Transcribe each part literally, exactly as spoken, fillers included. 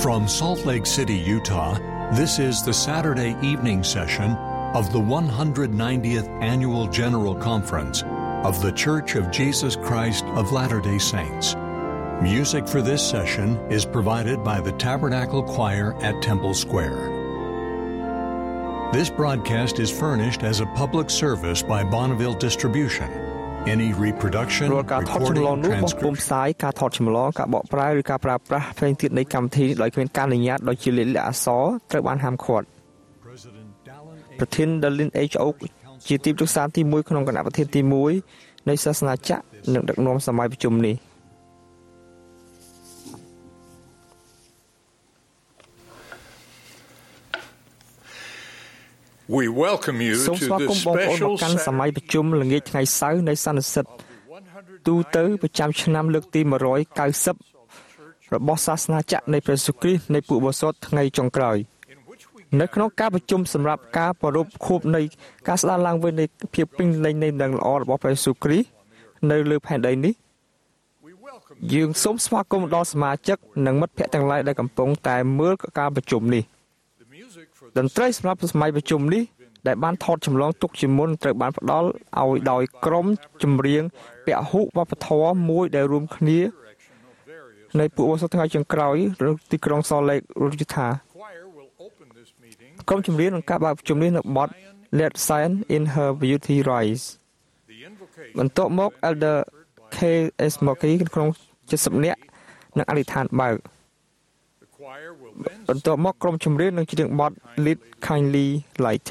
From Salt Lake City, Utah, this is the Saturday evening session of the one hundred ninetieth Annual General Conference of The Church of Jesus Christ of Latter-day Saints. Music for this session is provided by the Tabernacle Choir at Temple Square. This broadcast is furnished as a public service by Bonneville Distribution. Any reproduction, recording, transcription, ការថតចម្លងការបកប្រែឬការប្រើប្រាស់ផ្សេងទៀតនៃកម្មវិធីដោយគ្មានការអនុញ្ញាតដោយជាលិខិតអក្សរត្រូវបានហាមឃាត់ប្រធាន Dallin H. Oak ជាទីប្រឹក្សាទីមួយក្នុងគណៈប្រធានទីមួយនៃសាសនាចក្រនិងដឹកនាំសម័យប្រជុំនេះ We welcome you to the special កាន់សម័យប្រជុំល្ងាចថ្ងៃសៅរ៍នៃសន្និសីទទូទៅប្រចាំឆ្នាំលើកទី one hundred ninety របស់សាសនាចក្រនៃព្រះយេស៊ូវគ្រីស្ទនៃពួកបរិសុទ្ធថ្ងៃចុងក្រោយនៅក្នុងការប្រជុំសម្រាប់ការប្រារព្ធខួបនៃការស្ដារឡើងវិញនៃភាពពេញលេញនៃដំណឹងល្អរបស់ព្រះយេស៊ូវគ្រីស្ទនៅលើផែនដីនេះយើងសូមស្វាគមន៍ដល់សមាជិកនិងមិត្តភ័ក្តិទាំងឡាយដែលកំពុងតែមើលការប្រជុំនេះ តន្ត្រីសម្រាប់សម័យប្រជុំនេះដែលបានថតចម្លងទុកជាមុនត្រូវបានផ្ដល់ឲ្យដោយក្រុមចម្រៀងពហុវប្បធម៌មួយដែលរួមគ្នានៃពួកវត្តថ្ងៃចុងក្រោយទីក្រុង Salt Lake រដ្ឋាភិបាលក្រុមចម្រៀងនឹងការបើកប្រជុំនេះនៅបទ Let Zion in Her Beauty Rise បន្ទាប់មក Elder K. S. Mocky ក្នុងseventyនាក់នឹងអធិដ្ឋានបើក បន្ទាប់មកក្រុមចម្រៀងនឹងច្រៀងបទ Lead Kindly Light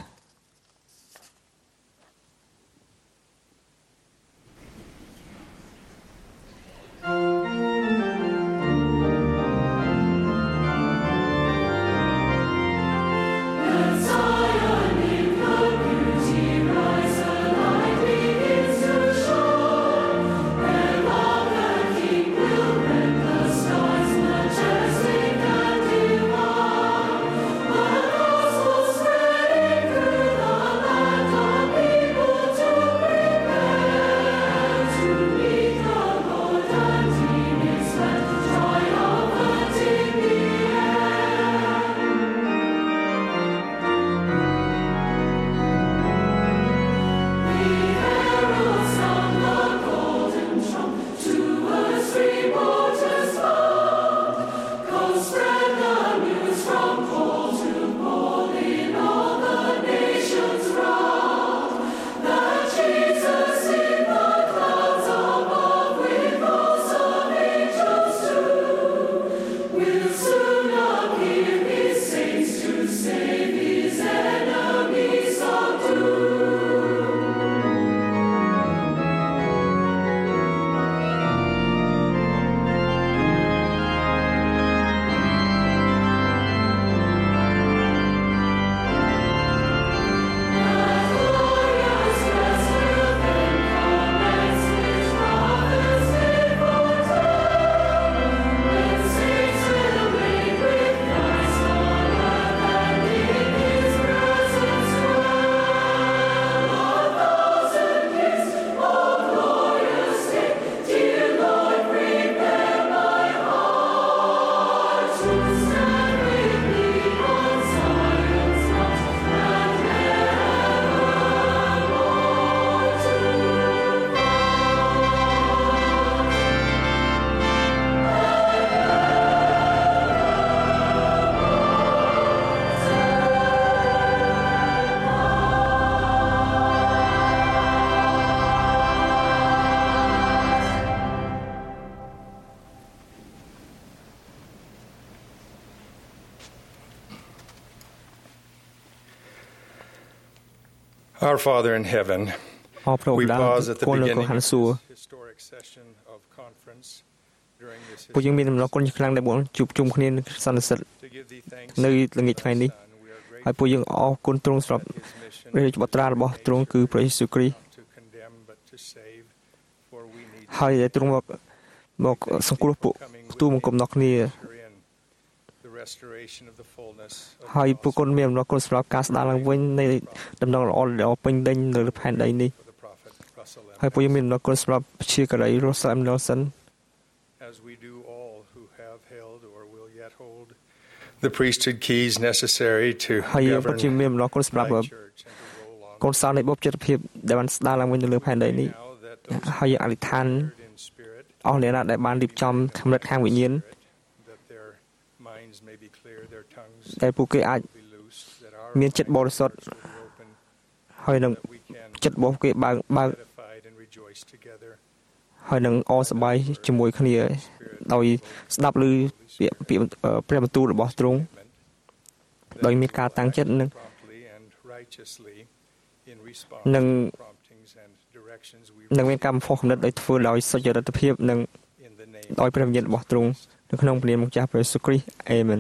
Our Father in heaven, we pause at the beginning of this historic session of conference during this historic session to give thee thanks for the Son. We are grateful for his mission to condemn but to save, for we need him. Restoration of the fullness of ហើយពួកគុណមានអំណរគុណសម្រាប់ការស្ដារឡើងវិញនៃដំណឹងល្អល្អពេញលេញនៅលើផែនដីនេះហើយពួកយើងមានអំណរគុណសម្រាប់ជាការី Russell M. Nelson as we do all who have held or will yet hold the priesthood keys necessary to govern my church and to roll on កូនសោនៃបុព្វចិត្តភាពដែលបានស្ដារឡើងវិញនៅលើផែនដីនេះហើយយើងអធិដ្ឋានអស់អ្នកណាដែលបានរៀបចំកម្រិតខាងវិញ្ញាណដែលពួកគេអាចមានចិត្តបរិសុទ្ធហើយនឹងចិត្តរបស់គេបើកបើកហើយនឹងអសប្បាយជាមួយគ្នាដោយស្ដាប់ឮពាក្យពាក្យព្រះបន្ទូលរបស់ទ្រង់ដោយមានការតាំងចិត្តនឹងនឹងនឹងមានការបំផុសគំនិតដោយធ្វើដោយសុចរិតភាពនិងដោយព្រះវិញ្ញាណរបស់ទ្រង់នៅក្នុងព្រះនាមម្ចាស់ព្រះយេស៊ូវគ្រីស្ទអាមែន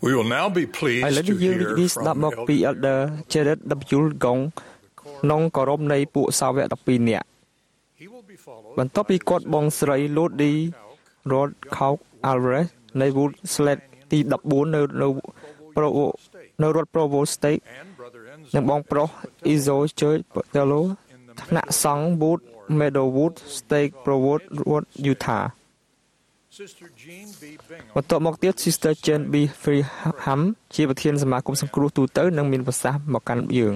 We will now be pleased to hear from Elder Jared W. Gong ក្នុងគោរពនៃពួកសាវកដប់ពីរនាក់បន្ទាប់ពីគាត់បងស្រី Lodi Rod Couk Alvarez នៃ Wood Sled ទីដប់បួននៅនៅនៅរដ្ឋ Provo State និងបងប្រុស Izo Church Patello ថ្នាក់សង្ឃ Wood Meadowwood State Provo Utah បន្ទាប់មកទៀត Sister Jane B. Freeham ជាប្រធានសមាគមសង្គ្រោះទូទៅនិងមានប្រសាសន៍មកកាន់យើង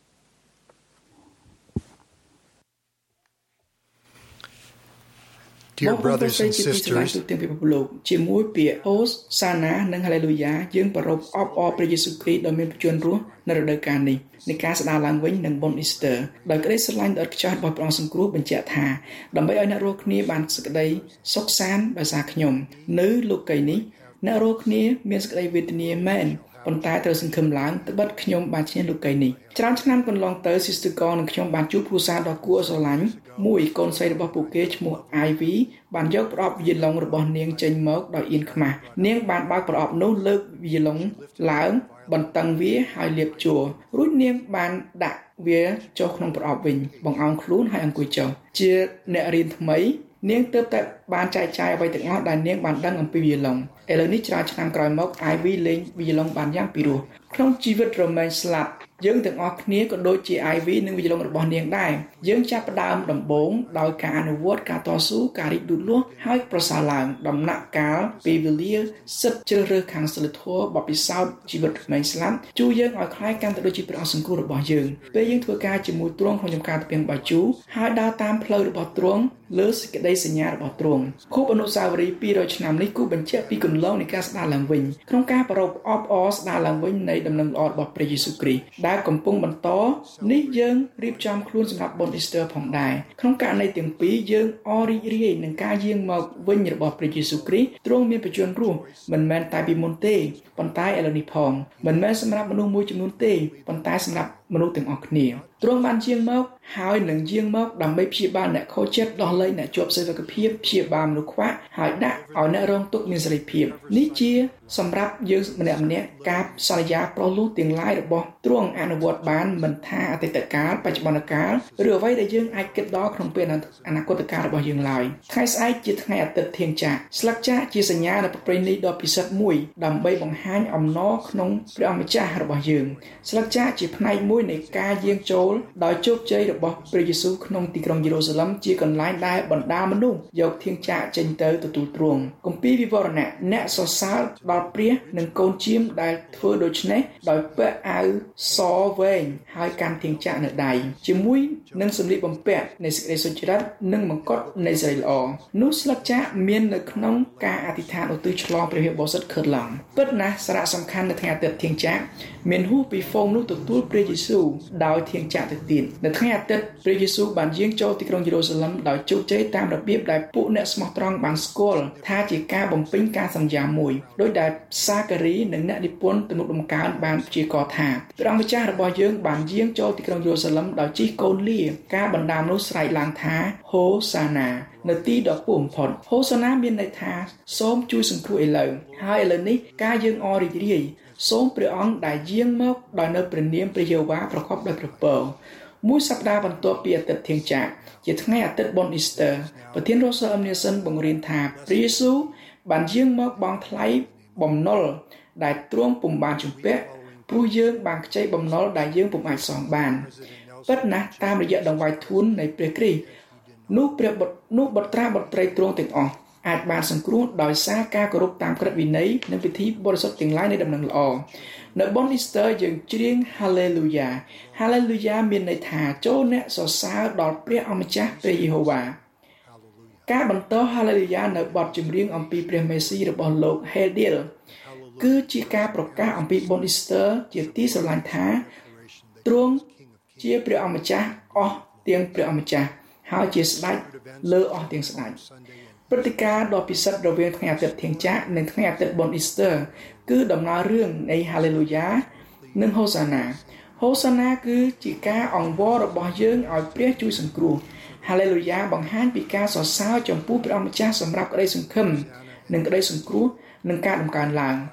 Dear brothers and sisters ជាមួយពាក្យ Hosanna និង Hallelujah យើងប្រារព្ធអបអរព្រះយេស៊ូវគ្រីស្ទដ៏មានព្រះជន្មរស់នៅរដូវកាលនេះនៃការស្ដារឡើងវិញនិងបុណ្យ Easter ដោយក្តីស្រឡាញ់ដ៏ឥតខ្ចោះរបស់ព្រះអង្គសង្គ្រោះបញ្ជាក់ថាដើម្បីឲ្យអ្នករាល់គ្នាបានសេចក្តីសុខសាន្តដោយសារខ្ញុំនៅលោកីយ៍នេះអ្នករាល់គ្នាមានសេចក្តីវេទនាមែនប៉ុន្តែត្រូវសង្ឃឹមឡើងត្បិតខ្ញុំបានឈ្នះលោកីយ៍នេះច្រើនឆ្នាំកន្លងទៅ Sister Gong និងខ្ញុំបានជួបគ្រួសារដ៏គួរឲ្យស្រឡាញ់មួយកូនស្រីរបស់ពួកគេឈ្មោះ Ivy បានយកប្រអប់វីឡុងរបស់នាងចេញមកដោយអៀនខ្មាស់នាងបានបើកប្រអប់នោះលើកវីឡុងឡើងបន្តឹងវាហើយលាបជ័ររួចនាងបានដាក់វាចុះក្នុងប្រអប់វិញបង្អោនខ្លួនហើយអង្គុយចុះជាអ្នករៀនថ្មីនាងទើបតែបានចែកចាយអ្វីទាំងអស់ដែលនាងបានដឹងអំពីវីឡុងឥឡូវនេះច្រើនឆ្នាំក្រោយមក Ivy លេងវីឡុងបានយ៉ាងពិរោះក្នុងជីវិតរមែងស្លាប់យើងទាំងអស់គ្នាក៏ដូចជា Ivy និងវីឡុងរបស់នាងដែរយើងចាប់ផ្ដើមដំបូងដោយការអនុវត្តការតស៊ូការរីកលូតលាស់ហើយប្រសើរឡើងដំណាក់កាលពេលវេលាសិទ្ធជ្រើសរើសខាងសិលធម៌បបិសោតជីវិតរមែងស្លាប់ជួយយើងឲ្យខ្លាយកាន់ទៅដូចជាព្រះអង្គសង្គ្រោះរបស់យើងពេលយើងធ្វើការជាមួយទ្រង់ក្នុងចំការទៅពីបាជូហើយដើរតាមផ្លូវរបស់ទ្រង់លើសេចក្តីសញ្ញារបស់ទ្រង់ខួបអនុស្សាវរីយ៍ពីររយឆ្នាំនេះគូបញ្ជាក់ពីគន្លងនៃការស្ដារឡើងវិញក្នុងការប្រារព្ធអបអរស្ដារឡើងវិញនៃដំណឹងល្អរបស់ព្រះយេស៊ូវគ្រីស្ទដែលកំពុងបន្តនេះយើងរៀបចំខ្លួនសម្រាប់បុណ្យ Easter ផងដែរក្នុងករណីទាំងពីរយើងអររីករាយនឹងការយាងមកវិញរបស់ព្រះយេស៊ូវគ្រីស្ទទ្រង់មានព្រះជន្មរស់មិនមែនតែពីមុនទេប៉ុន្តែឥឡូវនេះផងមិនមែនសម្រាប់មនុស្សមួយចំនួនទេប៉ុន្តែសម្រាប់មនុស្សទាំងអស់គ្នាទ្រង់បានយាងមកហើយនឹងយាងមកដើម្បីព្យាបាលអ្នកខូចចិត្តដោះលែងអ្នកជាប់សេវកភាពព្យាបាលមនុស្សខ្វះហើយដាក់ឲ្យអ្នករងទុក្ខមានសេរីភាពនេះជាសម្រាប់យើងម្នាក់ម្នាក់ការសន្យាប្រោសលោះទាំងឡាយរបស់ទ្រង់អនុវត្តបានមិនថាអតីតកាលបច្ចុប្បន្នកាលឬអ្វីដែលយើងអាចគិតដល់ក្នុងពេលអនាគតកាលរបស់យើងឡើយថ្ងៃស្អែកជាថ្ងៃអាទិត្យធាងចាស់ស្លឹកចាស់ជាសញ្ញានៃប្រពៃណីដ៏ពិសិដ្ឋមួយដើម្បីបង្ហាញអំណរក្នុងព្រះអម្ចាស់របស់យើងស្លឹកចាស់ជាផ្នែកមួយនៃការយាងចូលដោយជោគជ័យរបស់ព្រះយេស៊ូវក្នុងទីក្រុងយេរូសាឡិមជាកន្លែងដែលបណ្ដាមនុស្សយកធាងចាស់ចេញទៅទទួលទ្រង់គម្ពីរវិវរណៈអ្នកសរសើរដល់ព្រះនិងកូនជាមដែលធ្វើដូច្នេះដោយពាក់អាវសវែងហើយកាន់ធាងចាស់នៅដៃជាមួយនឹងសម្លៀកបំពាក់នៃសេចក្តីសុចរិតនិងមង្គតនៃសិរីល្អនោះស្លឹកចាស់មាននៅក្នុងការអធិដ្ឋានឧទ្ទិសឆ្លងព្រះវិហារបរិសុទ្ធខិតឡងពិតណាស់សារៈសំខាន់នៅថ្ងៃអាទិត្យធាងចាស់មានហួសពីហ្វូងនោះទទួលព្រះយេស៊ូវដោយធាងចាស់ទៅទៀតនៅថ្ងៃអាទិត្យព្រះយេស៊ូវបានយាងចូលទីក្រុងយេរូសាឡិមដោយជោគជ័យតាមរបៀបដែលពួកអ្នកស្មោះត្រង់បានស្គាល់ថាជាការបំពេញការសន្យាមួយដោយដែលសាការីនិងអ្នកនិពន្ធទំនុកដំកើងបានព្យាករណ៍ថាព្រះអង្គម្ចាស់របស់យើងបានយាងចូលទីក្រុងយេរូសាឡិមដោយជិះកូនលាការបណ្ដាមនុស្សស្រែកឡើងថាហូសាណានៅទីដ៏ខ្ពស់បំផុតហូសាណាមានន័យថាសូមជួយសង្គ្រោះឥឡូវហើយឥឡូវនេះការយើងអររីករាយសូមព្រះអង្គដែលយាងមកដោយនៅព្រះនាមព្រះយេហូវ៉ាប្រកបដោយព្រះពរមួយសប្តាហ៍បន្ទាប់ពីអាទិត្យធាងចាស់ជាថ្ងៃអាទិត្យបុណ្យ Easter ប្រធានរ៉ូសឺល អឹមនីសិនបង្រៀនថាព្រះយេស៊ូវបានយាងមកបង់ថ្លៃបំណុលដែលទ្រង់ពុំបានជំពាក់ព្រោះយើងបានខ្ចីបំណុលដែលយើងពុំអាចសងបានពិតណាស់តាមរយៈដង្វាយធួននៃព្រះគ្រីស្ទនោះព្រះបុត្រនោះបុត្រាបុត្រីទ្រង់ទាំងអស់អាចបានសង្គ្រោះដោយសារការគោរពតាមក្រឹតវិន័យនិងពិធីបរិសុទ្ធទាំងឡាយនៃដំណឹងល្អនៅបុណ្យ Easter យើងច្រៀង Hallelujah Hallelujah មានន័យថាចូលអ្នកសរសើរដល់ព្រះអម្ចាស់ព្រះយេហូវ៉ាការបន្ត Hallelujah នៅបទចម្រៀងអំពីព្រះមេស៊ីរបស់លោក Hadil គឺជាការប្រកាសអំពីបុណ្យ Easter ជាទីស្រឡាញ់ថាទ្រង់ជាព្រះអម្ចាស់អស់ទាំងព្រះអម្ចាស់ហើយជាស្ដេចលើអស់ទាំងស្ដេចព្រឹត្តិការណ៍ដ៏ពិសិដ្ឋរវាងថ្ងៃអាទិត្យធាងចាស់និងថ្ងៃអាទិត្យបុណ្យ Easter គឺដំណើររឿងនៃ Hallelujah និង Hosanna Hosanna គឺជាការអង្វររបស់យើងឲ្យព្រះជួយសង្គ្រោះ Hallelujah បង្ហាញពីការសរសើរចំពោះព្រះអម្ចាស់សម្រាប់ក្តីសង្ឃឹមនិងក្តីសង្គ្រោះនិងការដំកើងឡើង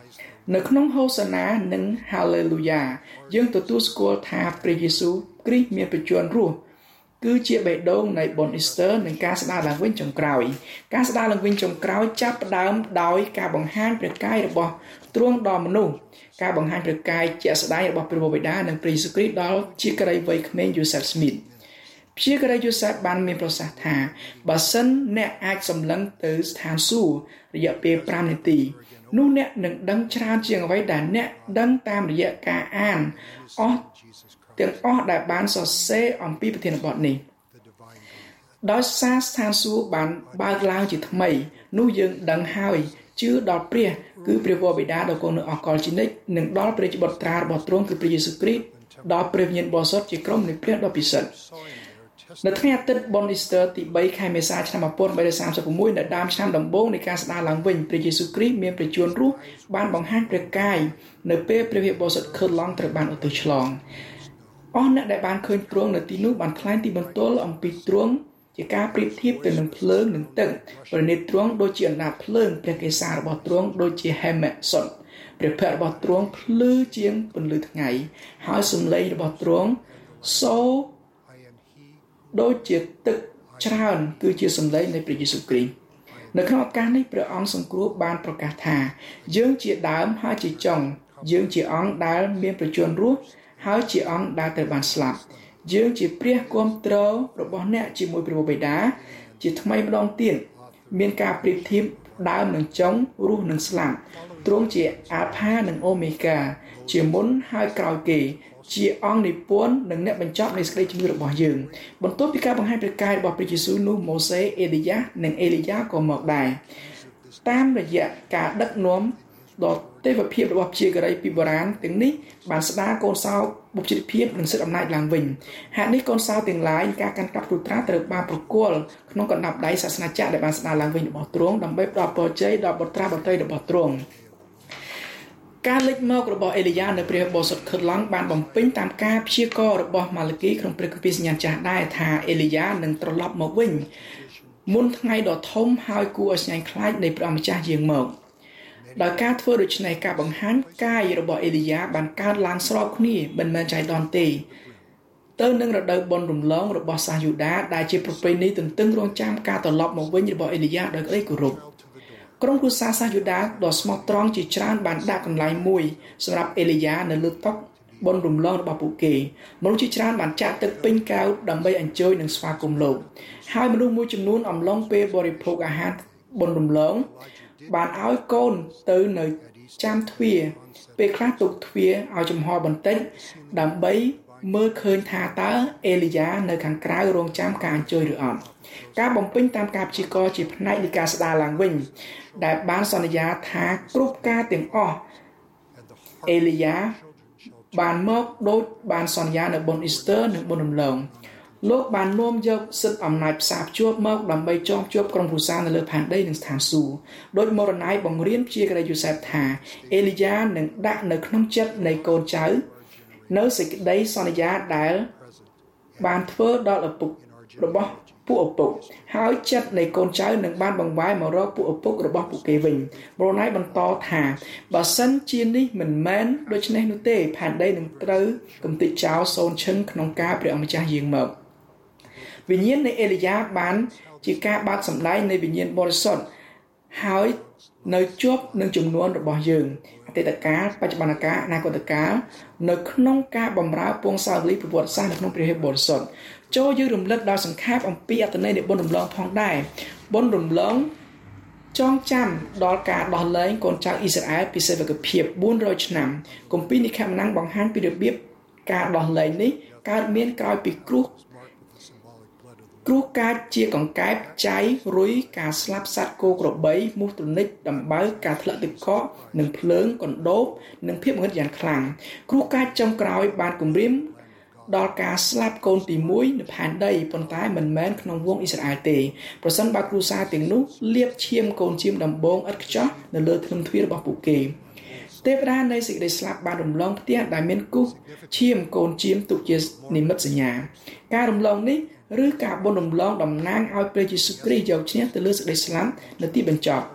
នៅក្នុងហូសាណានិង Hallelujah យើងទទួលស្គាល់ថាព្រះយេស៊ូវគ្រីស្ទមានព្រះជន្មរស់គឺជាបេះដូងនៃបុណ្យអ៊ីស្ទ័រនិងការស្ដារឡើងវិញចុងក្រោយការស្ដារឡើងវិញចុងក្រោយចាប់ផ្ដើមដោយការបង្ហាញព្រះកាយរបស់ទ្រង់ដល់មនុស្សការបង្ហាញព្រះកាយជាក់ស្ដែងរបស់ព្រះបិតានិងព្រះយេស៊ូវគ្រីស្ទដល់ជាករីវ័យក្មេង Joseph Smith ព្យាការី Joseph បានមានប្រសាសន៍ថាបើសិនអ្នកអាចសម្លឹងទៅស្ថានសួគ៌រយៈពេលfiveនាទីនោះអ្នកនឹងដឹងច្រើនជាងអ្វីដែលអ្នកដឹងតាមរយៈការអានអស់ទាំងអស់ដែលបានសរសេរអំពីប្រធានបទនេះដោយសារស្ថានសួគ៌បានបើកឡើងជាថ្មីនោះយើងដឹងហើយជឿដល់ព្រះគឺព្រះវរបិតាដ៏គង់នៅអកលជានិច្ចនិងដល់ព្រះបុត្រារបស់ទ្រង់គឺព្រះយេស៊ូវគ្រីស្ទដល់ព្រះវិញ្ញាណបរិសុទ្ធជាក្រុមនៃព្រះដ៏ពិសិដ្ឋនៅថ្ងៃអាទិត្យបុណ្យអ៊ីស្ទ័រទីthreeខែមេសាឆ្នាំeighteen thirty-sixនៅដើមឆ្នាំដំបូងនៃការស្ដារឡើងវិញព្រះយេស៊ូវគ្រីស្ទមានព្រះជន្មរស់បានបង្ហាញព្រះកាយនៅពេលព្រះវិញ្ញាណបរិសុទ្ធខឿនឡង់ត្រូវបានឧទ្ទិសឆ្លងអស់អ្នកដែលបានឃើញទ្រង់នៅទីនោះបានថ្លែងទីបន្ទល់អំពីទ្រង់ជាការប្រៀបធៀបទៅនឹងភ្លើងនិងទឹកព្រះនេត្រទ្រង់ដូចជាអណ្ដាតភ្លើងព្រះកេសារបស់ទ្រង់ដូចជាហេមសុតព្រះភ័ក្ត្ររបស់ទ្រង់ភ្លឺជាងពន្លឺថ្ងៃហើយសំឡេងរបស់ទ្រង់សូរដូចជាទឹកច្រើនគឺជាសំឡេងនៃព្រះយេស៊ូវគ្រីស្ទនៅក្នុងឱកាសនេះព្រះអង្គសង្គ្រោះបានប្រកាសថាយើងជាដើមហើយជាចុងយើងជាអង្គដែលមានព្រះជន្មរស់ហើយជាអង្គដែលត្រូវបានស្លាប់យើងជាព្រះគាំទ្ររបស់អ្នកជាមួយព្រះបិតាជាថ្មីម្ដងទៀតមានការប្រៀបធៀបដើមនិងចុងរស់និងស្លាប់ទ្រង់ជាអាល់ផានិងអូមេហ្កាជាមុនហើយក្រោយគេជាអង្គនិពន្ធនិងអ្នកបញ្ចប់នៃសេចក្តីជំនឿរបស់យើងបន្ទាប់ពីការបង្ហាញព្រះកាយរបស់ព្រះយេស៊ូវនោះម៉ូសេអេលីយ៉ានិងអេលីយ៉ាក៏មកដែរតាមរយៈការដឹកនាំដ៏ទេវភាពរបស់ព្យាការីពីបុរាណទាំងនេះបានស្ដារកូនសោបុព្វជិតភាពនិងសិទ្ធិអំណាចឡើងវិញហេតុនេះកូនសោទាំងឡាយការកាន់កាប់ទូត្រាត្រូវបានប្រគល់ក្នុងកណ្ដាប់ដៃសាសនាចក្រដែលបានស្ដារឡើងវិញរបស់ទ្រង់ដើម្បីផ្ដល់ពរជ័យដល់បុត្រាបុត្រីរបស់ទ្រង់ការលេចមករបស់អេលីយ៉ានៅព្រះបរិសុទ្ធខឿនឡង់បានបំពេញតាមការព្យាករណ៍របស់ម៉ាឡាគីក្នុងព្រះគម្ពីរសញ្ញាចាស់ដែរថាអេលីយ៉ានឹងត្រឡប់មកវិញមុនថ្ងៃដ៏ធំហើយគួរឲ្យស្ញែងខ្លាចនៃព្រះម្ចាស់យាងមកដោយការធ្វើដូច្នេះការបង្ហាញកាយរបស់អេលីយ៉ាបានកើតឡើងស្របគ្នាមិនមែនចៃដន្យទេទៅនឹងរដូវបុណ្យរំលងរបស់សាសយូដាដែលជាប្រពៃណីទន្ទឹងរង់ចាំការត្រឡប់មកវិញរបស់អេលីយ៉ាដោយក្តីគោរពក្រុមគ្រួសារសាសយូដាដ៏ស្មោះត្រង់ជាច្រើនបានដាក់កន្លែងមួយសម្រាប់អេលីយ៉ានៅលើតុបុណ្យរំលងរបស់ពួកគេមនុស្សជាច្រើនបានចាក់ទឹកពេញកែវដើម្បីអញ្ជើញនិងស្វាគមន៍លោកហើយមនុស្សមួយចំនួនអំឡុងពេលបរិភោគអាហារបុណ្យរំលងបានឲ្យកូនទៅនៅចាំទ្វារពេលខ្លះទុកទ្វារឲ្យចំហបន្តិចដើម្បីមើលឃើញថាតើអេលីយ៉ានៅខាងក្រៅរងចាំការអញ្ជើញឬអត់ការបំពេញតាមការព្យាករណ៍ជាផ្នែកនៃការស្ដារឡើងវិញដែលបានសន្យាថាគ្រប់ការទាំងអស់អេលីយ៉ាបានមកដូចបានសន្យានៅបុណ្យអ៊ីស្ទ័រនិងបុណ្យរំលងលោកបាននាំយកសិទ្ធិអំណាចផ្សារភ្ជាប់មកដើម្បីចងភ្ជាប់ក្រុមគ្រួសារនៅលើផែនដីនិងស្ថានសួគ៌ដោយមរណ័យបង្រៀនព្យាការីយូសេបថាអេលីយ៉ានឹងដាក់នៅក្នុងចិត្តនៃកូនចៅនៅសេចក្តីសន្យាដែលបានធ្វើដល់ឪពុករបស់ពួកឪពុកហើយចិត្តនៃកូនចៅនឹងបានបង្វែរមករកពួកឪពុករបស់ពួកគេវិញមរណ័យបន្តថាបើសិនជានេះមិនមែនដូច្នេះនោះទេផែនដីនឹងត្រូវកំទេចចោលសូន្យឈឹងក្នុងការព្រះអង្គម្ចាស់យាងមកវិញ្ញាណនៃអេលីយ៉ាបានជាការបើកសម្ដែងនៃវិញ្ញាណបរិសុទ្ធហើយនៅជាប់នឹងចំនួនរបស់យើងអតីតកាលបច្ចុប្បន្នកាលអនាគតកាលនៅក្នុងការបម្រើពងសាវរីប្រវត្តិសាស្ត្រនៅក្នុងព្រះហេបរិសុទ្ធចូលយើងរំលឹកដល់សង្ខេបអំពីអត្ថន័យនៃបុណ្យរំលងផងដែរបុណ្យរំលងចងចាំដល់ការដោះលែងកូនចៅអ៊ីស្រាអែលពីសេវកភាពfour hundredឆ្នាំគម្ពីរនិខមណាំងបង្ហាញពីរបៀបការដោះលែងនេះកើតមានក្រោយពីគ្រោះគ្រោះកាចជាកង្កែបចៃរុយការស្លាប់សត្វគោក្របីមូសទនិចដំបៅការធ្លាក់ទឹកកកនិងភ្លើងកណ្ដូបនិងភាពងឹតយ៉ាងខ្លាំងគ្រោះកាចចុងក្រោយបានគំរាមដល់ការស្លាប់កូនទីoneនៅផែនដីប៉ុន្តែមិនមែនក្នុងវងអ៊ីស្រាអែលទេប្រសិនបើគ្រួសារទាំងនោះលាបឈាមកូនឈាមដំបងឥតខ្ចោះនៅលើធ្នឹមទ្វាររបស់ពួកគេទេវតានៃសេចក្តីស្លាប់បានរំលងផ្ទះដែលមានគូសឈាមកូនឈាមទុកជានិមិត្តសញ្ញាការរំលងនេះឬការបុណ្យរំលងតំណាងឲ្យព្រះយេស៊ូវគ្រីស្ទយកឈ្នះទៅលើសេចក្តីស្លាប់នៅទីបញ្ចប់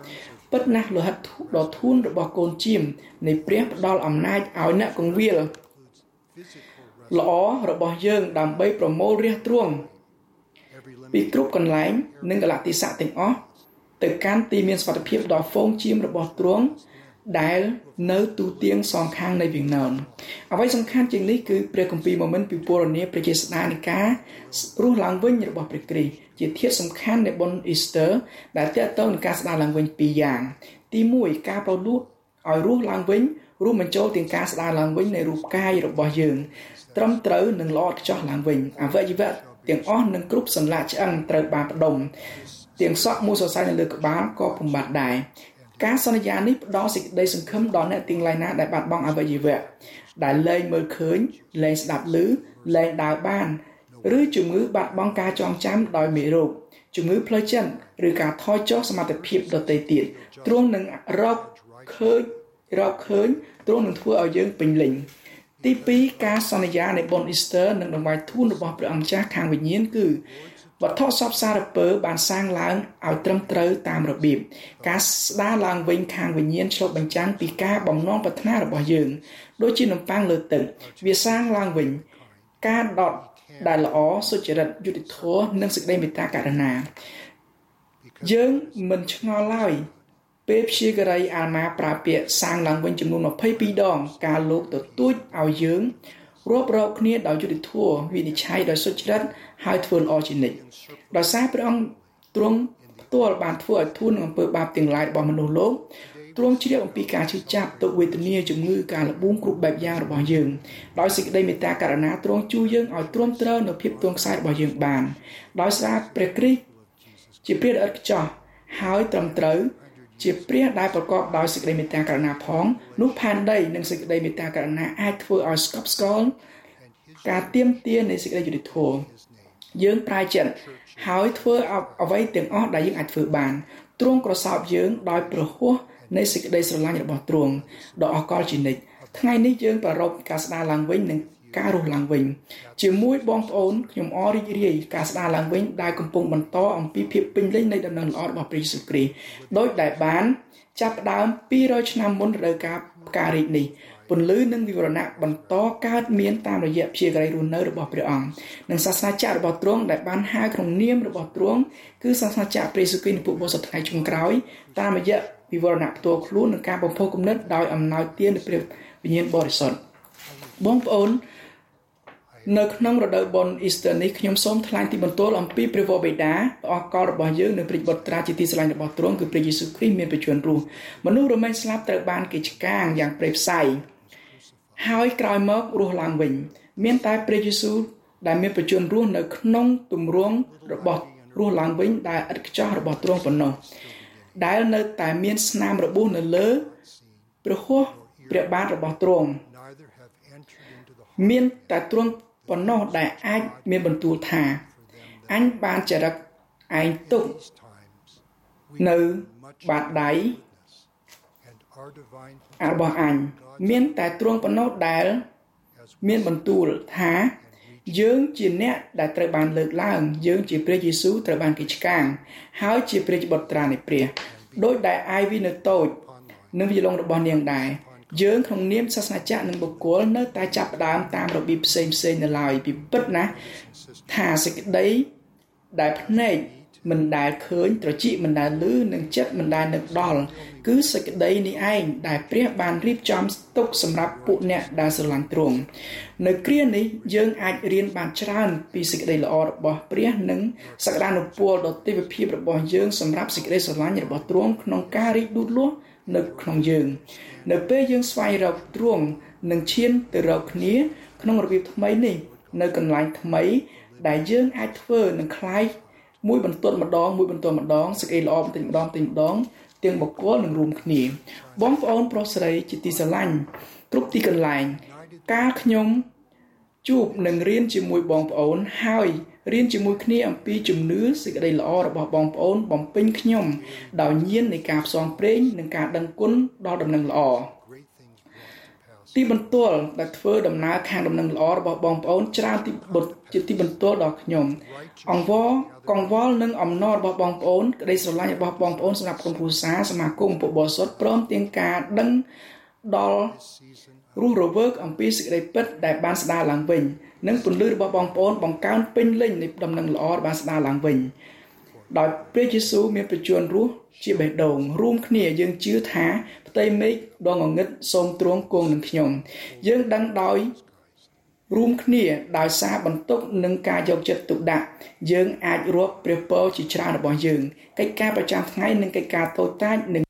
ពិតណាស់លោហិតដ៏ធូនរបស់កូនជៀមនៃព្រះផ្ដល់អំណាចឲ្យអ្នកកងវាលល្អរបស់យើងដើម្បីប្រមូលរះទ្រង់ពីគ្រប់កន្លែងនិងកលៈទេសៈទាំងអស់ទៅកាន់ទីមានសុវត្ថិភាពដ៏ហ្វូងជៀមរបស់ទ្រង់ដែលនៅទូទាំងសងខាងនៃវាំងននអ្វីសំខាន់ជាងនេះគឺព្រះគម្ពីរមកមិនពិពណ៌នាព្រះជាស្ដានៃការរស់ឡើងវិញរបស់ព្រះគ្រីស្ទជាធាតុសំខាន់នៃបុណ្យអ៊ីស្ទើដែលទាក់ទងនឹងការស្ដារឡើងវិញពីរយ៉ាងទីមួយការប្រលួតឲ្យរស់ឡើងវិញរួមបញ្ចូលទាំងការស្ដារឡើងវិញនៃរូបកាយរបស់យើងត្រឹមត្រូវនិងល្អឥតខ្ចោះឡើងវិញអវយវៈទាំងអស់និងគ្រប់សន្លាក់ឆ្អឹងត្រូវបានផ្ដុំទាំងសក់មួយសរសៃនៅលើក្បាលក៏បំបត្តិដែរការសន្យានេះផ្ដល់សេចក្តីសង្ឃឹមដល់អ្នកទាំងឡាយណាដែលបាត់បង់អវយវៈដែលលែងមើលឃើញលែងស្ដាប់ឮលែងដើរបានឬជំងឺបាត់បង់ការចងចាំដោយមេរោគជំងឺផ្លូវចិត្តឬការថយចុះសមត្ថភាពដទៃទៀតទ្រង់នឹងរកឃើញរកឃើញទ្រង់នឹងធ្វើឲ្យយើងពេញលេញទីពីរការសន្យានៃបុណ្យអ៊ីស្ទើនិងដង្វាយធូនរបស់ព្រះអង្គម្ចាស់ខាងវិញ្ញាណគឺវត្ថុសពសារពើបានសាងឡើងឲ្យត្រឹមត្រូវតាមរបៀបការស្ដារឡើងវិញខាងវិញ្ញាណឆ្លុះបញ្ចាំងពីការបំណងប្រាថ្នារបស់យើងដូចជានំប៉័ងលើទឹកវាសាងឡើងវិញការដុតដែលល្អសុចរិតយុត្តិធម៌និងសេចក្តីមេត្តាករុណាយើងមិនឆ្ងល់ឡើយពេលព្យាការីអាម៉ាប្រើពាក្យសាងឡើងវិញចំនួនម្ភៃពីរដងការលោកទទូចឲ្យយើងរាប់រកគ្នាដោយយុត្តិធម៌វិនិច្ឆ័យដោយសុចរិតហើយធ្វើល្អជានិច្ចដោយសារព្រះអង្គទ្រង់ផ្ទាល់បានធ្វើឲ្យធូរនឹងអំពើបាបទាំងឡាយរបស់មនុស្សលោកទ្រង់ជ្រាបអំពីការឈឺចាប់ទុក្ខវេទនាជំងឺការលបួងគ្រប់បែបយ៉ាងរបស់យើងដោយសេចក្តីមេត្តាករុណាទ្រង់ជួយយើងឲ្យទ្រាំទ្រនៅភាពទន់ខ្សោយរបស់យើងបានដោយសារព្រះគ្រីស្ទជាព្រះដ៏ឥតខ្ចោះហើយត្រឹមត្រូវជាព្រះដែលប្រកបដោយសេចក្តីមេត្តាករុណាផងនោះផែនដីនិងសេចក្តីមេត្តាករុណាអាចធ្វើឲ្យស្កប់ស្កល់ការទាមទារនៃសេចក្តីយុត្តិធម៌យើងប្រាជ្ញហើយធ្វើអ្វីទាំងអស់ដែលយើងអាចធ្វើបានទ្រង់ក្រសោបយើងដោយប្រហោះនៃសេចក្តីស្រឡាញ់របស់ទ្រង់ដ៏អកលជានិច្ចថ្ងៃនេះយើងប្រារព្ធការស្ដារឡើងវិញនិងការរស់ឡើងវិញជាមួយបងប្អូនខ្ញុំអររីករាយការស្ដារឡើងវិញដែលកំពុងបន្តអំពីភាពពេញលេញនៃដំណឹងល្អរបស់ព្រះយេស៊ូវគ្រីស្ទដោយដែលបានចាប់ផ្ដើមពីររយឆ្នាំមុនរដូវកាលផ្ការីកនេះពន្លឺនិងវិវរណៈបន្តកើតមានតាមរយៈព្យាការីរស់នៅរបស់ព្រះអង្គនិងសាសនាចក្ររបស់ទ្រង់ដែលបានហៅក្នុងនាមរបស់ទ្រង់គឺសាសនាចក្រព្រះយេស៊ូវគ្រីស្ទនៅពួកបរិសុទ្ធថ្ងៃចុងក្រោយតាមរយៈវិវរណៈផ្ទាល់ខ្លួននិងការបំផុសគំនិតដោយអំណោយទាននៃព្រះវិញ្ញាណបរិសុទ្ធបងប្អូននៅក្នុងរដូវបុណ្យអ៊ីស្ទើនេះខ្ញុំសូមថ្លែងទីបន្ទាល់អំពីព្រះវរបិតាព្រះអកលរបស់យើងនិងព្រះបុត្រាជាទីស្រឡាញ់របស់ទ្រង់គឺព្រះយេស៊ូវគ្រីស្ទមានព្រះជន្មរស់មនុស្សរមែងស្លាប់ត្រូវបានគេឆ្កាងយ៉ាងព្រៃផ្សៃហើយក្រោយមករស់ឡើងវិញមានតែព្រះយេស៊ូវដែលមានព្រះជន្មរស់នៅក្នុងទម្រង់របស់រស់ឡើងវិញដែលឥតខ្ចោះរបស់ទ្រង់ប៉ុណ្ណោះដែលនៅតែមានស្នាមរបួសនៅលើព្រះហស្ថព្រះបាទរបស់ទ្រង់មានតែទ្រង់ប៉ុណ្ណោះដែលអាចមានបន្ទូលថាអញបានចរិតឯងទុកនៅបាតដៃរបស់អញមានតែទ្រង់ប៉ុណ្ណោះដែលមានបន្ទូលថាយើងជាអ្នកដែលត្រូវបានលើកឡើងយើងជាព្រះយេស៊ូវត្រូវបានគេឆ្កាងហើយជាព្រះបុត្រានៃព្រះដោយដែលអាយវីនៅតូចនិងវិលងរបស់នាងដែរយើងក្នុងនាមសាសនាចក្រនិងបុគ្គលនៅតែចាប់ផ្ដើមតាមរបៀបផ្សេងផ្សេងនៅឡើយពីពិតណាស់ថាសេចក្តីដែលភ្នែកមិនដែលឃើញត្រចៀកមិនដែលឮនិងចិត្តមិនដែលនឹកដល់គឺសេចក្តីនេះឯងដែលព្រះបានរៀបចំទុកសម្រាប់ពួកអ្នកដែលស្រឡាញ់ទ្រង់នៅគ្រានេះយើងអាចរៀនបានច្រើនពីសេចក្តីល្អរបស់ព្រះនិងសក្តានុពលដ៏ទេវភាពរបស់យើងសម្រាប់សេចក្តីស្រឡាញ់របស់ទ្រង់ក្នុងការរីកលូតលាស់នៅក្នុងយើងនៅពេលយើងស្វែងរកទ្រង់និងឈានទៅរកគ្នាក្នុងរបៀបថ្មីនេះនៅកន្លែងថ្មីដែលយើងអាចធ្វើនឹងคล้ายមួយបន្ទាត់ម្ដងមួយបន្ទាត់ម្ដងសេចក្តីល្អបន្តិចម្ដងបន្តិចម្ដងទាំងបុគ្គលនឹងរួមគ្នាបងប្អូនប្រុសស្រីជាទីស្រឡាញ់គ្រប់ទីកន្លែងការខ្ញុំជួបនឹងរៀនជាមួយបងប្អូនហើយរៀនជាមួយគ្នាអំពីជំនឿសេចក្តីល្អរបស់បងប្អូនបំពេញខ្ញុំដោយញាណនៃការផ្សងព្រេងនិងការដឹងគុណដល់ដំណឹងល្អទីបន្ទាល់ដែលធ្វើដំណើរខាងដំណឹងល្អរបស់បងប្អូនច្រើនទីបុត្រជាទីបន្ទាល់ដល់ខ្ញុំអង្វរកង្វល់និងអំណររបស់បងប្អូនក្តីស្រឡាញ់របស់បងប្អូនសម្រាប់ក្រុមគ្រួសារសមាគមពុទ្ធបរិស័ទព្រមទាំងការដឹងដល់រស់រវើកអំពីសេចក្តីពិតដែលបានស្ដារឡើងវិញនិងពន្លឺរបស់បងប្អូនបង្កើនពេញលេញនៃដំណឹងល្អបានស្ដារឡើងវិញដោយព្រះយេស៊ូវមានប្រជញ្ញរស់ជាបេះដូងរួមគ្នាយើងជឿថាផ្ទៃមេឃដ៏ងងឹតសូមទ្រង់គង់នឹងខ្ញុំយើងដឹងដោយរួមគ្នាដោយសារបន្ទុកនិងការយកចិត្តទុកដាក់យើងអាចរាប់ព្រះពរជាច្រើនរបស់យើងកិច្ចការប្រចាំថ្ងៃនិងកិច្ចការតូចតាចនិង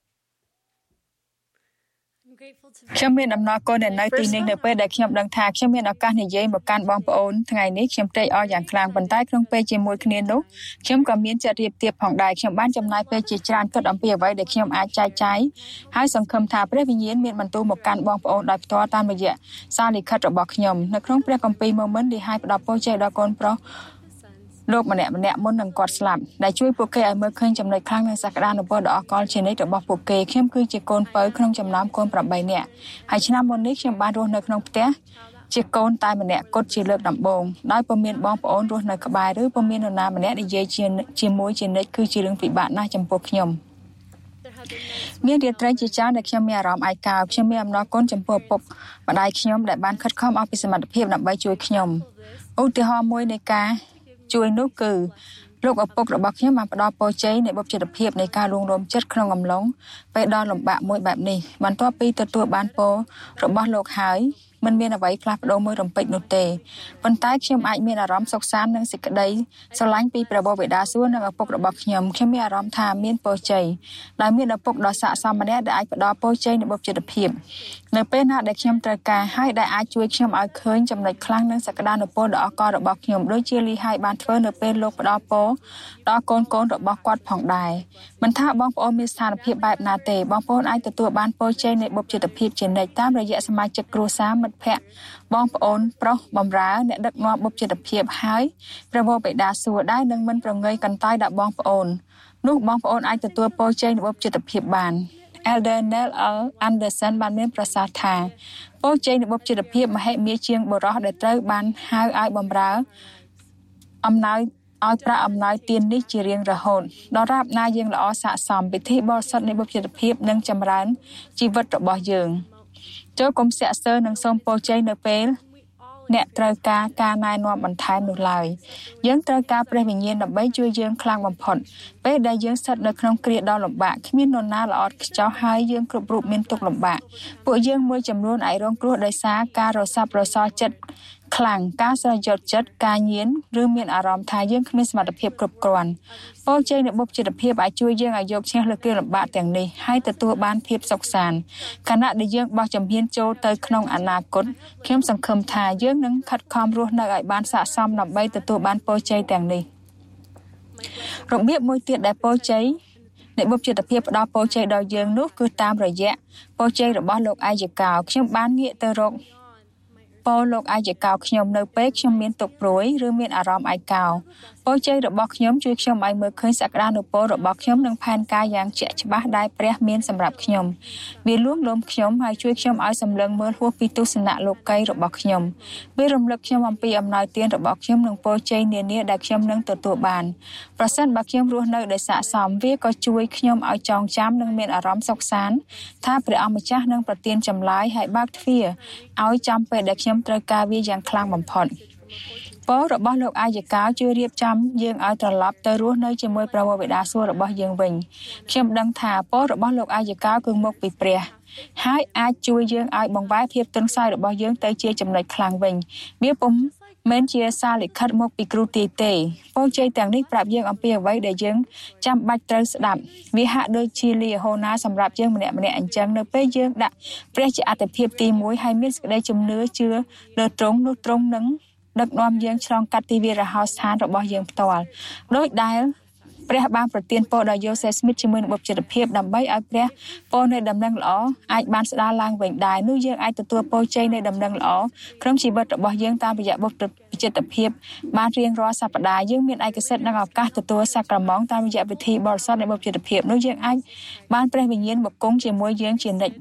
ខ្ញុំមានអំណរគុណដែលនៅទីនេះនៅពេលដែលខ្ញុំដឹងថាខ្ញុំមានឱកាសនិយាយមកកាន់បងប្អូនថ្ងៃនេះខ្ញុំត្រេកអរយ៉ាងខ្លាំងប៉ុន្តែក្នុងពេលជាមួយគ្នានោះខ្ញុំក៏មានចិត្តរៀបទៀបផងដែរខ្ញុំបានចំណាយពេលជាច្រើនគិតអំពីអ្វីដែលខ្ញុំអាចចែកចាយហើយសង្ឃឹមថាព្រះវិញ្ញាណមានបន្ទូលមកកាន់បងប្អូនដោយផ្ទាល់តាមរយៈសារលិខិតរបស់ខ្ញុំនៅក្នុងព្រះគម្ពីរម៉ូមិនដែលឲ្យផ្ដល់ពរជ័យដល់កូនប្រុសលោកម្នាក់ម្នាក់មុននឹងគាត់ស្លាប់ដែលជួយពួកគេឲ្យមើលឃើញចំណុចខ្លាំងនិងសក្តានុពលដ៏អស្ចារ្យជានិច្ចរបស់ពួកគេខ្ញុំគឺជាកូនពៅក្នុងចំណោមកូនប្រាំបីនាក់ហើយឆ្នាំមុននេះខ្ញុំបានរស់នៅក្នុងផ្ទះជាកូនតែម្នាក់គត់ជាលើកដំបូងដោយពុំមានបងប្អូនរស់នៅក្បែរឬពុំមាននរណាម្នាក់និយាយជាជាមួយជានិច្ចគឺជារឿងពិបាកណាស់ចំពោះខ្ញុំមានរាត្រីជាច្រើនដែលខ្ញុំមានអារម្មណ៍ឯកោខ្ញុំមានអំណរគុណចំពោះឪពុកម្ដាយខ្ញុំដែលបានខិតខំអស់ពីសមត្ថភាពដើម្បីជួយខ្ញុំឧទាហរណ៍មួយនៃការជួយនោះគឺលោកឪពុករបស់ខ្ញុំបានផ្ដល់ពរជ័យនៃបុព្វជិតភាពនៃការលួងលោមចិត្តក្នុងអំឡុងពេលដ៏លំបាកមួយបែបនេះបន្ទាប់ពីទទួលបានពររបស់លោកហើយមិនមានអ្វីផ្លាស់ប្ដូរមួយរំពេចនោះទេប៉ុន្តែខ្ញុំអាចមានអារម្មណ៍សុខសាន្តនិងសេចក្តីស្រឡាញ់ពីព្រះបិតាសួគ៌និងឪពុករបស់ខ្ញុំខ្ញុំមានអារម្មណ៍ថាមានពរជ័យដែលមានឪពុកដ៏ស័ក្តិសមម្នាក់ដែលអាចផ្ដល់ពរជ័យនៃបុព្វជិតភាពនៅពេលណាដែលខ្ញុំត្រូវការហើយដែលអាចជួយខ្ញុំឲ្យឃើញចំណុចខ្លាំងនិងសក្តានុពលដ៏អស្ចារ្យរបស់ខ្ញុំដូចជាលីហើយបានធ្វើនៅពេលលោកផ្ដល់ពរដល់កូនកូនរបស់គាត់ផងដែរមិនថាបងប្អូនមានស្ថានភាពបែបណាទេបងប្អូនអាចទទួលបានពរជ័យនៃបុព្វជិតភាពជានិច្ចតាមរយៈសមាជិកគ្រួសារមិត្តភ័ក្តិបងប្អូនប្រុសបម្រើអ្នកដឹកនាំបុព្វជិតភាពហើយព្រះវរបិតាសួគ៌ដែរនឹងមិនប្រងើយកន្តើយដល់បងប្អូននោះបងប្អូនអាចទទួលពរជ័យនៃបុព្វជិតភាពបាន Elder Neil L. Anderson បានមានប្រសាសន៍ថាពរជ័យនៃបុព្វជិតភាពមហិមាជាងបុរសដែលត្រូវបានហៅឲ្យបម្រើអំណោយឲ្យប្រាក់អំណោយទាននេះជារៀងរហូតដល់រាបណាយើងល្អស័ក្តិសមពិធីបរិសុទ្ធនៃបុព្វជិតភាពនឹងចម្រើនជីវិតរបស់យើងចូលកុំស្ទាក់ស្ទើរនឹងសូមពរជ័យនៅពេលអ្នកត្រូវការការណែនាំបន្ថែមនោះឡើយយើងត្រូវការព្រះវិញ្ញាណដើម្បីជួយយើងខ្លាំងបំផុតពេលដែលយើងស្ថិតនៅក្នុងគ្រាដ៏លំបាកគ្មាននរណាល្អឥតខ្ចោះហើយយើងគ្រប់រូបមានទុក្ខលំបាកពួកយើងមួយចំនួនអាចរងគ្រោះដោយសារការរសាប់រសល់ចិត្តខ្លាំងការស្រយោគចិត្តការញៀនឬមានអារម្មណ៍ថាយើងគ្មានសមត្ថភាពគ្រប់គ្រាន់ពរជ័យនៃបុព្វជិតភាពអាចជួយយើងឲ្យយកឈ្នះលើគ្រាលំបាកទាំងនេះហើយទទួលបានភាពសុខសាន្តខណៈដែលយើងបោះជំហានចូលទៅក្នុងអនាគតខ្ញុំសង្ឃឹមថាយើងនឹងខិតខំរស់នៅឲ្យបានស័ក្តិសមដើម្បីទទួលបានពរជ័យទាំងនេះរបៀបមួយទៀតដែលពរជ័យនៃបុព្វជិតភាពផ្ដល់ពរជ័យដល់យើងនោះគឺតាមរយៈពរជ័យរបស់លោកអាយកោខ្ញុំបានងាកទៅរកពរលោកអាយកោខ្ញុំនៅពេលខ្ញុំមានទុក្ខព្រួយឬមានអារម្មណ៍ឯកោពរជ័យរបស់ខ្ញុំជួយខ្ញុំឲ្យមើលឃើញសក្តានុពលរបស់ខ្ញុំនិងផែនការយ៉ាងជាក់ច្បាស់ដែលព្រះមានសម្រាប់ខ្ញុំវាលួងលោមខ្ញុំហើយជួយខ្ញុំឲ្យសម្លឹងមើលហួសពីទស្សនៈលោកីរបស់ខ្ញុំវារំលឹកខ្ញុំអំពីអំណោយទានរបស់ខ្ញុំនិងពរជ័យនានាដែលខ្ញុំនឹងទទួលបានប្រសិនបើខ្ញុំរស់នៅដោយស័ក្តិសមវាក៏ជួយខ្ញុំឲ្យចងចាំនិងមានអារម្មណ៍សុខសាន្តថាព្រះអម្ចាស់នឹងប្រទានចម្លើយហើយបើកទ្វារឲ្យចាំពេលដែលខ្ញុំត្រូវការវាយ៉ាងខ្លាំងបំផុតពររបស់លោកអាយកោជួយរៀបចំយើងឲ្យត្រឡប់ទៅរស់នៅជាមួយព្រះវរបិតាសួគ៌របស់យើងវិញខ្ញុំដឹងថាពររបស់លោកអាយកោគឺមកពីព្រះហើយអាចជួយយើងឲ្យបង្វែរភាពទន់ខ្សោយរបស់យើងទៅជាចំណុចខ្លាំងវិញវាពុំមែនជាសារលិខិតមកពីគ្រូទាយទេពរជ័យទាំងនេះប្រាប់យើងអំពីអ្វីដែលយើងចាំបាច់ត្រូវស្ដាប់វាហាក់ដូចជាលាហោណាសម្រាប់យើងម្នាក់ម្នាក់អញ្ចឹងនៅពេលយើងដាក់ព្រះជាអត្ថិភាពទីមួយហើយមានសេចក្តីជំនឿជឿលើទ្រង់នោះទ្រង់នឹងដឹកនាំយើងឆ្លងកាត់ទីវាលរហោស្ថានរបស់យើងផ្ទាល់ដោយដែលព្រះបានប្រទានពរដល់យូសេស្មីតជាមួយនឹងបុព្វជិតភាពដើម្បីឲ្យព្រះពរនៃដំណឹងល្អអាចបានស្ដារឡើងវិញដែរនោះយើងអាចទទួលពរជ័យនៃដំណឹងល្អក្នុងជីវិតរបស់យើងតាមរយៈបុព្វជិតភាពបានរៀងរាល់សប្តាហ៍យើងមានឯកសិទ្ធិនិងឱកាសទទួលសក្ការៈតាមរយៈពិធីបរិសុទ្ធនៃបុព្វជិតភាពនោះយើងអាចបានព្រះវិញ្ញាណមកគង់ជាមួយយើងជានិច្ច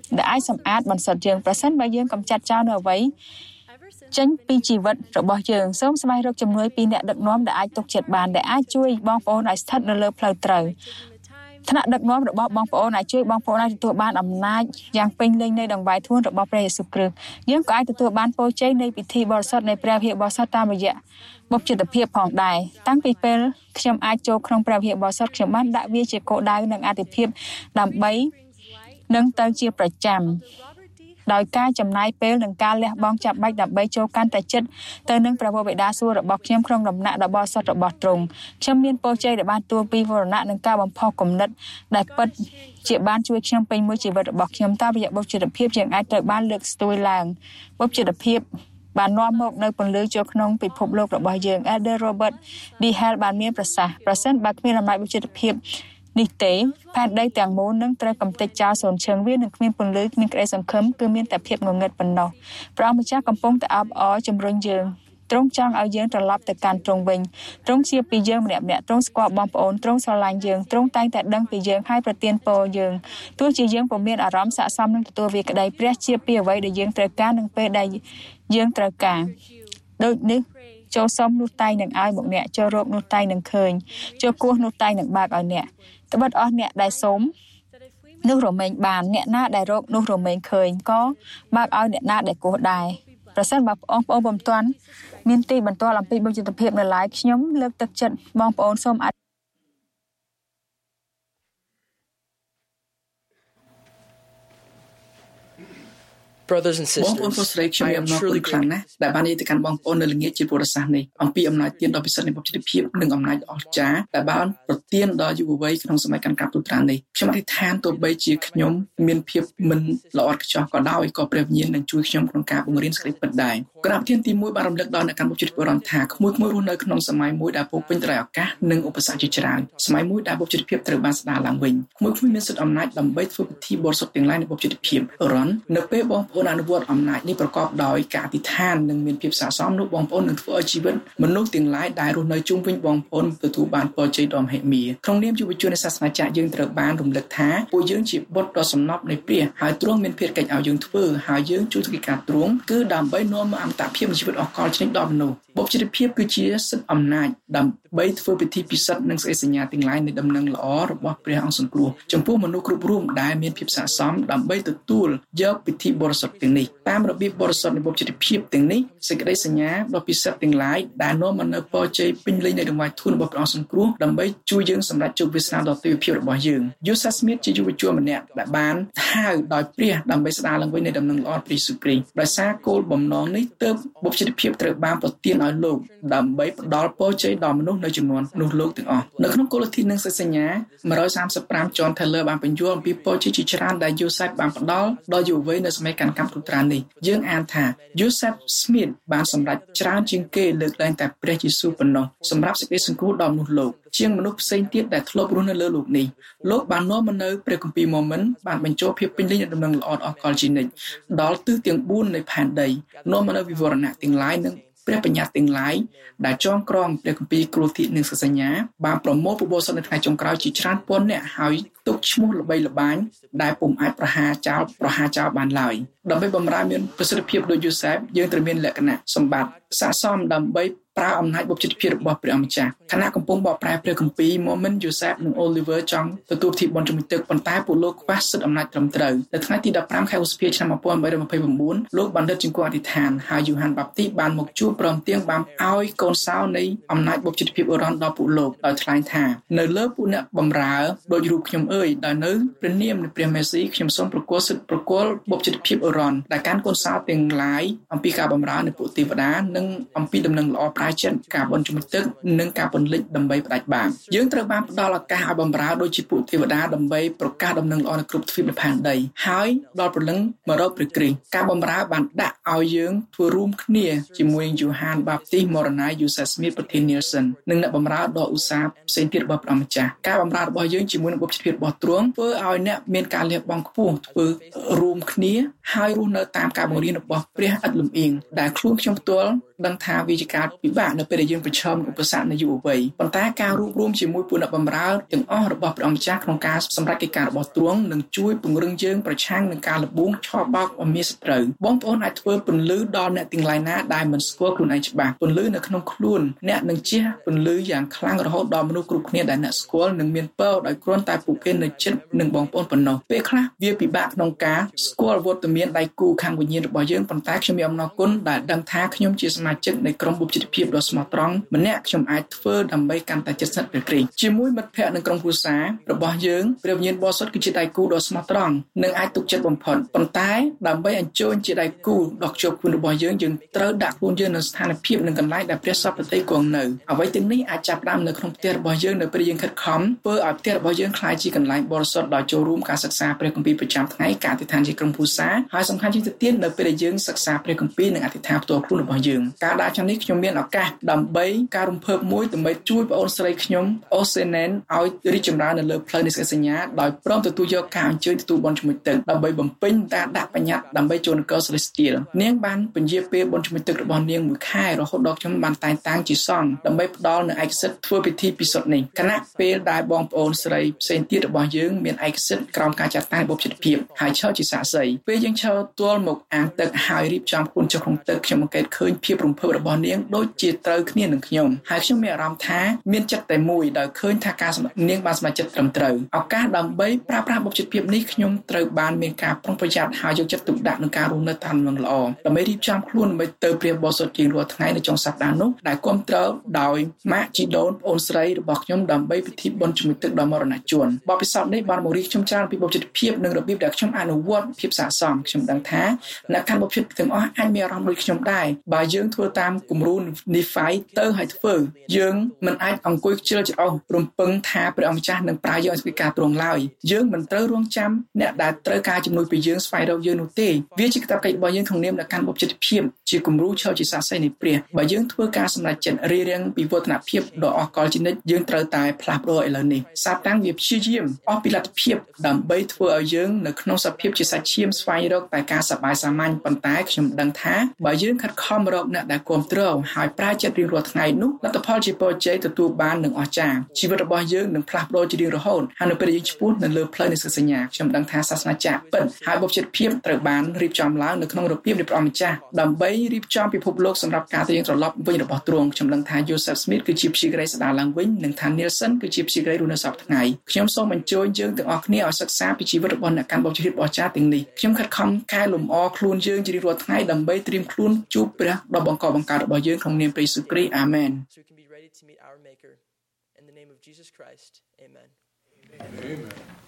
ដែលអាចសម្អាតបន្សុទ្ធយើងប្រសិនបើយើងកំចាត់ចោលនៅអ្វីចេញពីជីវិតរបស់យើងសូមស្វែងរកជំនួយពីអ្នកដឹកនាំដែលអាចទុកចិត្តបានដែលអាចជួយបងប្អូនឲ្យស្ថិតនៅលើផ្លូវត្រូវថ្នាក់ដឹកនាំរបស់បងប្អូនអាចជួយបងប្អូនឲ្យទទួលបានអំណាចយ៉ាងពេញលេញនៃដង្វាយធ្ងន់របស់ព្រះយេស៊ូវគ្រីស្ទយើងក៏អាចទទួលបានពរជ័យនៃពិធីបរិសុទ្ធនៃព្រះវិហារបរិសុទ្ធតាមរយៈបុព្វជិតភាពផងដែរតាំងពីពេលខ្ញុំអាចចូលក្នុងព្រះវិហារបរិសុទ្ធខ្ញុំបានដាក់វាជាគោលដៅនិងអាទិភាពដើម្បីនឹងទៅជាប្រចាំដោយការចំណាយពេលនិងការលះបង់ចាំបាច់ដើម្បីចូលកាន់តែជិតទៅនឹងព្រះបិតាសួគ៌របស់ខ្ញុំក្នុងដំណាក់ដ៏បរិសុទ្ធរបស់ទ្រង់ខ្ញុំមានពរជ័យដែលបានទទួលពីវរណៈនិងការបំផុសគំនិតដែលពិតជាបានជួយខ្ញុំពេញមួយជីវិតរបស់ខ្ញុំតាមរយៈបុព្វជិតភាពយើងអាចត្រូវបានលើកស្ទួយឡើងបុព្វជិតភាពបាននាំមកនៅពន្លឺចូលក្នុងពិភពលោករបស់យើង Elder Robert D. Hale បានមានប្រសាសន៍ប្រសិនបើគ្មានអំណាចបុព្វជិតភាពនេះទេផែនដីទាំងមូលនឹងត្រូវកំទេចចោលសូន្យឈឹងវានឹងគ្មានពន្លឺគ្មានក្តីសង្ឃឹមគឺមានតែភាពងងឹតប៉ុណ្ណោះព្រះម្ចាស់កំពុងតែអបអរជំរុញយើងទ្រង់ចង់ឲ្យយើងត្រឡប់ទៅកាន់ទ្រង់វិញទ្រង់ជាពីយើងម្នាក់ម្នាក់ទ្រង់ស្គាល់បងប្អូនទ្រង់ស្រឡាញ់យើងទ្រង់តែងតែដឹងពីយើងហើយប្រទានពរយើងទោះជាយើងពុំមានអារម្មណ៍ស័ក្តិសមនឹងទទួលវាក្តីព្រះជាពីអ្វីដែលយើងត្រូវការនឹងពេលដែលយើងត្រូវការដូចនេះចូលសុំនោះតែងនឹងឲ្យមកអ្នកចូលរកនោះតែងនឹងឃើញចូលគោះនោះតែងនឹងបើកឲ្យអ្នកត្បិតអស់អ្នកដែលសុំនោះរមែងបានអ្នកណាដែលរកនោះរមែងឃើញក៏បើកឲ្យអ្នកណាដែលគោះដែរប្រសិនបើបងប្អូនពុំទាន់មានទីបន្ទាល់អំពីបុព្វជិតភាពនៅឡើយខ្ញុំលើកទឹកចិត្តបងប្អូនសូមអាច Brothers and sisters បងប្អូនប្រុសស្រីខ្ញុំមានអំណរគុណខ្លាំងណាស់ដែលបាននិយាយទៅកាន់បងប្អូននៅល្ងាចជាពុទ្ធសាសនានេះអំពីអំណាចទានដ៏ពិសិដ្ឋនៃបុព្វជិតភាពនិងអំណាចអស្ចារ្យដែលបានប្រទានដល់យុវវ័យក្នុងសម័យកាន់កាប់ទុត្រានេះខ្ញុំអធិដ្ឋានទោះបីជាខ្ញុំមានភាពមិនល្អឥតខ្ចោះក៏ដោយក៏ព្រះវិញ្ញាណនឹងជួយខ្ញុំក្នុងការបង្រៀនសេចក្តីពិតដែរក្រាបធានទីមួយបានរំលឹកដល់អ្នកកាន់បុព្វជិតបុរាណថាក្មួយៗរស់នៅក្នុងសម័យមួយដែលពោពេញដោយឱកាសនិងឧបសគ្គជាច្រើនសម័យមួយដែលបុព្វជិតភាពត្រូវបានស្ដារឡើងវិញក្មួយៗមានសិទ្ធិអំណាចដើម្បីធ្វើពិធីបរិសុទ្ធទាំងឡាយនៃបុព្វជិតភាពរ៉ននៅពេលបងប្អូនអនុវត្តអំណាចនេះប្រកបដោយការអធិដ្ឋាននិងមានភាពស័ក្តិសមនោះបងប្អូននឹងធ្វើឲ្យជីវិតមនុស្សទាំងឡាយដែលរស់នៅជុំវិញបងប្អូនទទួលបានពរជ័យដ៏មហិមាក្នុងនាមយុវជននៃសាសនាចាស់យើងត្រូវបានរំលឹកថាពួកយើងជាបុត្រដ៏សំណប់នៃព្រះហើយទ្រង់មានភារកិច្ចឲ្យយើងធ្វើហើយយើងជួយធ្វើការទ្រង់គឺដើម្បីនាំមកអមតភាពនៃជីវិតអកលជ្រៅដល់មនុស្សបុព្វជិតភាពគឺជាសិទ្ធិអំណាចដើម្បីធ្វើពិធីពិសិដ្ឋនិងសេចក្តីសញ្ញាទាំងឡាយនៃដំណឹងល្អរបស់ព្រះអង្គសង្គ្រោះចំពោះមនុស្សគ្រប់រូបដែលមានភាពស័ក្តិសមដើម្បីទទួលយកពិធីបរិសុទ្ធទាំងនេះតាមរបៀបបរិសុទ្ធនៃបុព្វជិតភាពទាំងនេះសេចក្តីសញ្ញាដ៏ពិសិដ្ឋទាំងឡាយដែលនាំមកនូវពរជ័យពេញលេញនៃដង្វាយធូនរបស់ព្រះអង្គសង្គ្រោះដើម្បីជួយយើងសម្រេចជោគវាសនាដ៏ទិវភាពរបស់យើងយូសាស្មីតជាយុវជនម្នាក់ដែលបានហៅដោយព្រះដើម្បីស្ដារឡើងវិញនៃដំណឹងល្អព្រះយេស៊ូវគ្រីស្ទដោយសារគោលបំណងនេះទើបបុព្វជិតភាពត្រូវបានប្រទានឲ្យលោកដើម្បីផ្ដល់ពរជ័យដល់មនុស្សនៅចំនួននោះលោកទាំងអស់នៅក្នុងគោលធាតុនិងសេចក្តីសញ្ញាone thirty-five John Taylor បានបញ្យល់អំពីពរជ័យជាច្រើនដែលយូសេបបានផ្ដល់ដល់យុវវ័យនៅសម័យកាន់កាប់ទុត្រានេះយើងអានថាយូសេបស្មីតបានសម្រេចច្រើនជាងគេលើកលែងតែព្រះយេស៊ូវប៉ុណ្ណោះសម្រាប់សេចក្តីសង្គ្រោះដល់មនុស្សលោកជាងមនុស្សផ្សេងទៀតដែលធ្លាប់រស់នៅលើលោកនេះលោកបាននាំមកនៅព្រះគម្ពីរម៉ូមិនបានបញ្ចូលភាពពេញលេញនៃដំណឹងល្អអកលជានិច្ចដល់ទិសទាំងfourនៃផែនដីនាំមកនៅវិវរណៈទាំងឡាយនិងព្រះបញ្ញត្តិទាំងឡាយដែលចងក្រងព្រះគម្ពីរគ្រូទីនិងសញ្ញាបានប្រមូលពុទ្ធសាសនានៅថ្ងៃចុងក្រោយជាច្រើនពាន់នាក់ហើយទុកឈ្មោះល្បីល្បាញដែលពុំអាចប្រហារចោលប្រហារចោលបានឡើយដើម្បីបម្រើមានប្រសិទ្ធភាពដូចយូសេបយើងត្រូវមានលក្ខណៈសម្បត្តិស័ក្តិសមដើម្បីប្រើអំណាចបុព្វជិតភាពរបស់ព្រះម្ចាស់គណៈកំពុងបកប្រែព្រះគម្ពីរ Mormon Joseph និង Oliver ចង់ទទួលពិធីបុណ្យជំនុំទឹកប៉ុន្តែពួកលោកខ្វះសិទ្ធិអំណាចត្រឹមត្រូវនៅថ្ងៃទីfifteenខែឧសភាឆ្នាំeighteen twenty-nineលោកបណ្ឌិតជង្គង់អធិដ្ឋានហើយយូហានបាប់ទីបានមកជួបព្រមទាំងបានឲ្យកូនសោនៃអំណាចបុព្វជិតភាពអរ៉នដល់ពួកលោកដោយថ្លែងថានៅលើពួកអ្នកបម្រើដោយរូបខ្ញុំអើយដោយនៅព្រះនាមនៃព្រះមេស៊ីខ្ញុំសូមប្រគល់សិទ្ធិប្រគល់បុព្វជិតភាពអរ៉នដែលកាន់កូនសោទាំងឡាយអំពីការបម្រើនៃពួកទេវតានិងអំពីដំណឹងល្អប្រាចិត្តការបន់ជំទឹកនិងការពន្លិចដើម្បីផ្ដាច់បាបយើងត្រូវបានផ្ដល់ឱកាសឲ្យបម្រើដូចជាពួកទេវតាដើម្បីប្រកាសដំណឹងល្អនៅគ្រប់ទ្វីបនៃផែនដីហើយដល់ព្រលឹងមករកព្រះគ្រីស្ទការបម្រើបានដាក់ឲ្យយើងធ្វើរួមគ្នាជាមួយយូហានបាប់ទីមរណាយយូសាស្មីតប្រធាននីលសិននិងអ្នកបម្រើដ៏ឧស្សាហ៍ផ្សេងទៀតរបស់ព្រះម្ចាស់ការបម្រើរបស់យើងជាមួយនឹងបុព្វជិតភាពរបស់ទ្រង់ធ្វើឲ្យអ្នកមានការលះបង់ខ្ពស់ធ្វើរួមគ្នាហើយរស់នៅតាមការបង្រៀនរបស់ព្រះឥតលំអៀងដែលខ្លួនខ្ញុំផ្ទាល់ដឹងថាវាជាការពិបាកនៅពេលដែលយើងប្រឈមឧបសគ្គនៅយុវវ័យប៉ុន្តែការរួបរวมជាមួយពលរដ្ឋបម្រើទាំងអស់របស់ព្រះអង្គម្ចាស់ក្នុងការសម្រេចកិច្ចការរបស់ទ្រង់នឹងជួយពង្រឹងយើងប្រឆាំងនឹងការលបួងឆបោកអមាសត្រូវបងប្អូនអាចធ្វើពន្លឺដល់អ្នកទាំងឡាយណាដែលមិនស្គាល់ខ្លួនឯងច្បាស់ពន្លឺនៅក្នុងខ្លួនអ្នកនឹងជះពន្លឺយ៉ាងខ្លាំងរហូតដល់មនុស្សគ្រប់គ្នាដែលអ្នកស្គាល់នឹងមានពរដោយគ្រាន់តែពួកគេនៅជិតនឹងបងប្អូនប៉ុណ្ណោះពេលខ្លះវាពិបាកក្នុងការស្គាល់វត្តមានដៃគូខាងវិញ្ញាណរបស់យើងប៉ុន្តែខ្ញុំមានអំណរគុណដែលដឹងថាខ្ញុំជាសមាជិកនៃក្រុមបុព្វជិតភាពដ៏ស្មោះត្រង់ម្នាក់ខ្ញុំអាចធ្វើដើម្បីកាន់តែជិតស្និទ្ធព្រះគ្រីស្ទជាមួយមិត្តភ័ក្តិនិងក្រុមគ្រួសាររបស់យើងព្រះវិញ្ញាណបរិសុទ្ធគឺជាដៃគូដ៏ស្មោះត្រង់និងអាចទុកចិត្តបំផុតប៉ុន្តែដើម្បីអញ្ជើញជាដៃគូដ៏ខ្ជាប់ខ្ជួនរបស់យើងយើងត្រូវដាក់ខ្លួនយើងនៅស្ថានភាពនិងកន្លែងដែលព្រះសព្វតីគង់នៅអ្វីទាំងនេះអាចចាប់ផ្ដើមនៅក្នុងផ្ទះរបស់យើងនៅពេលយើងខិតខំធ្វើឲ្យផ្ទះរបស់យើងក្លាយជាកន្លែងបរិសុទ្ធដោយចូលរួមការសិក្សាព្រះគម្ពីរប្រចាំថ្ងៃការអធិដ្ឋានជាក្រុមគ្រួសារហើយសំខាន់ជាងទៅទៀតនៅពេលដែលយើងសិក្សាព្រះគម្ពីរនិងអធិដ្ឋានផ្ទាល់ខ្លួនរបស់យើងការដាក់ចំនេះខ្ញុំមានឱកាសដើម្បីការរំភើបមួយដើម្បីជួយបងអូនស្រីខ្ញុំអូសេណែនឲ្យរីកចម្រើននៅលើផ្លូវនៃសេចក្ដីសញ្ញាដោយព្រមទទួលយកការអញ្ជើញទទួលបុណ្យជាមួយទឹកដើម្បីបំពេញការដាក់បញ្ញត្តិដើម្បីចូលនគរ Celestial នាងបានពន្យាពេលបុណ្យជាមួយទឹករបស់នាងមួយខែរហូតដល់ខ្ញុំបានតែងតាំងជាសង្ឃដើម្បីផ្ដល់នូវឯកសិទ្ធិធ្វើពិធីពិសុទ្ធនេះគណៈពេលដែលបងប្អូនស្រីផ្សេងទៀតរបស់យើងមានឯកសិទ្ធិក្រោមការចាត់តាំងបុព្វជិតភាពហើយឈរជាសាក្សីពេលយើងឈរទល់មកអាងទឹកហើយរៀបចំខ្លួនចុះក្នុងទឹកខ្ញុំសង្កេតឃើញភាពរំភើបរបស់នាងដូចជាត្រូវគ្នានឹងខ្ញុំហើយខ្ញុំមានអារម្មណ៍ថាមានចិត្តតែមួយដោយឃើញថាការនាងបានសម្រេចចិត្តត្រឹមត្រូវឱកាសដើម្បីប្រើប្រាស់បុព្វជិតភាពនេះខ្ញុំត្រូវបានមានការប្រុងប្រយ័ត្នហើយយកចិត្តទុកដាក់នឹងការរស់នៅតាមនឹងល្អដើម្បីរៀបចំខ្លួនដើម្បីទៅព្រះបរិសុទ្ធជារាល់ថ្ងៃនៅចុងសប្តាហ៍នោះដែលគាំទ្រដោយម៉ាក់ជីដូនប្អូនស្រីរបស់ខ្ញុំដើម្បីពិធីបុណ្យជាមួយទឹកដ៏មរណជនបទពិសោធន៍នេះបានបង្រៀនខ្ញុំច្រើនពីបុព្វជិតភាពនិងរបៀបដែលខ្ញុំអនុវត្តភាពស័ក្តិសមខ្ញុំដឹងថាអ្នកកាន់បុព្វជិតទាំងអស់អាចមានអារម្មណ៍ដូចខ្ញុំដែរបើយើងធ្វើតាមគំរូនីហ្វាយទៅហើយធ្វើយើងមិនអាចអង្គុយខ្ជិលច្រអូសរំពឹងថាព្រះអង្គម្ចាស់នឹងប្រើយើងឲ្យការទ្រង់ឡើយយើងមិនត្រូវរងចាំអ្នកដែលត្រូវការជំនួយពីយើងស្វែងរកយើងនោះទេវាជាកាតព្វកិច្ចរបស់យើងក្នុងនាមអ្នកកាន់បុព្វជិតភាពជាគំរូឈរជាសាក្សីនៃព្រះបើយើងធ្វើការសម្រេចចិត្តរៀបរៀងពីវឌ្ឍនភាពដ៏អស្ចារ្យជានិច្ចយើងត្រូវតែផ្លាស់ប្ដូរឥឡូវនេះសាតាំងវាព្យាយាមអស់ពីលទ្ធភាពដើម្បីធ្វើឲ្យយើងនៅក្នុងសភាពជាសាច់ឈាមស្វែងរកតែការសប្បាយសាមញ្ញប៉ុន្តែខ្ញុំដឹងថាបើយើងខិតខំរកអ្នកដែលគាំទ្រហើយប្រើចិត្តរៀងរាល់ថ្ងៃនោះលទ្ធផលជាពរជ័យទទួលបាននឹងអស្ចារ្យជីវិតរបស់យើងនឹងផ្លាស់ប្ដូរជារៀងរហូតហើយនៅពេលយើងឈ្មោះនៅលើផ្លូវនៃសិទ្ធិសញ្ញាខ្ញុំដឹងថាសាសនាចាក់ពិតហើយបុព្វជិតភាពត្រូវបានរៀបចំឡើងនៅក្នុងរបៀបនៃព្រះអង្គម្ចាស់ដើម្បីរៀបចំពិភពលោកសម្រាប់ការទៅយើងត្រឡប់វិញរបស់ទ្រង់ខ្ញុំដឹងថា Joseph Smith គឺជាព្យាក្រៃស្ដារឡើងវិញនិងថា Nielsen គឺជាព្យាក្រៃរស់នៅសពថ្ងៃខ្ញុំសូមអញ្ជើញយើងទាំងអស់គ្នាឲ្យសិក្សាពីជីវិតរបស់អ្នកកាន់បុព្វជិតភាពរបស់ចាស់ទាំងនេះខ្ញុំខិតខំកែលម្អខ្លួនយើងជារៀងរាល់ថ្ងៃដើម្បីត្រៀមខ្លួនជួបព្រះដ៏បង្កបង្កើតរបស់យើងក្នុងនាមព្រះយេស៊ូវគ្រីស្ទអាមែន In the name of Jesus Christ. Amen. Amen.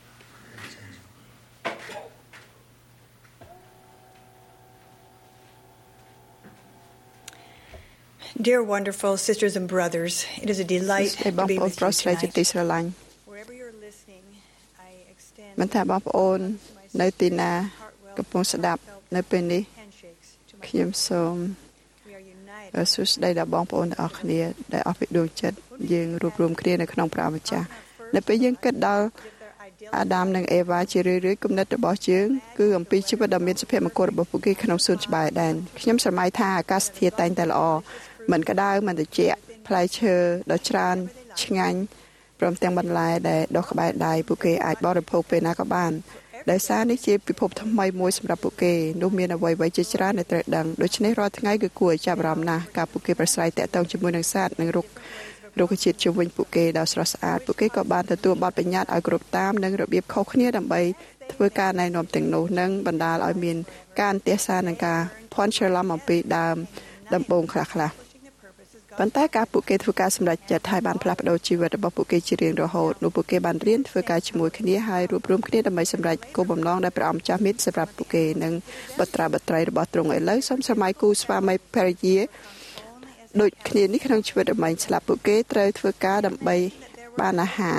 Dear wonderful sisters and brothers, it is a delight to be with you tonight. Wherever you're listening, I extend មិនថាបងប្អូននៅទីណាកំពុងស្ដាប់នៅពេលនេះខ្ញុំសូមសួស្តីដល់បងប្អូនទាំងអស់គ្នាដែលអស់ពីដួងចិត្តយើងរួបរวมគ្នានៅក្នុងព្រះម្ចាស់នៅពេលយើងគិតដល់អាដាមនិងអេវ៉ាជារឿយៗគំនិតរបស់យើងគឺអំពីជីវិតដ៏មានសុភមង្គលរបស់ពួកគេក្នុងសួនច្បារដែនខ្ញុំស្រមៃថាអាកាសធាតុតែងតែល្អមិនក្តៅមិនត្រជាក់ផ្លែឈើដ៏ច្រើនឆ្ងាញ់ព្រមទាំងបន្លែដែលដុះក្បែរដៃពួកគេអាចបរិភោគពេលណាក៏បានដោយសារនេះជាពិភពថ្មីមួយសម្រាប់ពួកគេនោះមានអ្វីៗជាច្រើនដែលត្រូវដឹងដូច្នេះរាល់ថ្ងៃគឺគួរឲ្យចាប់អារម្មណ៍ណាស់ការពួកគេប្រស្រ័យតាក់ទងជាមួយនឹងសត្វនិងរុក្ខរុក្ខជាតិជុំវិញពួកគេដ៏ស្រស់ស្អាតពួកគេក៏បានទទួលបទបញ្ញត្តិឲ្យគ្រប់តាមនិងរបៀបខុសគ្នាដើម្បីធ្វើការណែនាំទាំងនោះនិងបណ្ដាលឲ្យមានការអន្ទះសារនិងការភ័ន្តច្រឡំអំពីដើមដំបូងខ្លះៗប៉ុន្តែការពួកគេធ្វើការសម្រេចចិត្តហើយបានផ្លាស់ប្ដូរជីវិតរបស់ពួកគេជារៀងរហូតនោះពួកគេបានរៀនធ្វើការជាមួយគ្នាហើយរួបរวมគ្នាដើម្បីសម្រេចគោលបំណងដែលព្រះអង្គម្ចាស់មានសម្រាប់ពួកគេនិងបុត្រាបុត្រីរបស់ទ្រង់ឥឡូវសូមសម័យគូស្វាមីភរិយាដូចគ្នានេះក្នុងជីវិតរបស់ស្លាប់ពួកគេត្រូវធ្វើការដើម្បីបានអាហារ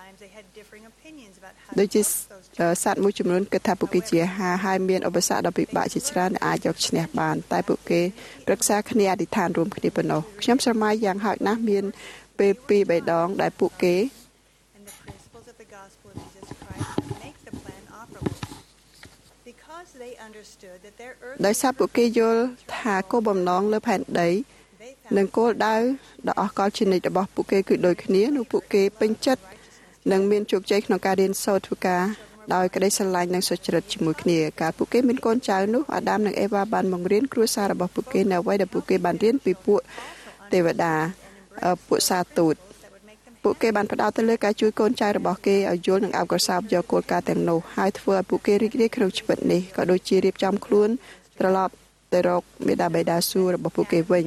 ដូចជាសត្វមួយចំនួនគិតថាពួកគេជាអាហារហើយមានឧបសគ្គដ៏ពិបាកជាច្រើនដែលអាចយកឈ្នះបានតែពួកគេប្រឹក្សាគ្នាអធិដ្ឋានរួមគ្នាប៉ុណ្ណោះខ្ញុំស្រមៃយ៉ាងហោចណាស់មានពេលពីរបីដងដែលពួកគេដោយសារពួកគេយល់ថាគោលបំណងលើផែនដីនិងគោលដៅដ៏អស្ចារ្យជានិច្ចរបស់ពួកគេគឺដូចគ្នានោះពួកគេពេញចិត្តនិងមានជោគជ័យក្នុងការរៀនសូត្រធ្វើការដោយក្តីស្រឡាញ់និងសុចរិតជាមួយគ្នាការពួកគេមានកូនចៅនោះអាដាមនិងអេវ៉ាបានបង្រៀនគ្រួសាររបស់ពួកគេនៅអ្វីដែលពួកគេបានរៀនពីពួកទេវតាពួកសាទូតពួកគេបានផ្ដោតទៅលើការជួយកូនចៅរបស់គេឲ្យយល់និងអបអរសាទរយកគោលការណ៍ទាំងនោះហើយធ្វើឲ្យពួកគេរីករាយក្នុងជីវិតនេះក៏ដូចជារៀបចំខ្លួនត្រឡប់ទៅរកមេដាបេដាសួររបស់ពួកគេវិញ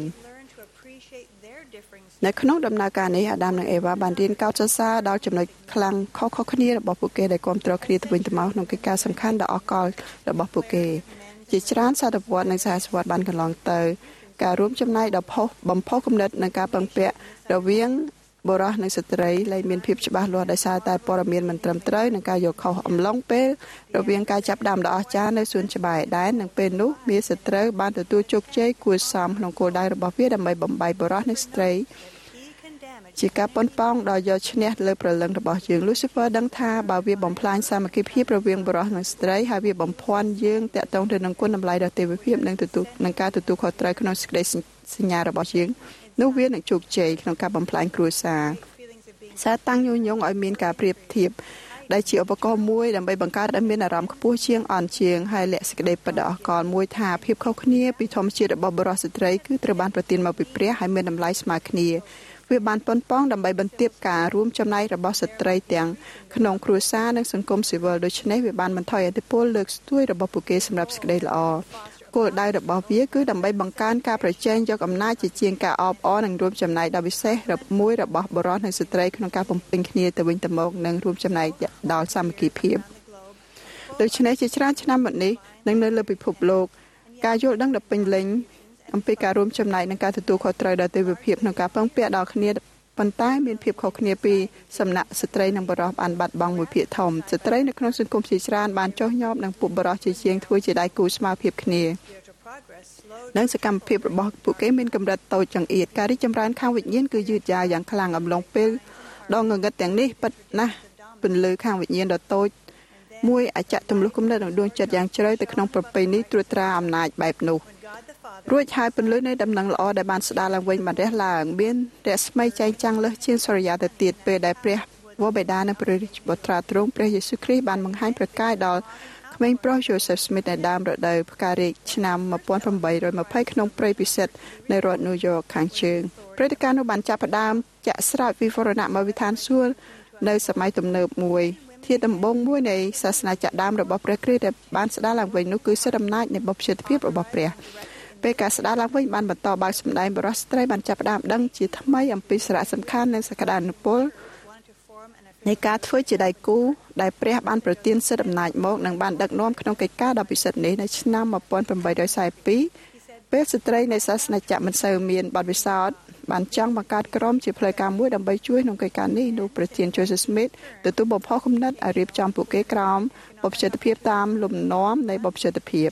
នៅក្នុងដំណើរការនេះអាដាមនិងអេវ៉ាបានរៀនកោតសរសើរដល់ចំណុចខ្លាំងខុសៗគ្នារបស់ពួកគេដែលគ្រប់គ្រងគ្នាទៅវិញទៅមកក្នុងកិច្ចការសំខាន់ដ៏អស្ចារ្យរបស់ពួកគេជាច្រើនសតវត្សនិងសហសវត្សបានកន្លងទៅការរួមចំណែកដ៏ផុសបំផុសគំនិតនិងការពឹងពាក់រវាងបុរសនិងស្ត្រីលែងមានភាពច្បាស់លាស់ដោយសារតែព័ត៌មានមិនត្រឹមត្រូវនិងការយកខុសអំឡុងពេលរវាងការចាប់ផ្ដើមដ៏អស្ចារ្យនៅសួនច្បារអេដែននិងពេលនោះមាសត្រូវបានទទួលជោគជ័យគួរសមក្នុងគោលដៅរបស់វាដើម្បីបំបីបុរសនិងស្ត្រីជាការប៉ុនប៉ងដ៏យកឈ្នះលើព្រលឹងរបស់យើង Lucifer ដឹងថាបើវាបំផ្លាញសាមគ្គីភាពរវាងបុរសនិងស្ត្រីហើយវាបំភាន់យើងតាក់ទងទៅនឹងគុណតម្លៃដ៏ទេវភាពនិងទទួលនឹងការទទួលខុសត្រូវក្នុងសេចក្តីសញ្ញារបស់យើងនោះវានឹងជោគជ័យក្នុងការបំផ្លាញគ្រួសារសាតាំងញុយញងឲ្យមានការប្រៀបធៀបដែលជាឧបករណ៍មួយដើម្បីបង្កើតឲ្យមានអារម្មណ៍ខ្ពស់ជាងអន់ជាងហើយលាក់សេចក្តីពិតដ៏អស្ចារ្យមួយថាភាពខុសគ្នាពីធម្មជាតិរបស់បុរសស្ត្រីគឺត្រូវបានប្រទានមកពីព្រះហើយមានតម្លៃស្មើគ្នាវាបានប៉ុនប៉ងដើម្បីបន្ទាបការរួមចំណែករបស់ស្ត្រីទាំងក្នុងគ្រួសារនិងសង្គមស៊ីវិលដូច្នេះវាបានបន្ថយឥទ្ធិពលលើកស្ទួយរបស់ពួកគេសម្រាប់សេចក្តីល្អគោលដៅរបស់វាគឺដើម្បីបង្កើនការប្រជែងយកអំណាចជាជាងការអបអរនិងរួមចំណែកដ៏វិសេសមួយរបស់បុរសនិងស្ត្រីក្នុងការបំពេញគ្នាទៅវិញទៅមកនិងរួមចំណែកដល់សាមគ្គីភាពដូច្នេះជាច្រើនឆ្នាំមកនេះនិងនៅលើពិភពលោកការយល់ដឹងដ៏ពេញលេញអំពីការរួមចំណែកនិងការទទួលខុសត្រូវដល់ទេវភាពក្នុងការពឹងពាក់ដល់គ្នាប៉ុន្តែមានភាពខុសគ្នាពីសំណាក់ស្ត្រីនិងបុរសបានបាត់បង់មួយភាគធំស្ត្រីនៅក្នុងសង្គមជាច្រើនបានចុះញ៉ាប់នឹងពួកបុរសជាជាងធ្វើជាដៃគូស្មើភាពគ្នានិងសកម្មភាពរបស់ពួកគេមានកម្រិតតូចចង្អៀតការរីកចម្រើនខាងវិញ្ញាណគឺយឺតយ៉ាវយ៉ាងខ្លាំងអំឡុងពេលដ៏ងងឹតទាំងនេះពិតណាស់ពន្លឺខាងវិញ្ញាណដ៏តូចមួយអាចទម្លុះគំនិតនិងដួងចិត្តយ៉ាងជ្រៅទៅក្នុងប្រពៃណីត្រួតត្រាអំណាចបែបនោះរួចហើយពន្លឺនៃដំណឹងល្អដែលបានស្ដារឡើងវិញបានរះឡើងមានរស្មីចែងចាំងលើសជាងសូរ្យាទៅទៀតពេលដែលព្រះវរបិតានិងព្រះរាជបុត្រាទ្រង់ព្រះយេស៊ូវគ្រីស្ទបានបង្ហាញប្រកាយដល់ក្មេងប្រុស Joseph Smith នៅដើមរដូវផ្ការីកឆ្នាំmột nghìn tám trăm hai mươiក្នុងព្រៃពិសិដ្ឋនៅរដ្ឋ New York ខាងជើងព្រឹត្តិការណ៍នោះបានចាប់ផ្ដើមចាក់ស្រោចវិវរណៈមកវិធានសួរនៅសម័យទំនើបមួយធាតុដំបូងមួយនៃសាសនាចាក់ដើមរបស់ព្រះគ្រីស្ទដែលបានស្ដារឡើងវិញនោះគឺសិទ្ធិអំណាចនៃបុព្វជិតភាពរបស់ព្រះពេលការស្ដារឡើងវិញបានបន្តបើកសម្ដែងបរិសុទ្ធស្ត្រីបានចាប់ផ្ដើមដឹងជាថ្មីអំពីសារៈសំខាន់និងសក្តានុពលនៃការធ្វើជាដៃគូដែលព្រះបានប្រទានសិទ្ធិអំណាចមកនិងបានដឹកនាំក្នុងកិច្ចការដ៏ពិសិដ្ឋនេះនៅឆ្នាំmột nghìn tám trăm bốn mươi haiពេលស្ត្រីនៃសាសនាចាក់មិនសូវមានបទពិសោធន៍បានចង់បង្កើតក្រុមជាផ្លូវការមួយដើម្បីជួយក្នុងកិច្ចការនេះនោះប្រធាន Joseph Smith ទទួលបំផុសគំនិតឲ្យរៀបចំពួកគេក្រោមបុព្វជិតភាពតាមលំនាំនៃបុព្វជិតភាព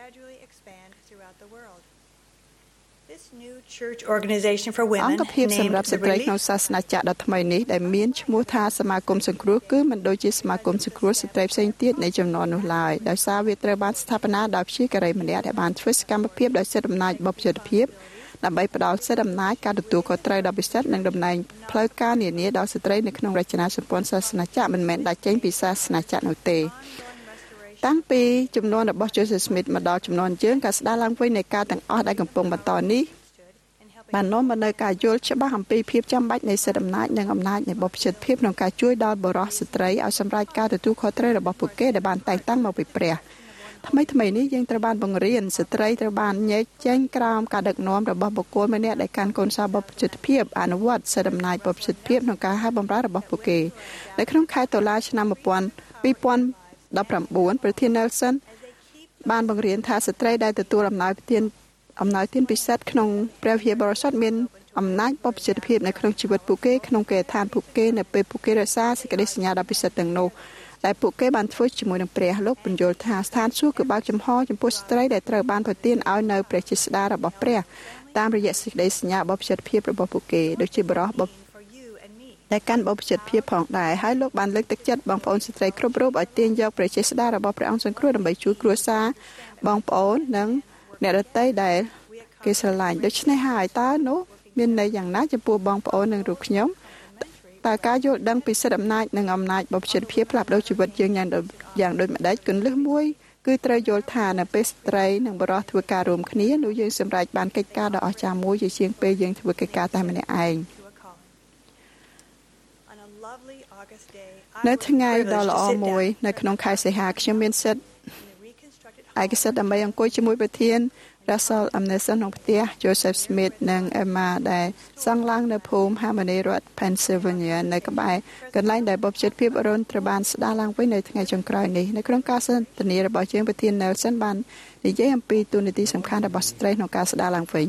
អង្គភាពសម្រាប់ស្ត្រីក្នុងសាសនាចាក់ដ៏ថ្មីនេះដែលមានឈ្មោះថាសមាគមសង្គ្រោះគឺមិនដូចជាសមាគមសង្គ្រោះស្ត្រីផ្សេងទៀតនៃចំនួននោះឡើយដោយសារវាត្រូវបានស្ថាបនាដោយព្យាការីម្នាក់ដែលបានធ្វើសកម្មភាពដោយសិទ្ធិអំណាចបុព្វជិតភាពដើម្បីផ្ដល់សិទ្ធិអំណាចការទទួលខុសត្រូវដ៏ពិសិដ្ឋនិងតំណែងផ្លូវការនានាដល់ស្ត្រីនៅក្នុងរចនាសម្ព័ន្ធសាសនាចាក់មិនមែនដាច់ចេញពីសាសនាចាក់នោះទេតាំងពីចំនួនរបស់ Joseph Smith មកដល់ចំនួនយើងការស្ដារឡើងវិញនៃការទាំងអស់ដែលកំពុងបន្តនេះបាននាំមកនូវការយល់ច្បាស់អំពីភាពចាំបាច់នៃសិទ្ធិអំណាចនិងអំណាចនៃបុព្វជិតភាពក្នុងការជួយដល់បុរសស្ត្រីឲ្យសម្រេចការទទួលខុសត្រូវរបស់ពួកគេដែលបានតែងតាំងមកពីព្រះថ្មីថ្មីនេះយើងត្រូវបានបង្រៀនស្ត្រីត្រូវបានញែកចែងក្រោមការដឹកនាំរបស់បុគ្គលម្នាក់ដែលកាន់កូនសោបុព្វជិតភាពអនុវត្តសិទ្ធិអំណាចបុព្វជិតភាពក្នុងការហៅបម្រើរបស់ពួកគេនៅក្នុងខែតុលាឆ្នាំពីរពាន់ដប់ប្រាំបួនប្រធាន Nelson បានបង្រៀនថាស្ត្រីដែលទទួលអំណោយប្រទានអំណោយទានពិសេសក្នុងព្រះវិហារបរិសុទ្ធមានអំណាចបុព្វជិតភាពនៅក្នុងជីវិតពួកគេក្នុងកិច្ចឋានពួកគេនៅពេលពួកគេរក្សាសេចក្តីសញ្ញាដ៏ពិសិដ្ឋទាំងនោះដែលពួកគេបានធ្វើជាមួយនឹងព្រះលោកបញ្យល់ថាស្ថានសួគ៌គឺបើកចំហចំពោះស្ត្រីដែលត្រូវបានប្រទានឲ្យនៅព្រះជាស្ដារបស់ព្រះតាមរយៈសេចក្តីសញ្ញាបុព្វជិតភាពរបស់ពួកគេដូចជាបរិសុទ្ធដែលកាន់បុព្វជិតភាពផងដែរហើយលោកបានលើកទឹកចិត្តបងប្អូនស្ត្រីគ្រប់រូបឲ្យទាញយកព្រះជាស្ដារបស់ព្រះអង្គសង្គ្រោះដើម្បីជួយគ្រួសារបងប្អូននិងអ្នកដទៃដែលគេស្រឡាញ់ដូច្នេះហើយតើនោះមានន័យយ៉ាងណាចំពោះបងប្អូននិងរូបខ្ញុំតើការយល់ដឹងពីសិទ្ធិអំណាចនិងអំណាចបព្វជិតភាពផ្លាស់ប្ដូរជីវិតយើងយ៉ាងយ៉ាងដូចម្ដេចគន្លឹះមួយគឺត្រូវយល់ថានៅពេលស្ត្រីនិងបុរសធ្វើការរួមគ្នានោះយើងសម្រេចបានកិច្ចការដ៏អស្ចារ្យមួយជាជាងពេលយើងធ្វើកិច្ចការតែម្នាក់ឯងនៅថ្ងៃដ៏ល្អមួយនៅក្នុងខែសីហាខ្ញុំមានសិទ្ធិឯកសិទ្ធិដើម្បីអង្គុយជាមួយប្រធាន Russell Amneson ក្នុងផ្ទះ Joseph Smith និង Emma ដែលសង់ឡើងនៅភូមិ Harmony រដ្ឋ Pennsylvania នៅក្បែរកន្លែងដែលបព្វជិតភាពរុនត្រូវបានស្ដារឡើងវិញនៅថ្ងៃចុងក្រោយនេះនៅក្នុងការសន្ទនារបស់យើងប្រធាន Nelson បាននិយាយអំពីទូនាទីសំខាន់របស់ស្ត្រីក្នុងការស្ដារឡើងវិញ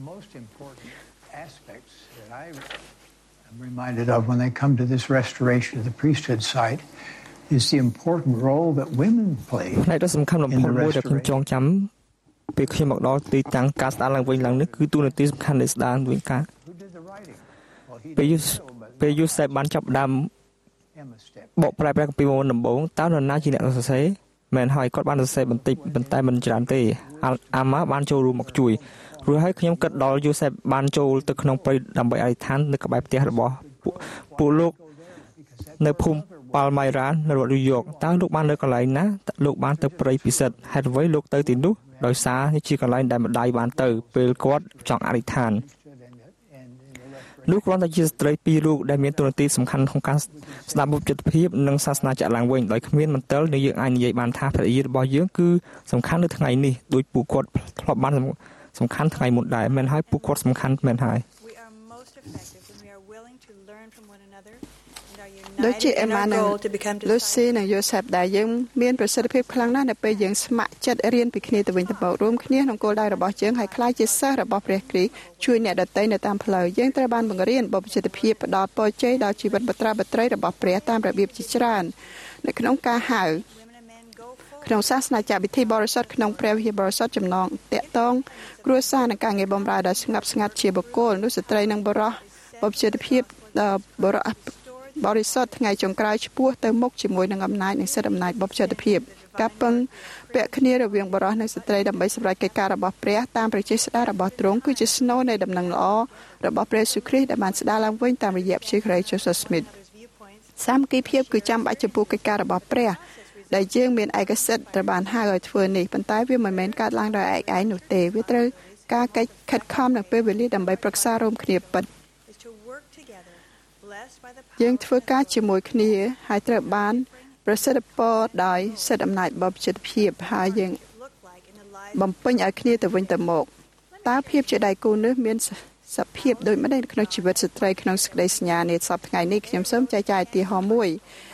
I'm reminded of when they come to this restoration of the priesthood site is the important role that women play ផ្នែកដ៏សំខាន់បំផុតមួយដែលខ្ញុំចងចាំពេលខ្ញុំមកដល់ទីតាំងការស្ដារឡើងវិញឡើងនេះគឺទូនាទីសំខាន់នៃស្ដារវិញការពេលយូពេលយូសេបបានចាប់ដើមបកប្រែព្រះគម្ពីរមុនដំបូងតើនរណាជាអ្នកសរសេរមែនហើយគាត់បានសរសេរបន្តិចប៉ុន្តែមិនច្រើនទេអាម៉ាបានចូលរួមមកជួយរួចហើយខ្ញុំគិតដល់យូសេបបានចូលទៅក្នុងព្រៃដើម្បីអធិដ្ឋាននៅក្បែរផ្ទះរបស់ពួកលោកនៅភូមិប៉ាល់ម៉ៃរ៉ាននៅរដ្ឋញូវយ៉កតើលោកបាននៅកន្លែងណាលោកបានទៅព្រៃពិសិដ្ឋហេតុអ្វីលោកទៅទីនោះដោយសារនេះជាកន្លែងដែលម្ដាយបានទៅពេលគាត់ចង់អធិដ្ឋានលោកគ្រាន់តែជាស្ត្រីពីររូបដែលមានតួនាទីសំខាន់ក្នុងការស្ដាប់បុព្វជិតភាពនិងសាសនាចាក់ឡើងវិញដោយគ្មានមន្ទិលដែលយើងអាចនិយាយបានថាភរិយារបស់យើងគឺសំខាន់នៅថ្ងៃនេះដោយពួកគាត់ធ្លាប់បានសំខាន់ថ្ងៃមុនដែរមិនហើយពួកគាត់សំខាន់មែនហើយដូចជាអេម៉ានិងលូស៊ីនិងយូសេបដែលយើងមានប្រសិទ្ធភាពខ្លាំងណាស់នៅពេលយើងស្ម័គ្រចិត្តរៀនពីគ្នាទៅវិញទៅមករួមគ្នាក្នុងគោលដៅរបស់យើងហើយក្លាយជាសិស្សរបស់ព្រះគ្រីស្ទជួយអ្នកដទៃនៅតាមផ្លូវយើងត្រូវបានបង្រៀនបុព្វជិតភាពផ្ដល់ពរជ័យដល់ជីវិតបុត្រាបុត្រីរបស់ព្រះតាមរបៀបជាច្រើននៅក្នុងការហៅក្នុងសាសនាចាក់ពិធីបរិសុទ្ធក្នុងព្រះវិហារបរិសុទ្ធចំណងតាក់ទងគ្រួសារនិងការងារបម្រើដ៏ស្ងប់ស្ងាត់ជាបុគ្គលនោះស្ត្រីនិងបុរសបុព្វជិតភាពបរិបរិសុទ្ធថ្ងៃចុងក្រោយឆ្ពោះទៅមុខជាមួយនឹងអំណាចនិងសិទ្ធិអំណាចបុព្វជិតភាពការពឹងពាក់គ្នារវាងបុរសនិងស្ត្រីដើម្បីសម្រេចកិច្ចការរបស់ព្រះតាមប្រជាស្ដាររបស់ទ្រង់គឺជាស្នូលនៃដំណឹងល្អរបស់ព្រះយេស៊ូវគ្រីស្ទដែលបានស្ដារឡើងវិញតាមរយៈជាក្រី Joseph Smith សាមគ្គីភាពគឺចាំបាច់ចំពោះកិច្ចការរបស់ព្រះដែលយើងមានឯកសិទ្ធិត្រូវបានហៅឲ្យធ្វើនេះប៉ុន្តែវាមិនមែនកើតឡើងដោយឯកឯងនោះទេវាត្រូវការកិច្ចខិតខំនៅពេលវេលាដើម្បីប្រឹក្សារួមគ្នាពិតយើងធ្វើការជាមួយគ្នាហើយត្រូវបានប្រសិទ្ធពរដោយសិទ្ធិអំណាចបព្វជិតភាពហើយយើងបំពេញឲ្យគ្នាទៅវិញទៅមកតើភាពជាដៃគូនេះមានសភាពដូចម្តេចក្នុងជីវិតស្ត្រីក្នុងសេចក្តីសញ្ញានាសប្តាហ៍ថ្ងៃនេះខ្ញុំសូមចែកចាយឧទាហរណ៍មួយ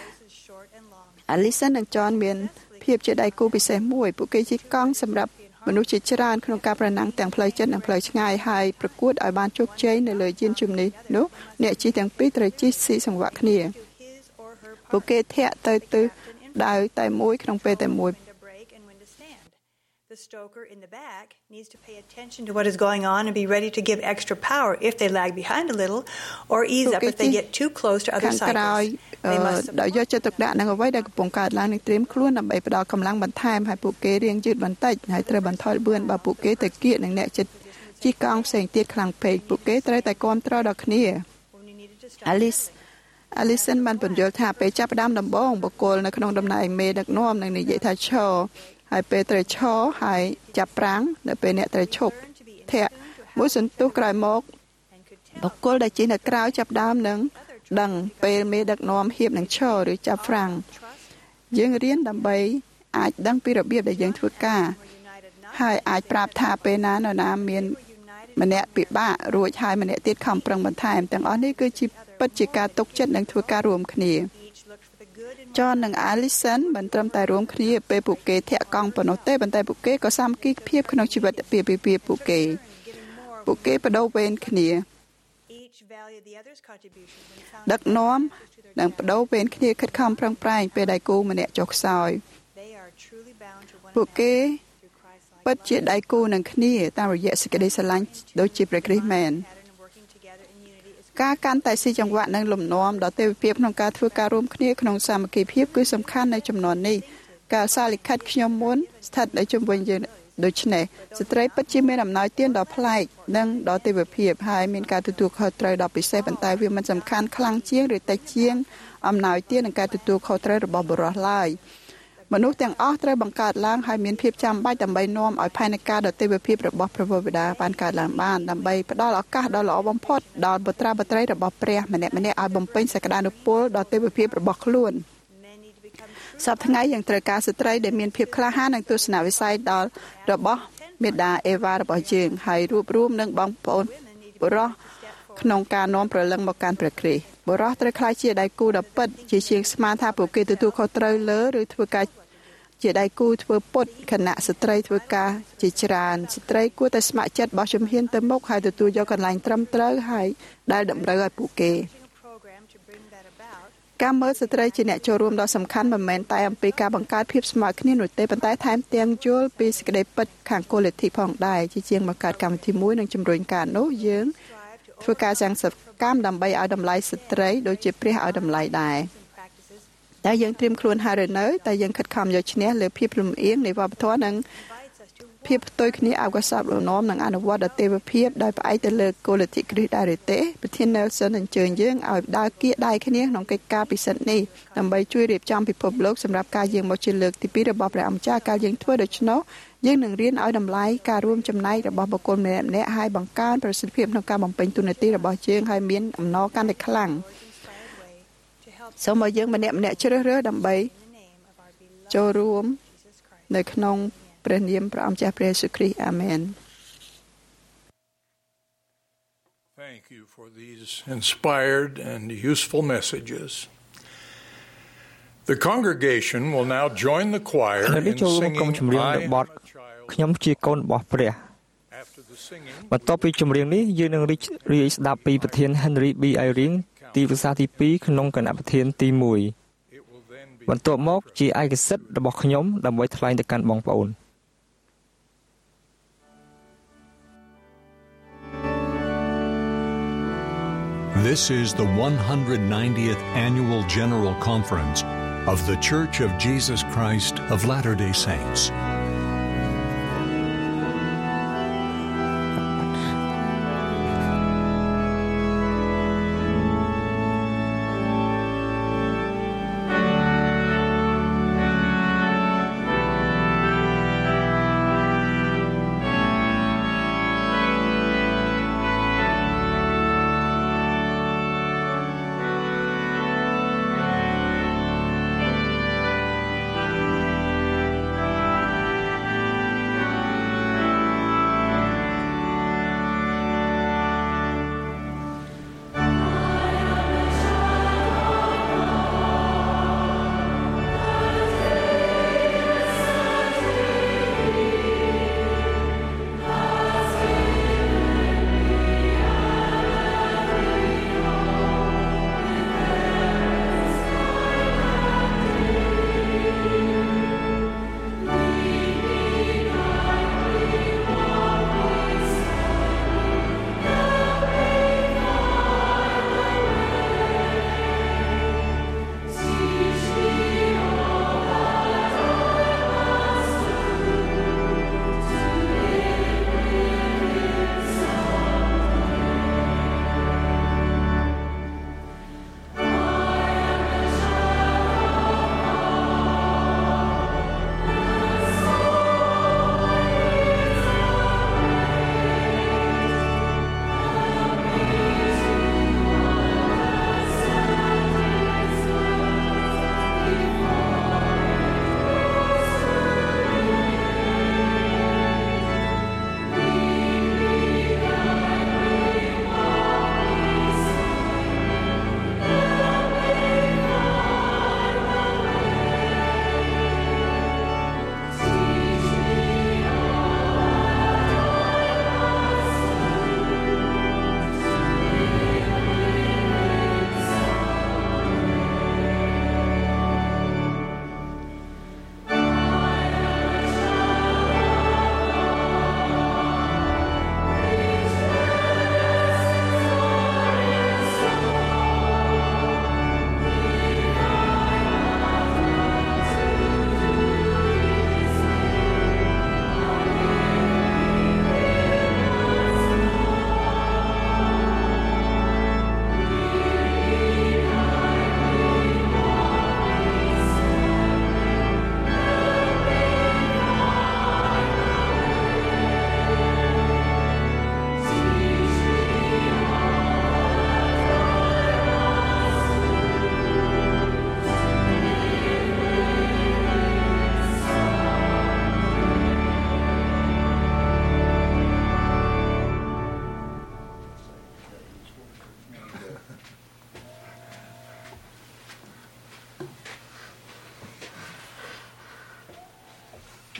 Alison និង John មានភាពជាដៃគូពិសេសមួយពួកគេជាកង់សម្រាប់មនុស្សជាច្រើនក្នុងការប្រណាំងទាំងផ្លូវចិត្តនិងផ្លូវឆ្ងាយហើយប្រកួតឲ្យបានជោគជ័យនៅលើយានជំនិះនោះអ្នកជិះទាំងពីរត្រូវជិះស៊ីសង្វាក់គ្នាពួកគេធាក់ទៅទិសដៅតែមួយក្នុងពេលតែមួយ The stoker in the back needs to pay attention to what is going on and be ready to give extra power if they lag behind a little or ease up if they get too close to other cyclists. They must ដោយយកចិត្តទុកដាក់នឹងអ្វីដែលកំពុងកើតឡើងនិងត្រៀមខ្លួនដើម្បីផ្ដល់កម្លាំងបន្ថែមឲ្យពួកគេរៀងយឺតបន្តិចហើយត្រូវបន្ថយល្បឿនបើពួកគេទៅគៀកនឹងអ្នកចិត្តជិះកង់ផ្សេងទៀតខ្លាំងពេកពួកគេត្រូវតែគាំទ្រដល់គ្នា Alice Alison បានបញ្យល់ថាពេលចាប់ផ្ដើមដំបូងបុគ្គលនៅក្នុងតំណែងមេដឹកនាំនឹងនិយាយថាឈរហើយពេលត្រូវឈរហើយចាប់ប្រាំងនៅពេលអ្នកត្រូវឈប់ធាក់មួយសន្ទុះក្រោយមកបុគ្គលដែលជិះនៅក្រៅចាប់ដើមនឹងដឹងពេលមេដឹកនាំហៀបនឹងឈរឬចាប់ប្រាំងយើងរៀនដើម្បីអាចដឹងពីរបៀបដែលយើងធ្វើការហើយអាចប្រាប់ថាពេលណានរណាមានម្នាក់ពិបាករួចហើយម្នាក់ទៀតខំប្រឹងបន្ថែមទាំងអស់នេះគឺជាពិតជាការទុកចិត្តនិងធ្វើការរួមគ្នាJohn និង Alison មិនត្រឹមតែរួមគ្នាពេលពួកគេធាក់កង់ប៉ុណ្ណោះទេប៉ុន្តែពួកគេក៏សាមគ្គីភាពក្នុងជីវិតពីពីពីពួកគេពួកគេបដូរវេនគ្នាដឹកនាំនិងបដូរវេនគ្នាខិតខំប្រឹងប្រែងពេលដៃគូម្នាក់ចុះខ្សោយពួកគេពិតជាដៃគូនឹងគ្នាតាមរយៈសេចក្តីស្រឡាញ់ដូចជាព្រះគ្រីស្ទមែនការកាន់តែស៊ីចង្វាក់និងលំនាំដល់ទេវភាពក្នុងការធ្វើការរួមគ្នាក្នុងសាមគ្គីភាពគឺសំខាន់នៅចំនួននេះការសារលិខិតខ្ញុំមុនស្ថិតនៅជុំវិញយើងដូច្នេះស្ត្រីពិតជាមានអំណោយទានដ៏ប្លែកនិងដ៏ទេវភាពហើយមានការទទួលខុសត្រូវដ៏ពិសេសប៉ុន្តែវាមិនសំខាន់ខ្លាំងជាងឬតិចជាងអំណោយទាននិងការទទួលខុសត្រូវរបស់បុរសឡើយមនុស្សទាំងអស់ត្រូវបង្កើតឡើងហើយមានភាពចាំបាច់ដើម្បីនាំឲ្យផែនការដ៏ទេវភាពរបស់ព្រះវរបិតាបានកើតឡើងបានដើម្បីផ្ដល់ឱកាសដ៏ល្អបំផុតដល់បុត្រាបុត្រីរបស់ព្រះម្នាក់ៗឲ្យបំពេញសក្តានុពលដ៏ទេវភាពរបស់ខ្លួនសប្តាហ៍ថ្ងៃយ៉ាងត្រូវការស្ត្រីដែលមានភាពក្លាហាននិងទស្សនវិស័យដល់របស់មេដាអេវ៉ារបស់យើងហើយរួបរวมនឹងបងប្អូនបុរសក្នុងការនាំប្រលឹងមកកាន់ព្រះគ្រីស្ទបុរសត្រូវក្លាយជាដៃគូដ៏ពិតជាជាងស្មានថាពួកគេទទួលខុសត្រូវលើឬធ្វើការជាដៃគូធ្វើពុតខណៈស្ត្រីធ្វើការជាច្រើនស្ត្រីគួរតែស្ម័គ្រចិត្តបោះជំហានទៅមុខហើយទទួលយកកន្លែងត្រឹមត្រូវហើយដែលតម្រូវឲ្យពួកគេការមើលស្ត្រីជាអ្នកចូលរួមដ៏សំខាន់មិនមែនតែអំពីការបង្កើតភាពស្មើគ្នានោះទេប៉ុន្តែថែមទាំងយល់ពីសេចក្តីពិតខាងគោលលទ្ធិផងដែរជាជាងបង្កើតកម្មវិធីមួយនិងជំរុញការនោះយើងធ្វើការយ៉ាងសកម្មដើម្បីឲ្យតម្លៃស្ត្រីដូចជាព្រះឲ្យតម្លៃដែរតែយើងត្រៀមខ្លួនហើយឬនៅតែយើងខិតខំយកឈ្នះលើភាពលំអៀងនៃវប្បធម៌និងភាពផ្ទុយគ្នាអកុសលលំនាំនិងអនុវត្តដល់ទេវភាពដោយផ្អែកទៅលើគោលលទ្ធិគ្រីស្ទដែរឬទេប្រធាន Nelson អញ្ជើញយើងឲ្យដើរគៀកដៃគ្នាក្នុងកិច្ចការពិសិដ្ឋនេះដើម្បីជួយរៀបចំពិភពលោកសម្រាប់ការយាងមកជាលើកទីពីររបស់ព្រះអង្គម្ចាស់ការយើងធ្វើដូច្នោះយើងនឹងរៀនឲ្យតម្លៃការរួមចំណែករបស់បុគ្គលម្នាក់ៗឲ្យបង្កើនប្រសិទ្ធភាពក្នុងការបំពេញតួនាទីរបស់យើងឲ្យមានអំណរកាន់តែខ្លាំងសូមឲ្យយើងម្នាក់ម្នាក់ជ្រើសរើសដើម្បីចូលរួមនៅក្នុងព្រះនាមព្រះអង្គម្ចាស់ព្រះយេស៊ូវគ្រីស្ទអាមែន Thank you for these inspired and useful messages. The congregation will now join the choir in singing I am a child. ខ្ញុំជាកូនរបស់ព្រះបន្ទាប់ពីចម្រៀងនេះយើងនឹងរីករាយស្ដាប់ពីប្រធាន Henry B. Eyring ទីប្រឹក្សាទីពីរក្នុងគណៈប្រធានទីមួយបន្ទាប់មកជាឯកសិទ្ធិរបស់ខ្ញុំដើម្បីថ្លែងទៅកាន់បងប្អូន This is the one hundred ninetieth Annual General Conference of The Church of Jesus Christ of Latter-day Saints.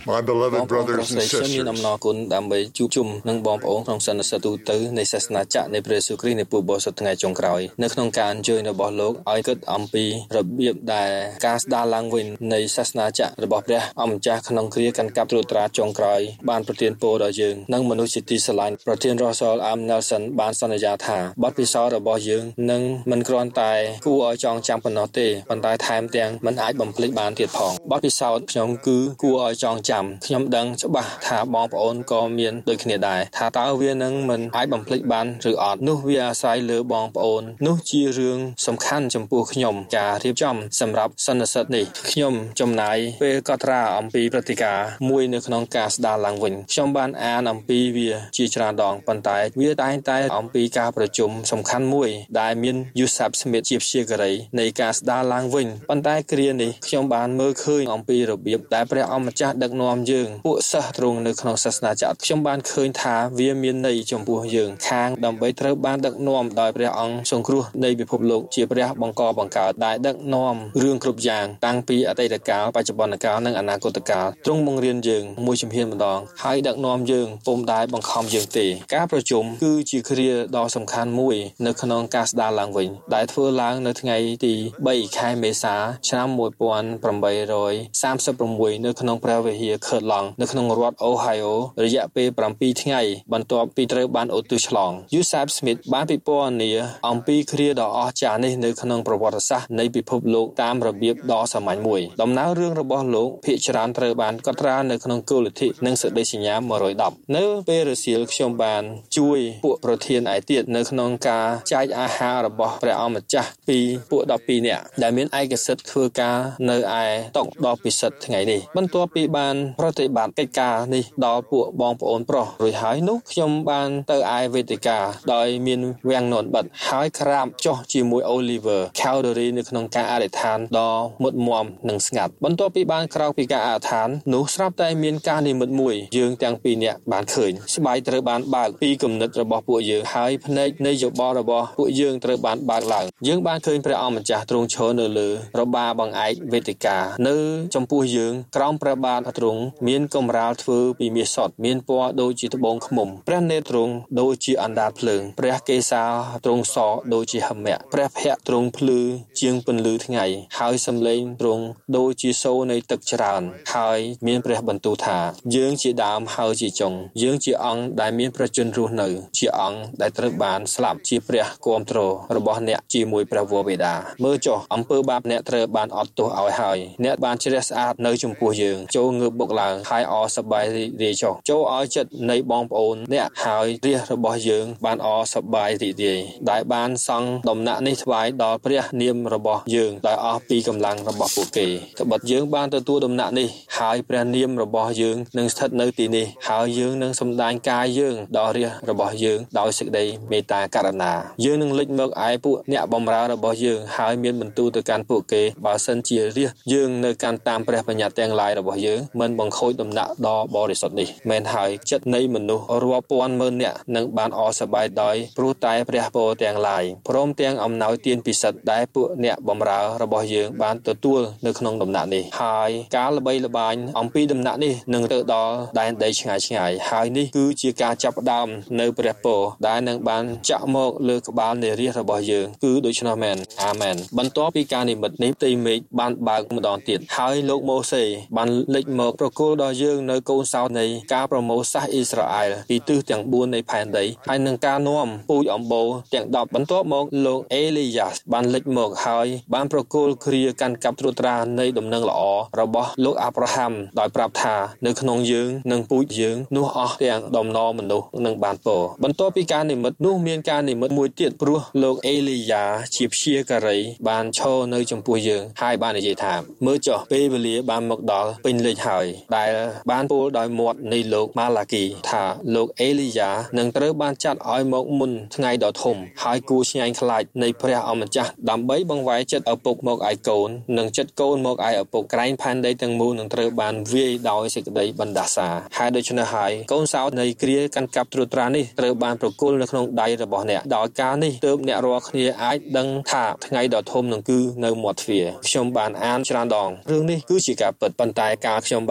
My beloved brothers and sisters មានអំណរគុណដើម្បីជួបជុំនឹងបងប្អូនក្នុងសន្និសីទទូទៅនៃសាសនាចក្រនៃព្រះយេស៊ូវគ្រីស្ទនៅពូបោសុតថ្ងៃចុងក្រោយនៅក្នុងការអញ្ជើញរបស់លោកឲ្យគិតអំពីរបៀបដែលការស្ដារឡើងវិញនៃសាសនាចក្ររបស់ព្រះអម្ចាស់ក្នុងគ្រាកាន់កាប់ត្រួតត្រាចុងក្រោយបានប្រទានពរដល់យើងនិងមនុស្សជាទីស្រឡាញ់ប្រធានរ៉ូសលអាមណែលសិនបានសន្យាថាបទពិសោធន៍របស់យើងនឹងមិនគ្រាន់តែគួរឲ្យចងចាំប៉ុណ្ណោះទេប៉ុន្តែថែមទាំងមិនអាចបំភ្លេចបានទៀតផងបទពិសោធន៍ខ្ញុំគឺគួរឲ្យចងចាំខ្ញុំដឹងច្បាស់ថាបងប្អូនក៏មានដូចគ្នាដែរថាតើវានឹងមិនអាចបំភ្លេចបានឬអត់នោះវាអាស្រ័យលើបងប្អូននោះជារឿងសំខាន់ចំពោះខ្ញុំការរៀបចំសម្រាប់សន្និសីទនេះខ្ញុំចំណាយពេលកត់ត្រាអំពីព្រឹត្តិការណ៍មួយនៅក្នុងការស្ដារឡើងវិញខ្ញុំបានអានអំពីវាជាច្រើនដងប៉ុន្តែវាតែងតែអំពីការប្រជុំសំខាន់មួយដែលមាន Yusuf Smith ជាព្យាការីនៃការស្ដារឡើងវិញប៉ុន្តែគ្រានេះខ្ញុំបានមើលឃើញអំពីរបៀបដែលព្រះអម្ចាស់ដឹកនាំយើងពួកសិស្សទ្រង់នៅក្នុងសាសនាចក្រខ្ញុំបានឃើញថាវាមានន័យចំពោះយើងខាងដើម្បីត្រូវបានដឹកនាំដោយព្រះអង្គសង្គ្រោះនៃពិភពលោកជាព្រះបង្កបង្កើតដែលដឹកនាំរឿងគ្រប់យ៉ាងតាំងពីអតីតកាលបច្ចុប្បន្នកាលនិងអនាគតកាលទ្រង់បង្រៀនយើងមួយជំហានម្ដងហើយដឹកនាំយើងពុំដែលបង្ខំយើងទេការប្រជុំគឺជាគ្រាដ៏សំខាន់មួយនៅក្នុងការស្ដារឡើងវិញដែលធ្វើឡើងនៅថ្ងៃទីបីខែមេសាឆ្នាំmột nghìn tám trăm ba mươi sáuនៅក្នុងព្រះវិហារខឺតឡង់នៅក្នុងរដ្ឋអូហាយ៉ូរយៈពេលbảyថ្ងៃបន្ទាប់ពីត្រូវបានឧទ្ទិសឆ្លង Yusuf Smith បានពិពណ៌នាអំពីគ្រាដ៏អស្ចារ្យនេះនៅក្នុងប្រវត្តិសាស្ត្រនៃពិភពលោកតាមរបៀបដ៏សាមញ្ញមួយដំណើររឿងរបស់លោកភាគច្រើនត្រូវបានកត់ត្រានៅក្នុងគោលលទ្ធិនិងសេចក្តីសញ្ញាmột trăm mườiនៅពេលរសៀលខ្ញុំបានជួយពួកប្រធានឯទៀតនៅក្នុងការចែកអាហាររបស់ព្រះអម្ចាស់ពីពួកដប់ពីរនាក់ដែលមានឯកសិទ្ធិធ្វើការនៅឯតុដ៏ពិសិដ្ឋថ្ងៃនេះបន្ទាប់ពីបានប្រតិបត្តិកិច្ចការនេះដល់ពួកបងប្អូនប្រុសរួចហើយនោះខ្ញុំបានទៅឯវេទិកាដោយមានវាំងននបិទហើយក្រាបចុះជាមួយ Oliver Cowdery នៅក្នុងការអធិដ្ឋានដ៏មុតមមនិងស្ងាត់បន្ទាប់ពីបានក្រោកពីការអធិដ្ឋាននោះស្រាប់តែមានការនិមិត្តមួយយើងទាំងពីរនាក់បានឃើញស្បែកត្រូវបានបើកពីគំនិតរបស់ពួកយើងហើយភ្នែកនៃយោបល់របស់ពួកយើងត្រូវបានបើកឡើងយើងបានឃើញព្រះអម្ចាស់ទ្រង់ឈរនៅលើរបាបង្អែកវេទិកានៅចំពោះយើងក្រោមព្រះបាទទ្រង់មានកម្រាលធ្វើពីមាសសុទ្ធមានពណ៌ដូចជាត្បូងឃ្មុំព្រះនេត្រទ្រង់ដូចជាអណ្ដាតភ្លើងព្រះកេសាទ្រង់សដូចជាហមៈព្រះភ័ក្ត្រទ្រង់ភ្លឺជាងពន្លឺថ្ងៃហើយសំឡេងទ្រង់ដូចជាសូរនៃទឹកច្រើនហើយមានព្រះបន្ទូលថាយើងជាដើមហើយជាចុងយើងជាអង្គដែលមានព្រះជន្មរស់នៅជាអង្គដែលត្រូវបានស្លាប់ជាព្រះគាំទ្ររបស់អ្នកជាមួយព្រះវរបិតាមើលចុះអំពើបាបអ្នកត្រូវបានអត់ទោសឲ្យហើយអ្នកបានជ្រះស្អាតនៅចំពោះយើងចូលងើបបុកឡើងហើយអរសប្បាយរីករាយចុះចូលឲ្យចិត្តនៃបងប្អូនអ្នកហើយរាជរបស់យើងបានអរសប្បាយរីករាយដែលបានសង់ដំណាក់នេះថ្វាយដល់ព្រះនាមរបស់យើងដោយអស់ពីកម្លាំងរបស់ពួកគេត្បិតយើងបានទទួលដំណាក់នេះហើយព្រះនាមរបស់យើងនឹងស្ថិតនៅទីនេះហើយយើងនឹងសម្ដែងកាយយើងដល់រាជរបស់យើងដោយសេចក្តីមេត្តាករុណាយើងនឹងលេចមកឯពួកអ្នកបម្រើរបស់យើងហើយមានបន្ទូលទៅកាន់ពួកគេបើសិនជារាជយើងនៅកាន់តាមព្រះបញ្ញត្តិទាំងឡាយរបស់យើងមិនបង្ខូចដំណាក់ដ៏បរិសុទ្ធនេះមែនហើយចិត្តនៃមនុស្សរាប់ពាន់ម៉ឺននាក់នឹងបានអរសប្បាយដោយព្រោះតែព្រះពរទាំងឡាយព្រមទាំងអំណោយទានពិសិដ្ឋដែលពួកអ្នកបម្រើរបស់យើងបានទទួលនៅក្នុងដំណាក់នេះហើយការល្បីល្បាញអំពីដំណាក់នេះនឹងទៅដល់ដែនដីឆ្ងាយឆ្ងាយហើយនេះគឺជាការចាប់ផ្ដើមនៅព្រះពរដែលនឹងបានចាក់មកលើក្បាលនៃរាជរបស់យើងគឺដូច្នោះមែនអាមែនបន្ទាប់ពីការនិមិត្តនេះផ្ទៃមេឃបានបើកម្ដងទៀតហើយលោកម៉ូសេបានលេចមកប្រគល់ដល់យើងនៅកូនសោតនៃការប្រមូលសាសអ៊ីស្រាអែលពីទិសទាំងបួននៃផែនដីហើយនឹងការនាំពូជអម្បូរទាំងដប់បន្ទាប់មកលោកអេលីយ៉ាសបានលេចមកហើយបានប្រគល់គ្រាកាន់កាប់ត្រួតត្រានៃដំណឹងល្អរបស់លោកអាប់រ៉ាហាំដោយប្រាប់ថានៅក្នុងយើងនិងពូជយើងនោះអស់ទាំងដំណរមនុស្សនឹងបានពរបន្ទាប់ពីការនិមិត្តនោះមានការនិមិត្តមួយទៀតព្រោះលោកអេលីយ៉ាជាព្យាការីបានឈរនៅចំពោះយើងហើយបាននិយាយថាមើលចុះពេលវេលាបានមកដល់ពេញលេញហើយដែលបានពោលដោយមាត់នៃលោកម៉ាឡាគីថាលោកអេលីយ៉ានឹងត្រូវបានចាត់ឲ្យមកមុនថ្ងៃដ៏ធំហើយគួរឆ្ងាញ់ខ្លាចនៃព្រះអម្ចាស់ដើម្បីបង្វែរចិត្តឪពុកមកឯកូននិងចិត្តកូនមកឯឪពុកក្រែងផែនដីទាំងមូលនឹងត្រូវបានវាយដោយសេចក្តីបណ្ដាសាហើយដូច្នេះហើយកូនសោតនៃគ្រាកាន់កាប់ត្រួតត្រានេះត្រូវបានប្រគល់នៅក្នុងដៃរបស់អ្នកដោយការនេះទើបអ្នករាល់គ្នាអាចដឹងថាថ្ងៃដ៏ធំនឹងគឺនៅមាត់ទ្វារខ្ញុំបានអានច្រើនដងរឿងនេះគឺជាការពិតប៉ុន្តែការខ្ញុំបាន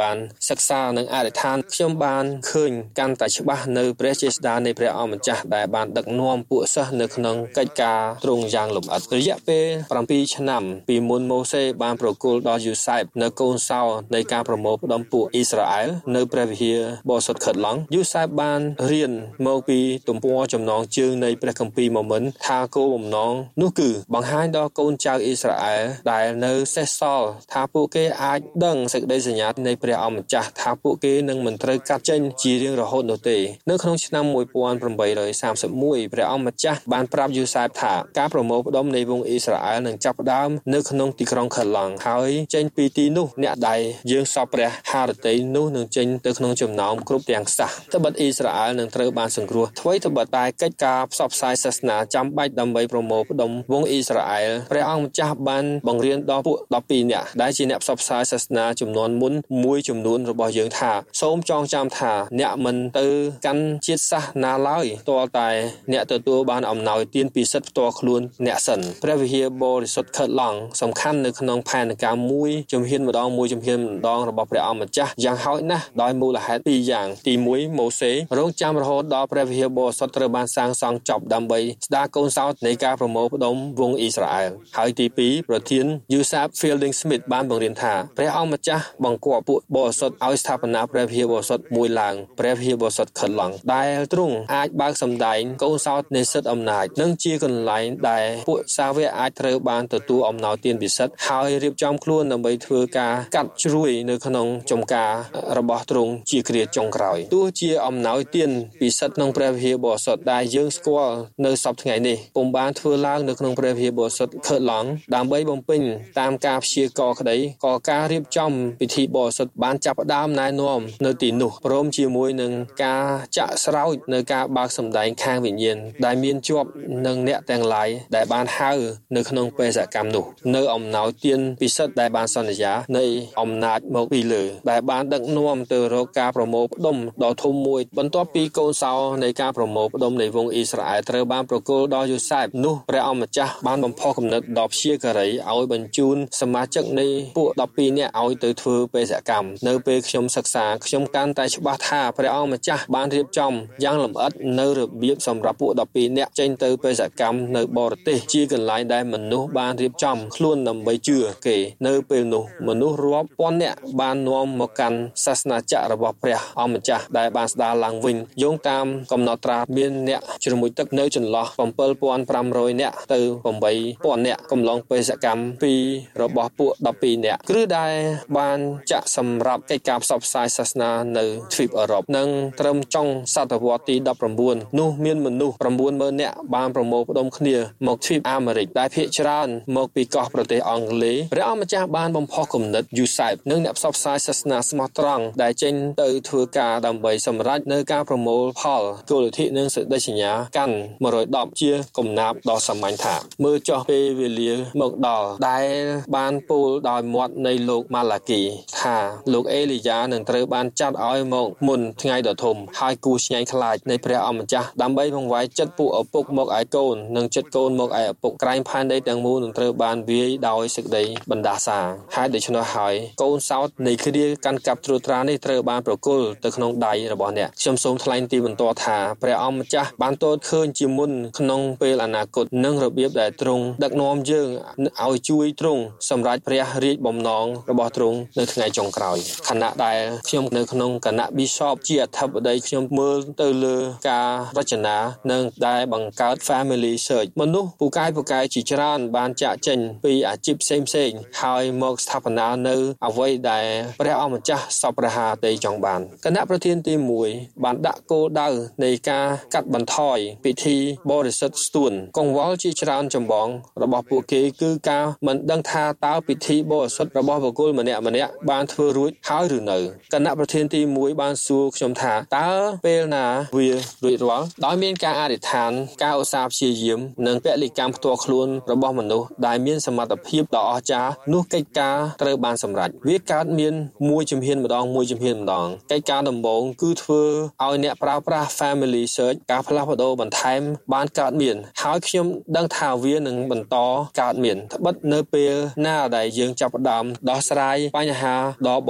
បានសិក្សានិងអធិដ្ឋានខ្ញុំបានឃើញកាន់តែច្បាស់នៅព្រះចេស្តានៃព្រះអម្ចាស់ដែលបានដឹកនាំពួកសិស្សនៅក្នុងកិច្ចការទ្រង់យ៉ាងលម្អិតរយៈពេល7ឆ្នាំពីមុនម៉ូសេបានប្រគល់ដល់យូសែបនៅកូនសោនៃការប្រមូលផ្ដុំពួកអ៊ីស្រាអែលនៅព្រះវិហារបរិសុទ្ធខិតឡង់យូសែបបានរៀនមកពីទំព័រចំណងជើងនៃព្រះគម្ពីរម៉ូមិនថាគោលបំណងនោះគឺបង្ហាញដល់កូនចៅអ៊ីស្រាអែលដែលនៅសេសសល់ថាពួកគេអាចដឹងសេចក្តីសញ្ញានៃព្រះអម្ចាស់ថាពួកគេនឹងមិនត្រូវកាត់ចេញជារៀងរហូតនោះទេនៅក្នុងឆ្នាំ1831ព្រះអម្ចាស់បានប្រាប់យូសែបថាការប្រមូលផ្ដុំនៃវង្សអ៊ីស្រាអែលនឹងចាប់ផ្ដើមនៅក្នុងទីក្រុងខិតឡង់ហើយចេញពីទីនោះអ្នកដែលយើងសពព្រះហារតីនោះនឹងចេញទៅក្នុងចំណោមគ្រប់ទាំងសាសត្បិតអ៊ីស្រាអែលនឹងត្រូវបានសង្គ្រោះថ្មីត្បិតតែកិច្ចការផ្សព្វផ្សាយសាសនាចាំបាច់ដើម្បីប្រមូលផ្ដុំវង្សអ៊ីស្រាអែលព្រះអង្គម្ចាស់បានបង្រៀនដល់ពួក12នាក់ដែលជាអ្នកផ្សព្វផ្សាយសាសនាចំនួនមុនមួយចំនួនរបស់យើងថាសូមចងចាំថាអ្នកមិនទៅកាន់ជាតិសាសន៍ណាឡើយទាល់តែអ្នកទទួលបានអំណោយទានពីសិទ្ធិផ្ទាល់ខ្លួនអ្នកសិនព្រះវិហារបរិសុទ្ធខិតឡង់សំខាន់នៅក្នុងផែនការមួយជំហានម្ដងមួយជំហានម្ដងរបស់ព្រះអង្គម្ចាស់យ៉ាងហោចណាស់ដោយមូលហេតុពីរយ៉ាងទីមួយម៉ូសេរងចាំរហូតដល់ព្រះវិហារបរិសុទ្ធត្រូវបានសាងសង់ចប់ដើម្បីស្ដារកូនសោនៃការប្រមូលផ្ដុំវង្សអ៊ីស្រាអែលហើយទីពីរប្រធានយូសាប Fielding Smith បានបង្រៀនថាព្រះអង្គម្ចាស់បង្គាប់ពួកបរិសុទ្ធឲ្យស្ថាបនាព្រះវិហារបរិសុទ្ធមួយឡើងព្រះវិហារបរិសុទ្ធខិតឡង់ដែលទ្រង់អាចបើកសម្ដែងកូនសោនៃសិទ្ធិអំណាចនិងជាកន្លែងដែលពួកសាវកអាចត្រូវបានទទួលអំណោយទានពិសិដ្ឋហើយរៀបចំខ្លួនដើម្បីធ្វើការកាត់ជ្រួយនៅក្នុងចំការរបស់ទ្រង់ជាគ្រាចុងក្រោយទោះជាអំណោយទានពិសិដ្ឋក្នុងព្រះវិហារបរិសុទ្ធដែលយើងស្គាល់នៅសប្តាហ៍ថ្ងៃនេះពុំបានធ្វើឡើងនៅក្នុងព្រះវិហារបរិសុទ្ធខិតឡង់ដើម្បីបំពេញតាមការព្យាករក្តីក៏ការរៀបចំពិធីបរិសុទ្ធបានចាប់ផ្ដើមណែនាំនៅទីនោះព្រមជាមួយនឹងការចាក់ស្រោចនៅការបើកសម្ដែងខាងវិញ្ញាណដែលមានជាប់នឹងអ្នកទាំងឡាយដែលបានហៅនៅក្នុងបេសកកម្មនោះនៅអំណោយទានពិសិដ្ឋដែលបានសន្យានៃអំណាចមកពីលើដែលបានដឹកនាំទៅរកការប្រមូលផ្ដុំដ៏ធំមួយបន្ទាប់ពីកូនសោនៃការប្រមូលផ្ដុំនៃវង្សអ៊ីស្រាអែលត្រូវបានប្រគល់ដល់យូសែបនោះព្រះអង្គម្ចាស់បានបំផុសគំនិតដល់ព្យាការីឲ្យបញ្ជូនសមាជិកនៃពួក12នាក់ឲ្យទៅធ្វើបេសកកម្មនៅពេលខ្ញុំសិក្សាខ្ញុំកាន់តែច្បាស់ថាព្រះអង្គម្ចាស់បានរៀបចំយ៉ាងលម្អិតនៅរបៀបសម្រាប់ពួក12នាក់ចេញទៅបេសកកម្មនៅបរទេសជាកន្លែងដែលមនុស្សបានរៀបចំខ្លួនដើម្បីជឿគេនៅពេលនោះមនុស្សរាប់ពាន់នាក់បាននាំមកកាន់សាសនាចក្ររបស់ព្រះអង្គម្ចាស់ដែលបានស្ដារឡើងវិញយោងតាមកំណត់ត្រាមានអ្នកជ្រមុជទឹកនៅចន្លោះ7,500នាក់ទៅ8,000នាក់កំឡុងបេសកកម្មពីរបស់ពួក12នាក់គ្រឹះដែលបានចាក់សម្រាប់កិច្ចការផ្សព្វផ្សាយសាសនានៅទ្វីបអឺរ៉ុបនិងត្រឹមចុងសតវត្សទី19នោះមានមនុស្ស ៩ម៉ឺន នាក់បានប្រមូលផ្ដុំគ្នាមកទ្វីបអាមេរិកដែលភាគច្រើនមកពីកោះប្រទេសអង់គ្លេសព្រះអង្គម្ចាស់បានបំផុសគំនិតយូសែបនិងអ្នកផ្សព្វផ្សាយសាសនាស្មោះត្រង់ដែលចេញទៅធ្វើការដើម្បីសម្រេចនៅការប្រមូលផលគោលលទ្ធិនិងសេចក្តីសញ្ញាកាន់một trăm mườiជាកំណាព្យដ៏សាមញ្ញថាមើលចុះពេលវេលាមកដល់ដែលបានពោលដោយមាត់នៃលោកម៉ាឡាគីថាលោកអេលីយ៉ានឹងត្រូវបានចាត់ឲ្យមកមុនថ្ងៃដ៏ធំហើយគួរឆ្ងាយខ្លាចនៃព្រះអម្ចាស់ដើម្បីបង្វែរចិត្តពួកឪពុកមកឲ្យកូននិងចិត្តកូនមកឲ្យឪពុកក្រែងផែនដីទាំងមូលនឹងត្រូវបានវាយដោយសេចក្តីបណ្ដាសាហើយដូច្នោះហើយកូនសោតនៃគ្រាកាន់កាប់ត្រួតត្រានេះត្រូវបានប្រគល់ទៅក្នុងដៃរបស់អ្នកខ្ញុំសូមថ្លែងទីបន្ទាល់ថាព្រះអម្ចាស់បានទតឃើញជាមុនក្នុងពេលអនាគតនិងរបៀបដែលទ្រង់ដឹកនាំយើងឲ្យជួយទ្រង់សម្រេចព្រះរាជបំណងរបស់ទ្រង់នៅថ្ងៃចុងក្រោយខណៈដែលខ្ញុំនៅក្នុងគណៈ Bishop ជាអធិបតីខ្ញុំមើលទៅលើការរចនានិងដែលបង្កើត Family Search មនុស្សពូកែពូកែជាច្រើនបានចាក់ចេញពីអាជីពផ្សេងផ្សេងហើយមកស្ថាបនានៅអ្វីដែលព្រះអម្ចាស់សពព្រះハរតីចង់បានគណៈប្រធានទីមួយបានដាក់គោលដៅនៃការកាត់បន្ថយពិធីបរិសុទ្ធស្ទួនកង្វល់ជាច្រើនចម្បងរបស់ពួកគេគឺការមិនដឹងថាតើពិធីបរិសុទ្ធរបស់បុគ្គលម្នាក់ម្នាក់បានធ្វើរួចហើយឬនៅគណៈប្រធានទីមួយបានសួរខ្ញុំថាតើពេលណាវារួចរាល់ដោយមានការអធិដ្ឋានការឧស្សាហ៍ព្យាយាមនិងពលិកម្មផ្ទាល់ខ្លួនរបស់មនុស្សដែលមានសមត្ថភាពដ៏អស្ចារ្យនោះកិច្ចការត្រូវបានសម្រេចវាកើតមានមួយជំហានម្ដងមួយជំហានម្ដងកិច្ចការដំបូងគឺធ្វើឲ្យអ្នកប្រើប្រាស់ Family Search ការផ្លាស់ប្ដូរបន្ថែមបានកើតមានហើយខ្ញុំដឹងថាវានឹងបន្តកើតមានត្បិតនៅពេលណាដែលយើងចាប់ផ្ដើមដោះស្រាយបញ្ហាដ៏បំ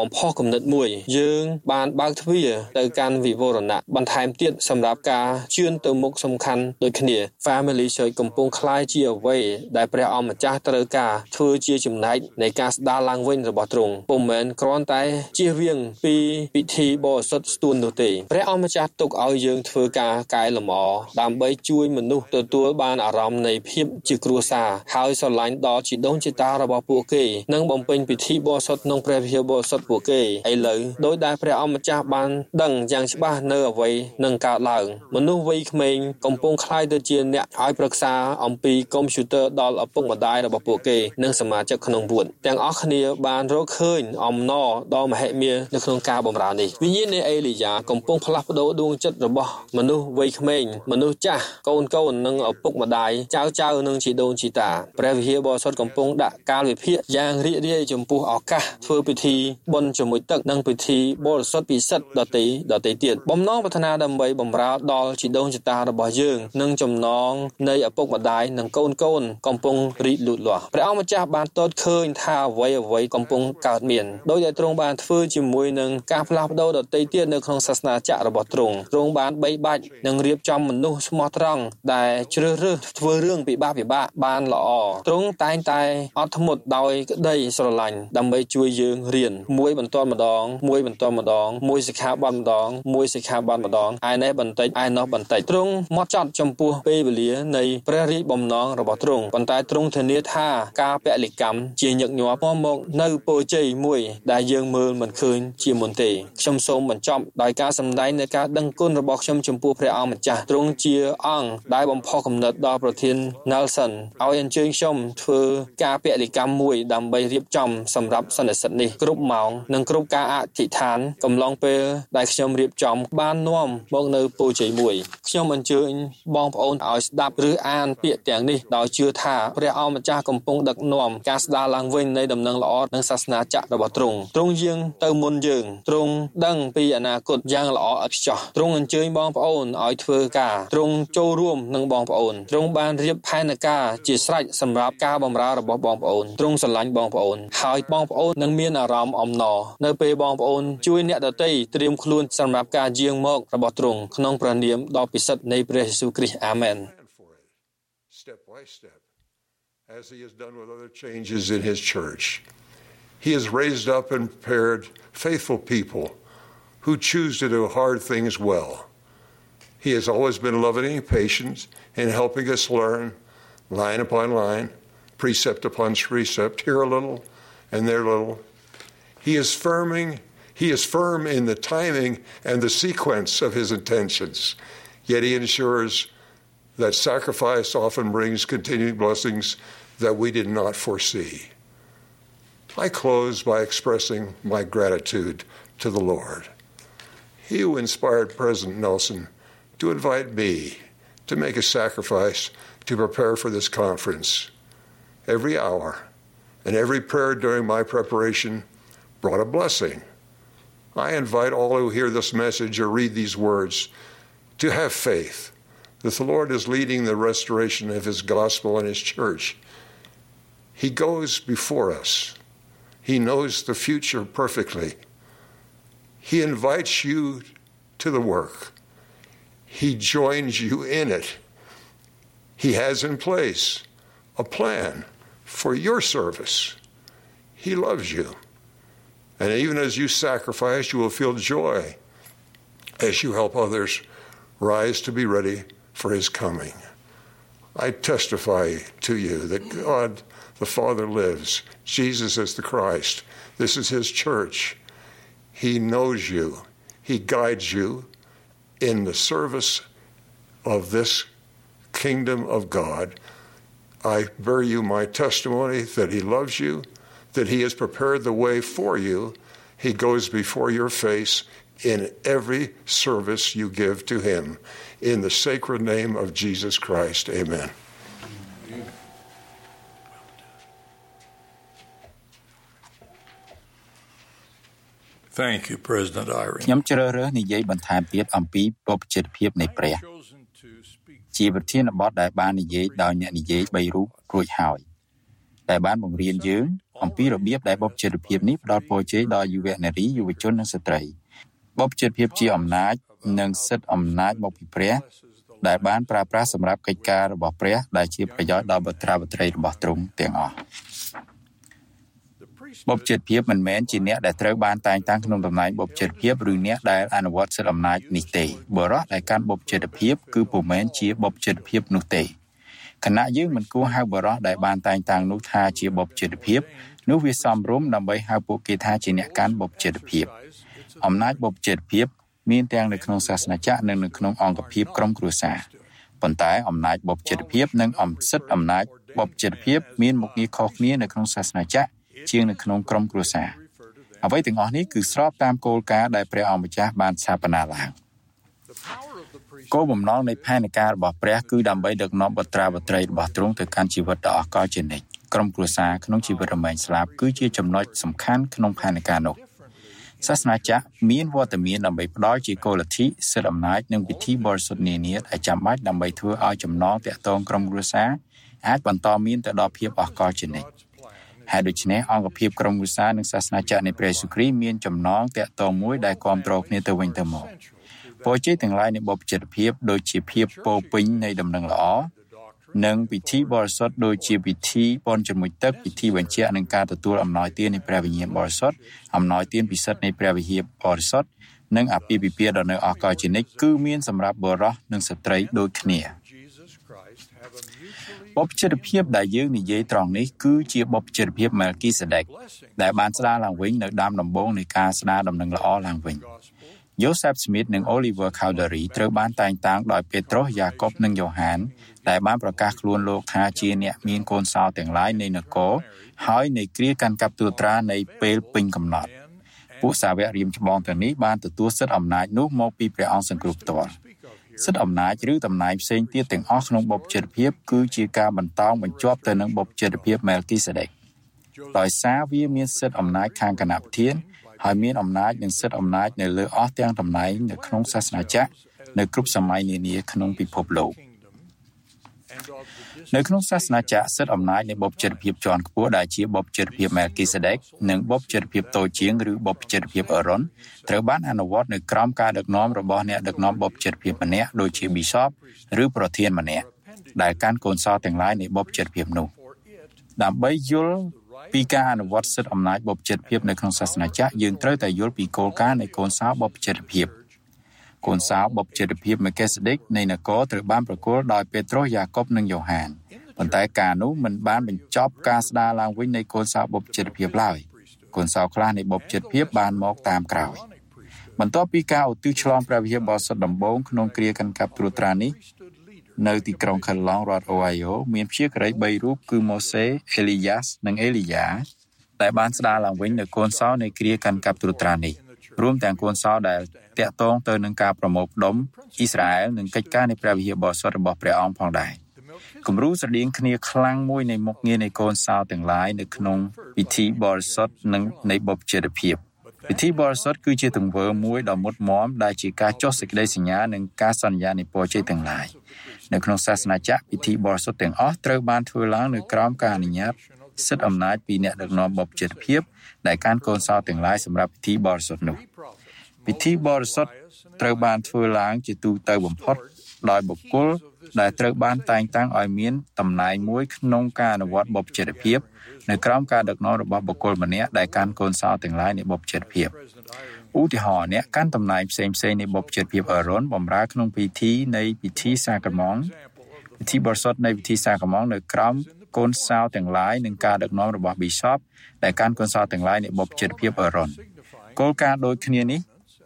បំផុសគំនិតមួយយើងបានបើកទ្វារទៅកាន់វិវរណៈបន្ថែមទៀតសម្រាប់ការជឿនទៅមុខសំខាន់ដូចគ្នា Family Church កំពុងคล้ายជាអ្វីដែលព្រះអង្គម្ចាស់ត្រូវការធ្វើជាចំណែកនៃការស្ដារឡើងវិញរបស់ទ្រង់ពុំមែនគ្រាន់តែជៀសវាងពីពិធីបរិសុទ្ធស្ទួននោះទេព្រះអង្គម្ចាស់ទុកឲ្យយើងធ្វើការកែលម្អដើម្បីជួយមនុស្សទទួលបានអារម្មណ៍នៃភាពជាគ្រួសារហើយស្រឡាញ់ដល់ជីដូនជីតារបស់ពួកគេនិងបំពេញពិធីបរិសុទ្ធក្នុងព្រះវិហារបរិសុទ្ធពួកគេឥឡូវដោយដែលព្រះអង្គម្ចាស់បានដឹងយ៉ាងច្បាស់នៅអ្វីនឹងកើតឡើងមនុស្សវ័យក្មេងកំពុងខ្លាយទៅជាអ្នកឲ្យប្រឹក្សាអំពីកុំព្យូទ័រដល់ឪពុកម្ដាយរបស់ពួកគេនិងសមាជិកក្នុងវត្តទាំងអស់គ្នាបានរកឃើញអំណរដ៏មហិមានៅក្នុងការបម្រើនេះវិញ្ញាណនៃអេលីយ៉ាកំពុងផ្លាស់ប្ដូរដួងចិត្តរបស់មនុស្សវ័យក្មេងមនុស្សចាស់កូនកូននិងឪពុកម្ដាយចៅចៅនិងជីដូនជីតាព្រះវិហារបរិសុទ្ធកំពុងដាក់កាលវិភាគយ៉ាងរីករាយចំពោះឱកាសធ្វើពិធីបុណ្យជាមួយទឹកនិងពិធីបរិសុទ្ធពិសិដ្ឋដទៃដទៃទៀតបំណងប្រាថ្នាដើម្បីបម្រើដល់ជីដូនជីតារបស់យើងនិងចំណងនៃឪពុកម្ដាយនិងកូនកូនកំពុងរីកលូតលាស់ព្រះអង្គម្ចាស់បានទតឃើញថាអ្វីអ្វីកំពុងកើតមានដោយដែលទ្រង់បានធ្វើជាមួយនឹងការផ្លាស់ប្ដូរដទៃទៀតនៅក្នុងសាសនាចក្ររបស់ទ្រង់ទ្រង់បានបីបាច់និងរៀបចំមនុស្សស្មោះត្រង់ដែលជ្រើសរើសធ្វើរឿងពិបាកពិបាកបានល្អទ្រង់តែងតែអត់ធ្មត់ដោយក្តីស្រឡាញ់ដើម្បីជួយយើងរៀនមួយបន្ទាត់ម្ដងមួយបន្ទាត់ម្ដងមួយសិក្ខាបទម្ដងមួយសិក្ខាបទម្ដងឯនេះបន្តិចឯនោះបន្តិចទ្រង់មកចត់ចំពោះពេលវេលានៃព្រះរាជបំណងរបស់ទ្រង់ប៉ុន្តែទ្រង់ធានាថាការពលិកម្មជាញឹកញាប់មកមកនៅពរជ័យមួយដែលយើងមើលមិនឃើញជាមុនទេខ្ញុំសូមបញ្ចប់ដោយការសម្ដែងនៃការដឹងគុណរបស់ខ្ញុំចំពោះព្រះអង្គម្ចាស់ទ្រង់ជាអង្គដែលបំផុសគំនិតដល់ប្រធាន Nelson ឲ្យអញ្ជើញខ្ញុំធ្វើការពលិកម្មមួយដើម្បីរៀបចំសម្រាប់សន្និសីទនេះគ្រប់ម៉ោងនិងគ្រប់ការអធិដ្ឋានកំឡុងពេលដែលខ្ញុំរៀបចំបាននាំមកនៅពរជ័យមួយខ្ញុំអញ្ជើញបងប្អូនឲ្យស្ដាប់ឬអានពាក្យទាំងនេះដោយជឿថាព្រះអង្គម្ចាស់កំពុងដឹកនាំការស្ដារឡើងវិញនៃដំណឹងល្អនិងសាសនាចក្ររបស់ទ្រង់ទ្រង់យាងទៅមុនយើងទ្រង់ដឹងពីអនាគតយ៉ាងល្អឥតខ្ចោះទ្រង់អញ្ជើញបងប្អូនឲ្យធ្វើការទ្រង់ចូលរួមនឹងបងប្អូនទ្រង់បានរៀបផែនការជាស្រេចសម្រាប់ការបម្រើរបស់បងប្អូនទ្រង់ស្រឡាញ់បងប្អូនហើយបងប្អូននឹងមានអារម្មណ៍អំណរនៅពេលបងប្អូនជួយអ្នកដទៃត្រៀមខ្លួនសម្រាប់ការយាងមករបស់ទ្រង់ក្នុងព្រះនាមដ៏ពិសិដ្ឋនៃព្រះយេស៊ូវគ្រីស្ទអាមែន Step by step, as he has done with other changes in his church. He has raised up and prepared faithful people who choose to do hard things well. He has always been loving and patient in helping us learn line upon line, precept upon precept, here a little and there a little. He is firming, he is firm in the timing and the sequence of his intentions, yet he ensures that sacrifice often brings continuing blessings that we did not foresee. I close by expressing my gratitude to the Lord. He who inspired President Nelson to invite me to make a sacrifice to prepare for this conference. Every hour and every prayer during my preparation brought a blessing. I invite all who hear this message or read these words to have faith that the Lord is leading the restoration of his gospel and his church. He goes before us. He knows the future perfectly. He invites you to the work. He joins you in it. He has in place a plan for your service. He loves you. And even as you sacrifice, you will feel joy as you help others rise to be ready for his coming. I testify to you that God the Father lives. Jesus is the Christ. This is his church. He knows you. He guides you in the service of this kingdom of God. I bear you my testimony that he loves you, that he has prepared the way for you. He goes before your face in every service you give to him. In the sacred name of Jesus Christ, amen. Thank you, President Irene. ខ្ញុំជ្រើសរើសនិយាយបន្ថែមទៀតអំពីបព្វជិតភាពនៃព្រះជាប្រធានបទដែលបាននិយាយដោយអ្នកនិយាយបីរូបរួចហើយដែលបានបង្រៀនយើងអំពីរបៀបដែលបុព្វជិតភាពនេះផ្ដល់ពរជ័យដល់យុវនារីយុវជននិងស្ត្រីបុព្វជិតភាពជាអំណាចនិងសិទ្ធិអំណាចមកពីព្រះដែលបានប្រើប្រាស់សម្រាប់កិច្ចការរបស់ព្រះដែលជាប្រយោជន៍ដល់បុត្រាបុត្រីរបស់ទ្រង់ទាំងអស់បុព្វជិតភាពមិនមែនជាអ្នកដែលត្រូវបានតែងតាំងក្នុងតំណែងបុព្វជិតភាពឬអ្នកដែលអនុវត្តសិទ្ធិអំណាចនេះទេបុរសដែលកាន់បុព្វជិតភាពគឺពុំមែនជាបុព្វជិតភាពនោះទេខណៈយើងមិនគួរហៅបុរសដែលបានតែងតាំងនោះថាជាបុព្វជិតភាពនោះវាសមរម្យដើម្បីហៅពួកគេថាជាអ្នកកាន់បុព្វជិតភាពអំណាចបុព្វជិតភាពមានទាំងនៅក្នុងសាសនាចក្រនិងនៅក្នុងអង្គភាពក្រុមគ្រួសារប៉ុន្តែអំណាចបុព្វជិតភាពនិងអំសិទ្ធិអំណាចបុព្វជិតភាពមានមុខងារខុសគ្នានៅក្នុងសាសនាចក្រជាងនៅក្នុងក្រុមគ្រួសារអ្វីទាំងអស់នេះគឺស្របតាមគោលការណ៍ដែលព្រះអង្គម្ចាស់បានស្ថាបនាឡើងគោលបំណងនៃផែនការរបស់ព្រះគឺដើម្បីដឹកនាំបុត្រាបុត្រីរបស់ទ្រង់ទៅកាន់ជីវិតដ៏អស្ចារ្យជានិច្ចក្រុមគ្រួសារក្នុងជីវិតរមែងស្លាប់គឺជាចំណុចសំខាន់ក្នុងផែនការនោះសាសនាចក្រមានវត្តមានដើម្បីផ្ដល់ជាគោលលទ្ធិសិទ្ធិអំណាចនិងពិធីបរិសុទ្ធនានាដែលចាំបាច់ដើម្បីធ្វើឲ្យចំណងទាក់ទងក្រុមគ្រួសារអាចបន្តមានទៅដល់ភាពអស្ចារ្យជានិច្ចហើយដូច្នេះអង្គភាពក្រុមគ្រួសារនិងសាសនាចក្រនៃព្រះយេស៊ូវគ្រីស្ទមានចំណងទាក់ទងមួយដែលគាំទ្រគ្នាទៅវិញទៅមកពរជ័យទាំងឡាយនៃបុព្វជិតភាពដូចជាភាពពោពេញនៃដំណឹងល្អនិងពិធីបរិសុទ្ធដូចជាពិធីបន់ជាមួយទឹកពិធីបញ្ជាក់និងការទទួលអំណោយទាននៃព្រះវិញ្ញាណបរិសុទ្ធអំណោយទានពិសិដ្ឋនៃព្រះវិហារបរិសុទ្ធនិងអាពាហ៍ពិពាហ៍ដ៏នៅអស្ចារ្យជានិច្ចគឺមានសម្រាប់បុរសនិងស្ត្រីដូចគ្នាបុព្វជិតភាពដែលយើងនិយាយត្រង់នេះគឺជាបុព្វជិតភាពមែលគីសេដេកដែលបានស្ដារឡើងវិញនៅដើមដំបូងនៃការស្ដារដំណឹងល្អឡើងវិញJoseph Smith និង Oliver Cowdery ត្រូវបានតែងតាំងដោយពេត្រុសយ៉ាកុបនិងយ៉ូហានដែលបានប្រកាសខ្លួនលោកថាជាអ្នកមានកូនសោទាំងឡាយនៃនគរហើយនៃគ្រាកាន់កាប់ត្រួតត្រានៃពេលពេញកំណត់ពួកសាវករៀមច្បងទាំងនេះបានទទួលសិទ្ធិអំណាចនោះមកពីព្រះអង្គសង្គ្រោះផ្ទាល់សិទ្ធិអំណាចឬតំណែងផ្សេងទៀតទាំងអស់ក្នុងបុព្វជិតភាពគឺជាការបន្តបញ្ជាប់ទៅនឹងបុព្វជិតភាពមែលគីសេដេកដោយសារវាមានសិទ្ធិអំណាចខាងគណៈប្រធានហើយមានអំណាចនិងសិទ្ធិអំណាចនៅលើអស់ទាំងតំណែងនៅក្នុងសាសនាចក្រនៅគ្រប់សម័យនានាក្នុងពិភពលោកនៅក្នុងសាសនាចក្រសិទ្ធិអំណាចនៃបុព្វជិតភាពជាន់ខ្ពស់ដែលជាបុព្វជិតភាពមែលគីសេដេកនិងបុព្វជិតភាពតូចជាងឬបុព្វជិតភាពអេរ៉ុនត្រូវបានអនុវត្តនៅក្រោមការដឹកនាំរបស់អ្នកដឹកនាំបុព្វជិតភាពម្នាក់ដូចជាប៊ីសបឬប្រធានម្នាក់ដែលកាន់កូនសោទាំងឡាយនៃបុព្វជិតភាពនោះដើម្បីយល់ពីការអនុវត្តសិទ្ធិអំណាចបុព្វជិតភាពនៅក្នុងសាសនាចក្រយើងត្រូវតែយល់ពីគោលការណ៍នៃកូនសោបុព្វជិតភាពកូនសោបុព្វជិតភាពមែលគីសេដេកនៃនគរត្រូវបានប្រគល់ដោយពេត្រុសយ៉ាកុបនិងយ៉ូហានប៉ុន្តែការនោះមិនបានបញ្ចប់ការស្ដារឡើងវិញនៃកូនសោបុព្វជិតភាពឡើយកូនសោខ្លះនៃបុព្វជិតភាពបានមកតាមក្រោយបន្ទាប់ពីការឧទ្ទិសឆ្លងព្រះវិហារបរិសុទ្ធដំបូងក្នុងគ្រាកាន់កាប់ត្រួតត្រានេះនៅទីក្រុងខាឡង់រដ្ឋអូហាយ៉ូមានព្យាការីបីរូបគឺម៉ូសេអេលីយ៉ាសនិងអេលីយ៉ាដែលបានស្ដារឡើងវិញនៅកូនសោនៃគ្រាកាន់កាប់ត្រួតត្រានេះរួមទាំងកូនសោដែលតាក់ទងទៅនឹងការប្រមូលផ្ដុំអ៊ីស្រាអែលនិងកិច្ចការនៃព្រះវិហារបរិសុទ្ធរបស់ព្រះអង្គផងដែរគំរូស្រដៀងគ្នាខ្លាំងមួយនៃមុខងារនៃកូនសោទាំងឡាយនៅក្នុងពិធីបរិសុទ្ធនិងនៃបុព្វជិតភាពពិធីបរិសុទ្ធគឺជាទង្វើមួយដ៏មុតមាំដែលជាការចុះសេចក្តីសញ្ញានិងការសន្យានៃពរជ័យទាំងឡាយនៅក្នុងសាសនាចក្រពិធីបរិសុទ្ធទាំងអស់ត្រូវបានធ្វើឡើងនៅក្រោមការអនុញ្ញាតសិទ្ធិអំណាចពីអ្នកដឹកនាំបុព្វជិតភាពដែលកាន់កូនសោទាំងឡាយសម្រាប់ពិធីបរិសុទ្ធនោះពិធីបរិសុទ្ធត្រូវបានធ្វើឡើងជាទូទៅបំផុតដោយបុគ្គលដែលត្រូវបានតែងតាំងឲ្យមានតំណែងមួយក្នុងការអនុវត្តបុព្វជិតភាពនៅក្រោមការដឹកនាំរបស់បុគ្គលម្នាក់ដែលកាន់កូនសោទាំងឡាយនៃបុព្វជិតភាពឧទាហរណ៍អ្នកកាន់តំណែងផ្សេងផ្សេងនៃបុព្វជិតភាពអេរ៉ុនបម្រើក្នុងពិធីនៃពិធីសាក្រមង្គពិធីបរិសុទ្ធនៃពិធីសាក្រមង្គនៅក្រោមកូនសោទាំងឡាយនិងការដឹកនាំរបស់ប៊ីសបដែលកាន់កូនសោទាំងឡាយនៃបុព្វជិតភាពអេរ៉ុនគោលការណ៍ដូចគ្នានេះ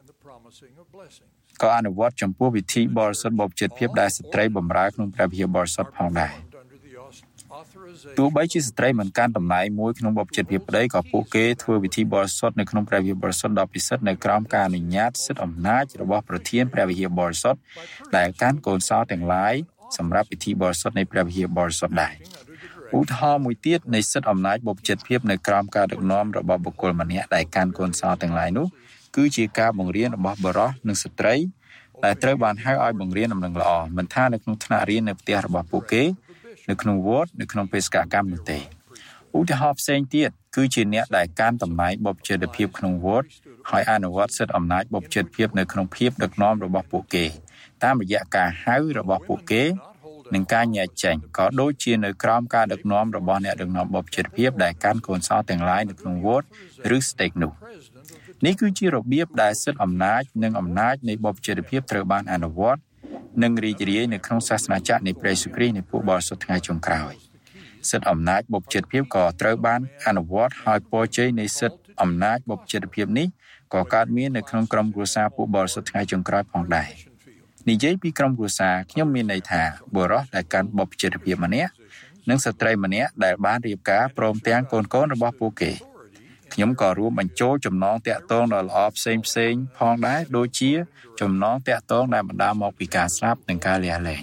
ក៏អនុវត្តចំពោះពិធីបរិសុទ្ធបុព្វជិតភាពដែលស្ត្រីបម្រើក្នុងព្រះវិហារបរិសុទ្ធផងដែរទោះបីជាស្ត្រីមិនកាន់តំណែងមួយក្នុងបុព្វជិតភាពប្តីក៏ពួកគេធ្វើពិធីបរិសុទ្ធនៅក្នុងព្រះវិហារបរិសុទ្ធដ៏ពិសិដ្ឋនៅក្រោមការអនុញ្ញាតសិទ្ធិអំណាចរបស់ប្រធានព្រះវិហារបរិសុទ្ធដែលកាន់កូនសោទាំងឡាយសម្រាប់ពិធីបរិសុទ្ធនៃព្រះវិហារបរិសុទ្ធដែរឧទាហរណ៍មួយទៀតនៃសិទ្ធិអំណាចបុព្វជិតភាពនៅក្រោមការដឹកនាំរបស់បុគ្គលម្នាក់ដែលកាន់កូនសោទាំងឡាយនោះគឺជាការបង្រៀនរបស់បុរសនិងស្ត្រីដែលត្រូវបានហៅឲ្យបង្រៀនដំណឹងល្អមិនថានៅក្នុងថ្នាក់រៀននៅផ្ទះរបស់ពួកគេនៅក្នុងវត្តនៅក្នុងបេសកកម្មនោះទេឧទាហរណ៍ផ្សេងទៀតគឺជាអ្នកដែលកាន់តំណែងបព្វជិតភាពក្នុងវត្តហើយអនុវត្តសិទ្ធិអំណាចបព្វជិតភាពនៅក្នុងភាពដឹកនាំរបស់ពួកគេតាមរយៈការហៅរបស់ពួកគេនិងការញែកចែងក៏ដូចជានៅក្រោមការដឹកនាំរបស់អ្នកដឹកនាំបព្វជិតភាពដែលកាន់កូនសោទាំងឡាយនៅក្នុងវត្តឬស្តេកនោះនេះគឺជារបៀបដែលសិទ្ធិអំណាចនិងអំណាចនៃបព្វជិតភាពត្រូវបានអនុវត្តនិងរីករាយនៅក្នុងសាសនាចក្រនៃព្រះយេស៊ូវគ្រីស្ទនៃពួកបរិសុទ្ធថ្ងៃចុងក្រោយសិទ្ធិអំណាចបព្វជិតភាពក៏ត្រូវបានអនុវត្តហើយពរជ័យនៃសិទ្ធិអំណាចបព្វជិតភាពនេះក៏កើតមាននៅក្នុងក្រុមគ្រួសារពួកបរិសុទ្ធថ្ងៃចុងក្រោយផងដែរនិយាយពីក្រុមគ្រួសារខ្ញុំមានន័យថាបុរសដែលកាន់បព្វជិតភាពម្នាក់និងស្ត្រីម្នាក់ដែលបានរៀបការព្រមទាំងកូនកូនរបស់ពួកគេខ្ញុំក៏រួមបញ្ចូលចំណងតាក់ទងដ៏ល្អផ្សេងផ្សេងផងដែរដូចជាចំណងតាក់ទងដែលបណ្ដាលមកពីការស្លាប់និងការលះលែង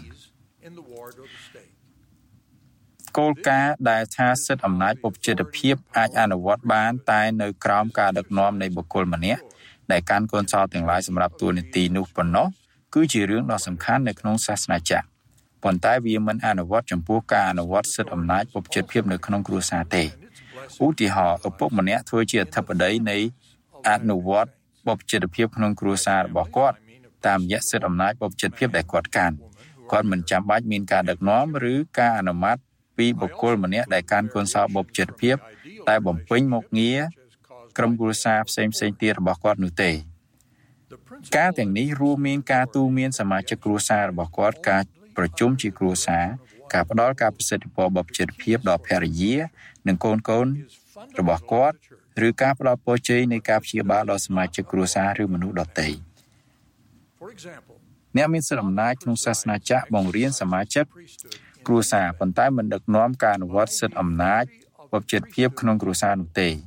គោលការណ៍ដែលថាសិទ្ធិអំណាចបព្វជិតភាពអាចអនុវត្តបានតែនៅក្រោមការដឹកនាំនៃបុគ្គលម្នាក់ដែលកាន់កូនសោទាំងឡាយសម្រាប់តួនាទីនោះប៉ុណ្ណោះគឺជារឿងដ៏សំខាន់នៅក្នុងសាសនាចក្រប៉ុន្តែវាមិនអនុវត្តចំពោះការអនុវត្តសិទ្ធិអំណាចបព្វជិតភាពនៅក្នុងគ្រួសារទេឧទាហរណ៍ឪពុកម្នាក់ធ្វើជាអធិបតីនៃអនុវត្តបព្វជិតភាពក្នុងគ្រួសាររបស់គាត់តាមរយៈសិទ្ធិអំណាចបព្វជិតភាពដែលគាត់កាន់គាត់មិនចាំបាច់មានការដឹកនាំឬការអនុម័តពីបុគ្គលម្នាក់ដែលកាន់កូនសោបព្វជិតភាពតែបំពេញមុខងារក្រុមគ្រួសារផ្សេងផ្សេងទៀតរបស់គាត់នោះទេការទាំងនេះរួមមានការទូន្មានសមាជិកគ្រួសាររបស់គាត់ការប្រជុំជាគ្រួសារការផ្ដល់ការប្រសិទ្ធពរបព្វជិតភាពដល់ភរិយានិងកូនកូនរបស់គាត់ឬការផ្ដល់ពរជ័យនៃការព្យាបាលដល់សមាជិកគ្រួសារឬមនុស្សដទៃអ្នកមានសិទ្ធិអំណាចក្នុងសាសនាចក្របង្រៀនសមាជិកគ្រួសារប៉ុន្តែមិនដឹកនាំការអនុវត្តសិទ្ធិអំណាចបព្វជិតភាពក្នុងគ្រួសារនោះទេ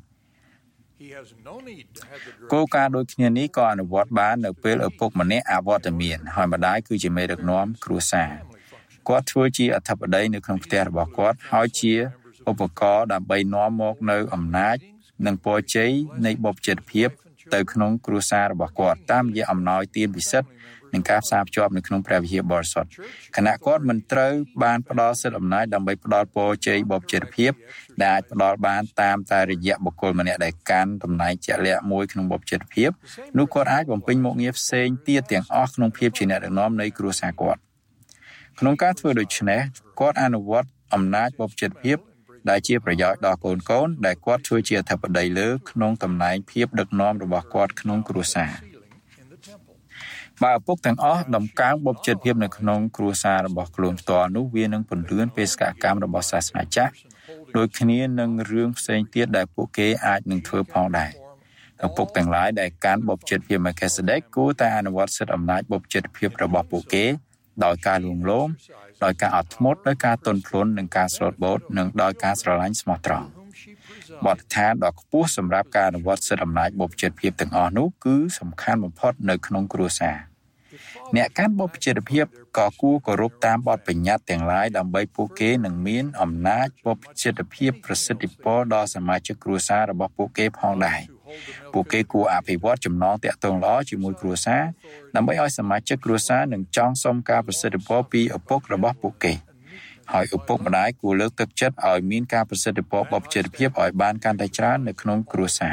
គោលការណ៍ដូចគ្នានេះក៏អនុវត្តបាននៅពេលឪពុកម្នាក់អវត្តមានហើយម្ដាយគឺជាមេដឹកនាំគ្រួសារគាត់ធ្វើជាអធិបតីនៅក្នុងផ្ទះរបស់គាត់ហើយជាឧបករណ៍ដើម្បីនាំមកនៅអំណាចនិងពរជ័យនៃបព្វជិតភាពទៅក្នុងគ្រួសាររបស់គាត់តាមរយៈអំណោយទានពិសិដ្ឋនិងការផ្សារភ្ជាប់នៅក្នុងព្រះវិហារបរិសុទ្ធគណៈគាត់មិនត្រូវបានផ្ដល់សិទ្ធិអំណាចដើម្បីផ្ដល់ពរជ័យបព្វជិតភាពដែលអាចផ្ដល់បានតាមតែរយៈបុគ្គលម្នាក់ដែលកាន់តំណែងជាក់លាក់មួយក្នុងបព្វជិតភាពនោះគាត់អាចបំពេញមុខងារផ្សេងទៀតទាំងអស់ក្នុងភាពជាអ្នកដឹកនាំនៃគ្រួសារគាត់ក្នុងការធ្វើដូច្នេះគាត់អនុវត្តអំណាចបព្វជិតភាពដែលជាប្រយោជន៍ដល់កូនកូនដែលគាត់ធ្វើជាអធិបតីលើក្នុងតំណែងភាពដឹកនាំរបស់គាត់ក្នុងគ្រួសារបើឪពុកទាំងអស់ដំកើងបព្វជិតភាពនៅក្នុងគ្រួសាររបស់ខ្លួនផ្ទាល់នោះវានឹងពន្លឿនបេសកកម្មរបស់សាសនាចក្រដូចគ្នានឹងរឿងផ្សេងទៀតដែលពួកគេអាចនឹងធ្វើផងដែរឪពុកទាំងឡាយដែលកាន់បព្វជិតភាពម៉ាខេសេដេកគួរតែអនុវត្តសិទ្ធិអំណាចបព្វជិតភាពរបស់ពួកគេដោយការលួងលោមដោយការអត់ធ្មត់ដោយការទន់ភ្លន់និងការស្លូតបូតនិងដោយការស្រឡាញ់ស្មោះត្រង់បទដ្ឋានដ៏ខ្ពស់សម្រាប់ការអនុវត្តសិទ្ធិអំណាចបព្វជិតភាពទាំងអស់នោះគឺសំខាន់បំផុតនៅក្នុងគ្រួសារអ្នកកាន់បព្វជិតភាពក៏គួរគោរពតាមបទបញ្ញត្តិទាំងឡាយដើម្បីពួកគេនឹងមានអំណាចបព្វជិតភាពប្រសិទ្ធពរដល់សមាជិកគ្រួសាររបស់ពួកគេផងដែរពួកគេគួរអភិវឌ្ឍចំណងតាក់ទងល្អជាមួយគ្រួសារដើម្បីឲ្យសមាជិកគ្រួសារនឹងចង់សុំការប្រសិទ្ធពរពីឪពុករបស់ពួកគេហើយឪពុកម្ដាយគួរលើកទឹកចិត្តឲ្យមានការប្រសិទ្ធពរបព្វជិតភាពឲ្យបានកាន់តែច្រើននៅក្នុងគ្រួសារ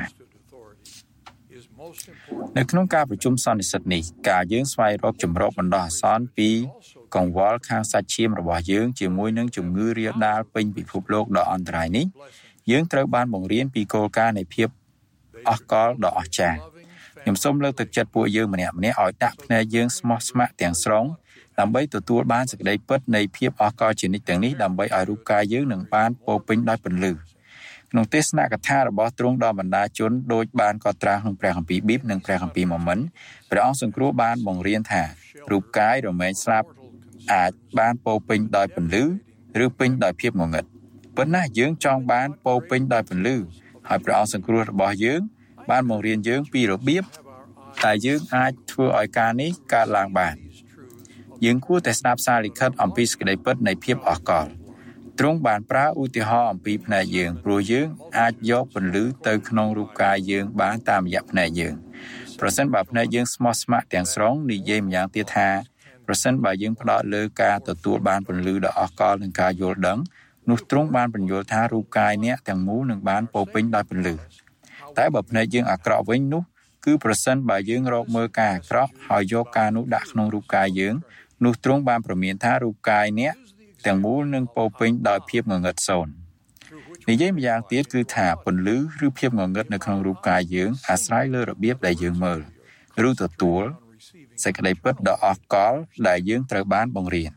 នៅក្នុងការប្រជុំសន្និសីទនេះការយើងស្វែងរកជំរកបណ្ដោះអាសន្នពីកង្វល់ខាងសាច់ឈាមរបស់យើងជាមួយនឹងជំងឺរាលដាលពេញពិភពលោកដ៏អន្តរាយនេះយើងត្រូវបានបង្រៀនពីគោលការណ៍នៃភាពអស់កលដ៏អស្ចារ្យខ្ញុំសូមលើកទឹកចិត្តពួកយើងម្នាក់ៗឲ្យដាក់ភ្នែកយើងស្មោះស្ម័គ្រទាំងស្រុងដើម្បីទទួលបានសេចក្តីពិតនៃភាពអស្ចារ្យជានិច្ចទាំងនេះដើម្បីឲ្យរូបកាយយើងនឹងបានពោរពេញដោយពន្លឺក្នុងទេសនាកថារបស់ទ្រង់ដល់បណ្ដាជនដោយបានកត់ត្រាក្នុងព្រះគម្ពីរប៊ីបនិងព្រះគម្ពីរម៉ូមិនព្រះអង្គសង្គ្រោះបានបង្រៀនថារូបកាយរមែងស្លាប់អាចបានពោរពេញដោយពន្លឺឬពេញដោយភាពងងឹតប៉ុន្តែយើងចង់បានពោរពេញដោយពន្លឺហើយព្រះអង្គសង្គ្រោះរបស់យើងបានបង្រៀនយើងពីរបៀបតែយើងអាចធ្វើឲ្យការនេះកើតឡើងបានយើងគួរតែស្ដាប់សារលិខិតអំពីសេចក្តីពិតនៃភាពអស្ចារ្យទ្រង់បានប្រើឧទាហរណ៍អំពីភ្នែកយើងព្រោះយើងអាចយកពន្លឺទៅក្នុងរូបកាយយើងបានតាមរយៈភ្នែកយើងប្រសិនបើភ្នែកយើងស្មោះស្ម័គ្រទាំងស្រុងនិយាយម្យ៉ាងទៀតថាប្រសិនបើយើងផ្ដោតលើការទទួលបានពន្លឺដ៏អស្ចារ្យនិងការយល់ដឹងនោះទ្រង់បានបញ្យល់ថារូបកាយអ្នកទាំងមូលនឹងបានពោពេញដោយពន្លឺតែបើភ្នែកយើងអាក្រក់វិញនោះគឺប្រសិនបើយើងរកមើលការអាក្រក់ហើយយកការនោះដាក់ក្នុងរូបកាយយើងនោះទ្រង់បានប្រមានថារូបកាយអ្នកទាំងមូលនឹងពោពេញដោយភាពងងឹតសូន្យនិយាយម្យ៉ាងទៀតគឺថាពន្លឺឬភាពងងឹតនៅក្នុងរូបកាយយើងអាស្រ័យលើរបៀបដែលយើងមើលឬទទួលសេចក្តីពិតដ៏អស្ចារ្យដែលយើងត្រូវបានបង្រៀន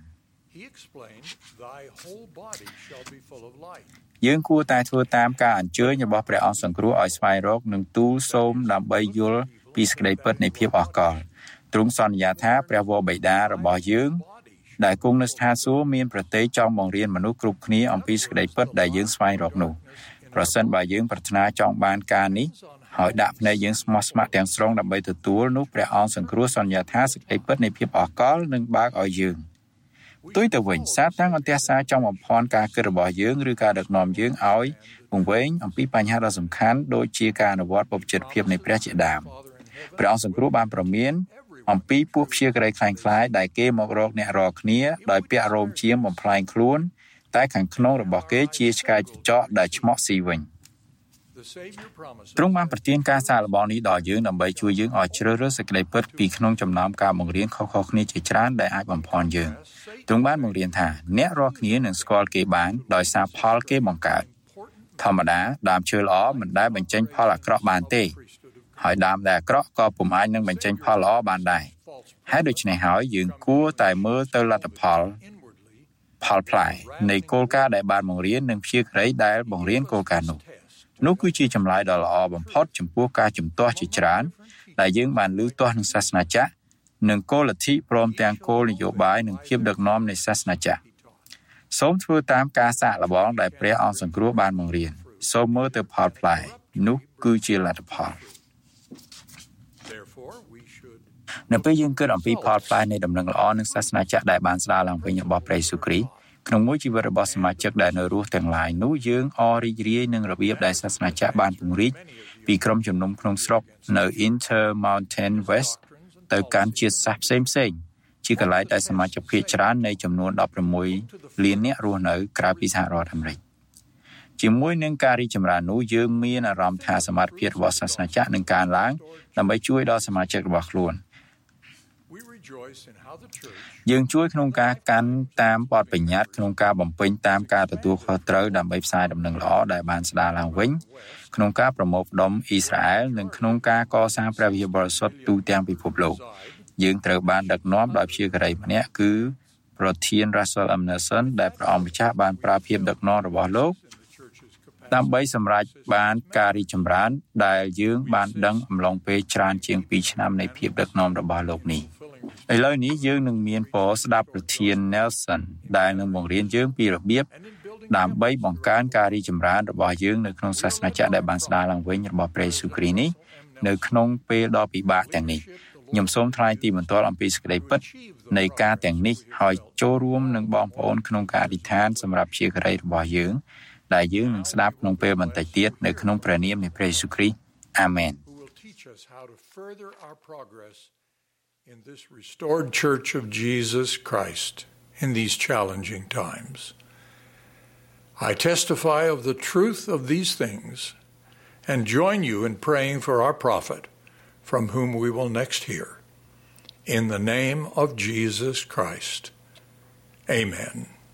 យើងគួរតែធ្វើតាមការអញ្ជើញរបស់ព្រះអង្គសង្គ្រោះឲ្យស្វែងរកនិងទូលសូមដើម្បីយល់ពីសេចក្តីពិតនៃភាពអស្ចារ្យទ្រង់សន្យាថាព្រះវរបិតារបស់យើងដែលគង់នៅស្ថានសួគ៌មានប្រតិចង់បង្រៀនមនុស្សគ្រប់គ្នាអំពីសេចក្តីពិតដែលយើងស្វែងរកនោះប្រសិនបើយើងប្រាថ្នាចង់បានការនេះហើយដាក់ភ្នែកយើងស្មោះស្ម័គ្រទាំងស្រុងដើម្បីទទួលនោះព្រះអង្គសង្គ្រោះសន្យាថាសេចក្តីពិតនៃភាពអស្ចារ្យនឹងបើកឲ្យយើងផ្ទុយទៅវិញសាតាំងអន្ទះសារចង់បំភាន់ការគិតរបស់យើងឬការដឹកនាំយើងឲ្យវង្វេងអំពីបញ្ហាដ៏សំខាន់ដូចជាការអនុវត្តបុព្វជិតភាពនៃព្រះជាដើមព្រះអង្គសង្គ្រោះបានប្រមានអំពីពួកព្យាក្រៃខ្លាំងខ្លាយដែលគេមករកអ្នករាល់គ្នាដោយពាក់រោមជាមបំផ្លាញខ្លួនតែខាងក្នុងរបស់គេជាឆ្កែចចកដែលឆ្មក់ស៊ីវិញទ្រង់បានប្រទានការសាកល្បងនេះដល់យើងដើម្បីជួយយើងឲ្យជ្រើសរើសសេចក្តីពិតពីក្នុងចំណោមការបង្រៀនខុសៗគ្នាជាច្រើនដែលអាចបំភាន់យើងទ្រង់បានបង្រៀនថាអ្នករាល់គ្នានឹងស្គាល់គេបានដោយសារផលគេបង្កើតធម្មតាដើមឈើល្អមិនដែលបញ្ចេញផលអាក្រក់បានទេហើយដើមដែលអាក្រក់ក៏ពុំអាចនឹងបញ្ចេញផលល្អបានដែរហើយដូច្នេះហើយយើងគួរតែមើលទៅលទ្ធផលផលផ្លែនៃគោលការណ៍ដែលបានបង្រៀននិងព្យាក្រៃដែលបង្រៀនគោលការណ៍នោះនោះគឺជាចម្លើយដ៏ល្អបំផុតចំពោះការជំទាស់ជាច្រើនដែលយើងបានលើកទាស់នឹងសាសនាចាស់និងគោលលទ្ធិព្រមទាំងគោលនយោបាយនិងភាពដឹកនាំនៃសាសនាចាស់សូមធ្វើតាមការសាកល្បងដែលព្រះអង្គសង្គ្រោះបានបង្រៀនសូមមើលទៅផលផ្លែនោះគឺជាលទ្ធផលនៅពេលយើងគិតអំពីផលផ្លែនៃដំណឹងល្អនិងសាសនាចាស់ដែលបានស្ដារឡើងវិញរបស់ព្រះយេស៊ូវគ្រីស្ទក្នុងមួយជីវិតរបស់សមាជិកដែលនៅរស់ទាំងឡាយនោះយើងអររីករាយនឹងរបៀបដែលសាសនាចាស់បានពង្រីកពីក្រុមជំនុំក្នុងស្រុកនៅ Intermountain West ទៅកាន់ជាតិសាសន៍ផ្សេងផ្សេងជាកន្លែងដែលសមាជិកភាគច្រើននៃចំនួនដប់ប្រាំមួយលាននាក់រស់នៅក្រៅពីសហរដ្ឋអាមេរិកជាមួយនឹងការរីកចម្រើននោះយើងមានអារម្មណ៍ថាសមត្ថភាពរបស់សាសនាចាស់នឹងកើនឡើងដើម្បីជួយដល់សមាជិករបស់ខ្លួនយើងជួយក្នុងការកាន់តាមបទបញ្ញត្តិក្នុងការបំពេញតាមការទទួលខុសត្រូវដើម្បីផ្សាយដំណឹងល្អដែលបានស្ដារឡើងវិញក្នុងការប្រមូលផ្ដុំអ៊ីស្រាអែលនិងក្នុងការកសាងព្រះវិហារបរិសុទ្ធទូទាំងពិភពលោកយើងត្រូវបានដឹកនាំដោយព្យាការីម្នាក់គឺប្រធាន Russell M. Nelson ដែលព្រះអង្គម្ចាស់បានប្រើភាពដឹកនាំរបស់លោកដើម្បីសម្រេចបានការរីកចម្រើនដែលយើងបានដឹងអំឡុងពេលច្រើនជាងពីរឆ្នាំនៃភាពដឹកនាំរបស់លោកនេះឥឡូវនេះយើងនឹងមានពរស្ដាប់ប្រធាន Nelson ដែលនឹងបង្រៀនយើងពីរបៀបដើម្បីបង្កើនការរីកចម្រើនរបស់យើងនៅក្នុងសាសនាចាស់ដែលបានស្ដារឡើងវិញរបស់ព្រះយេស៊ូវគ្រីស្ទនេះនៅក្នុងពេលដ៏ពិបាកទាំងនេះខ្ញុំសូមថ្លែងទីបន្ទាល់អំពីសេចក្តីពិតនៃការទាំងនេះហើយចូលរួមនឹងបងប្អូនក្នុងការអធិដ្ឋានសម្រាប់ព្យាការីរបស់យើងដែលយើងនឹងស្ដាប់ក្នុងពេលបន្តិចទៀតនៅក្នុងព្រះនាមនៃព្រះយេស៊ូវគ្រីស្ទអាមែន In this restored Church of Jesus Christ in these challenging times. I testify of the truth of these things and join you in praying for our prophet, from whom we will next hear. In the name of Jesus Christ. Amen.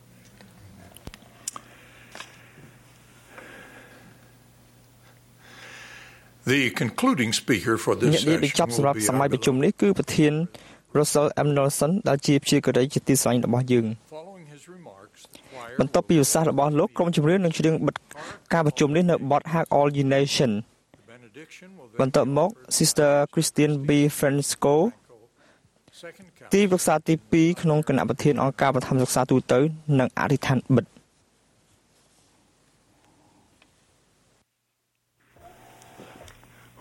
The concluding speaker for this session will be សម័យប្រជុំនេះគឺប្រធាន Russell M. Nelson ដែលជាព្យាការីជាទីស្រឡាញ់របស់យើងបន្ទាប់ពីឧស្សាហ៍របស់លោកក្រុមជំរឿននឹងច្រៀងបិទការប្រជុំនេះនៅបទ Hack All Ye Nation បន្ទាប់មក Sister Christine B. Francisco ទីប្រឹក្សាទីពីរក្នុងគណៈប្រធានអង្គការបឋមសិក្សាទូទៅនិងអធិដ្ឋានបិទ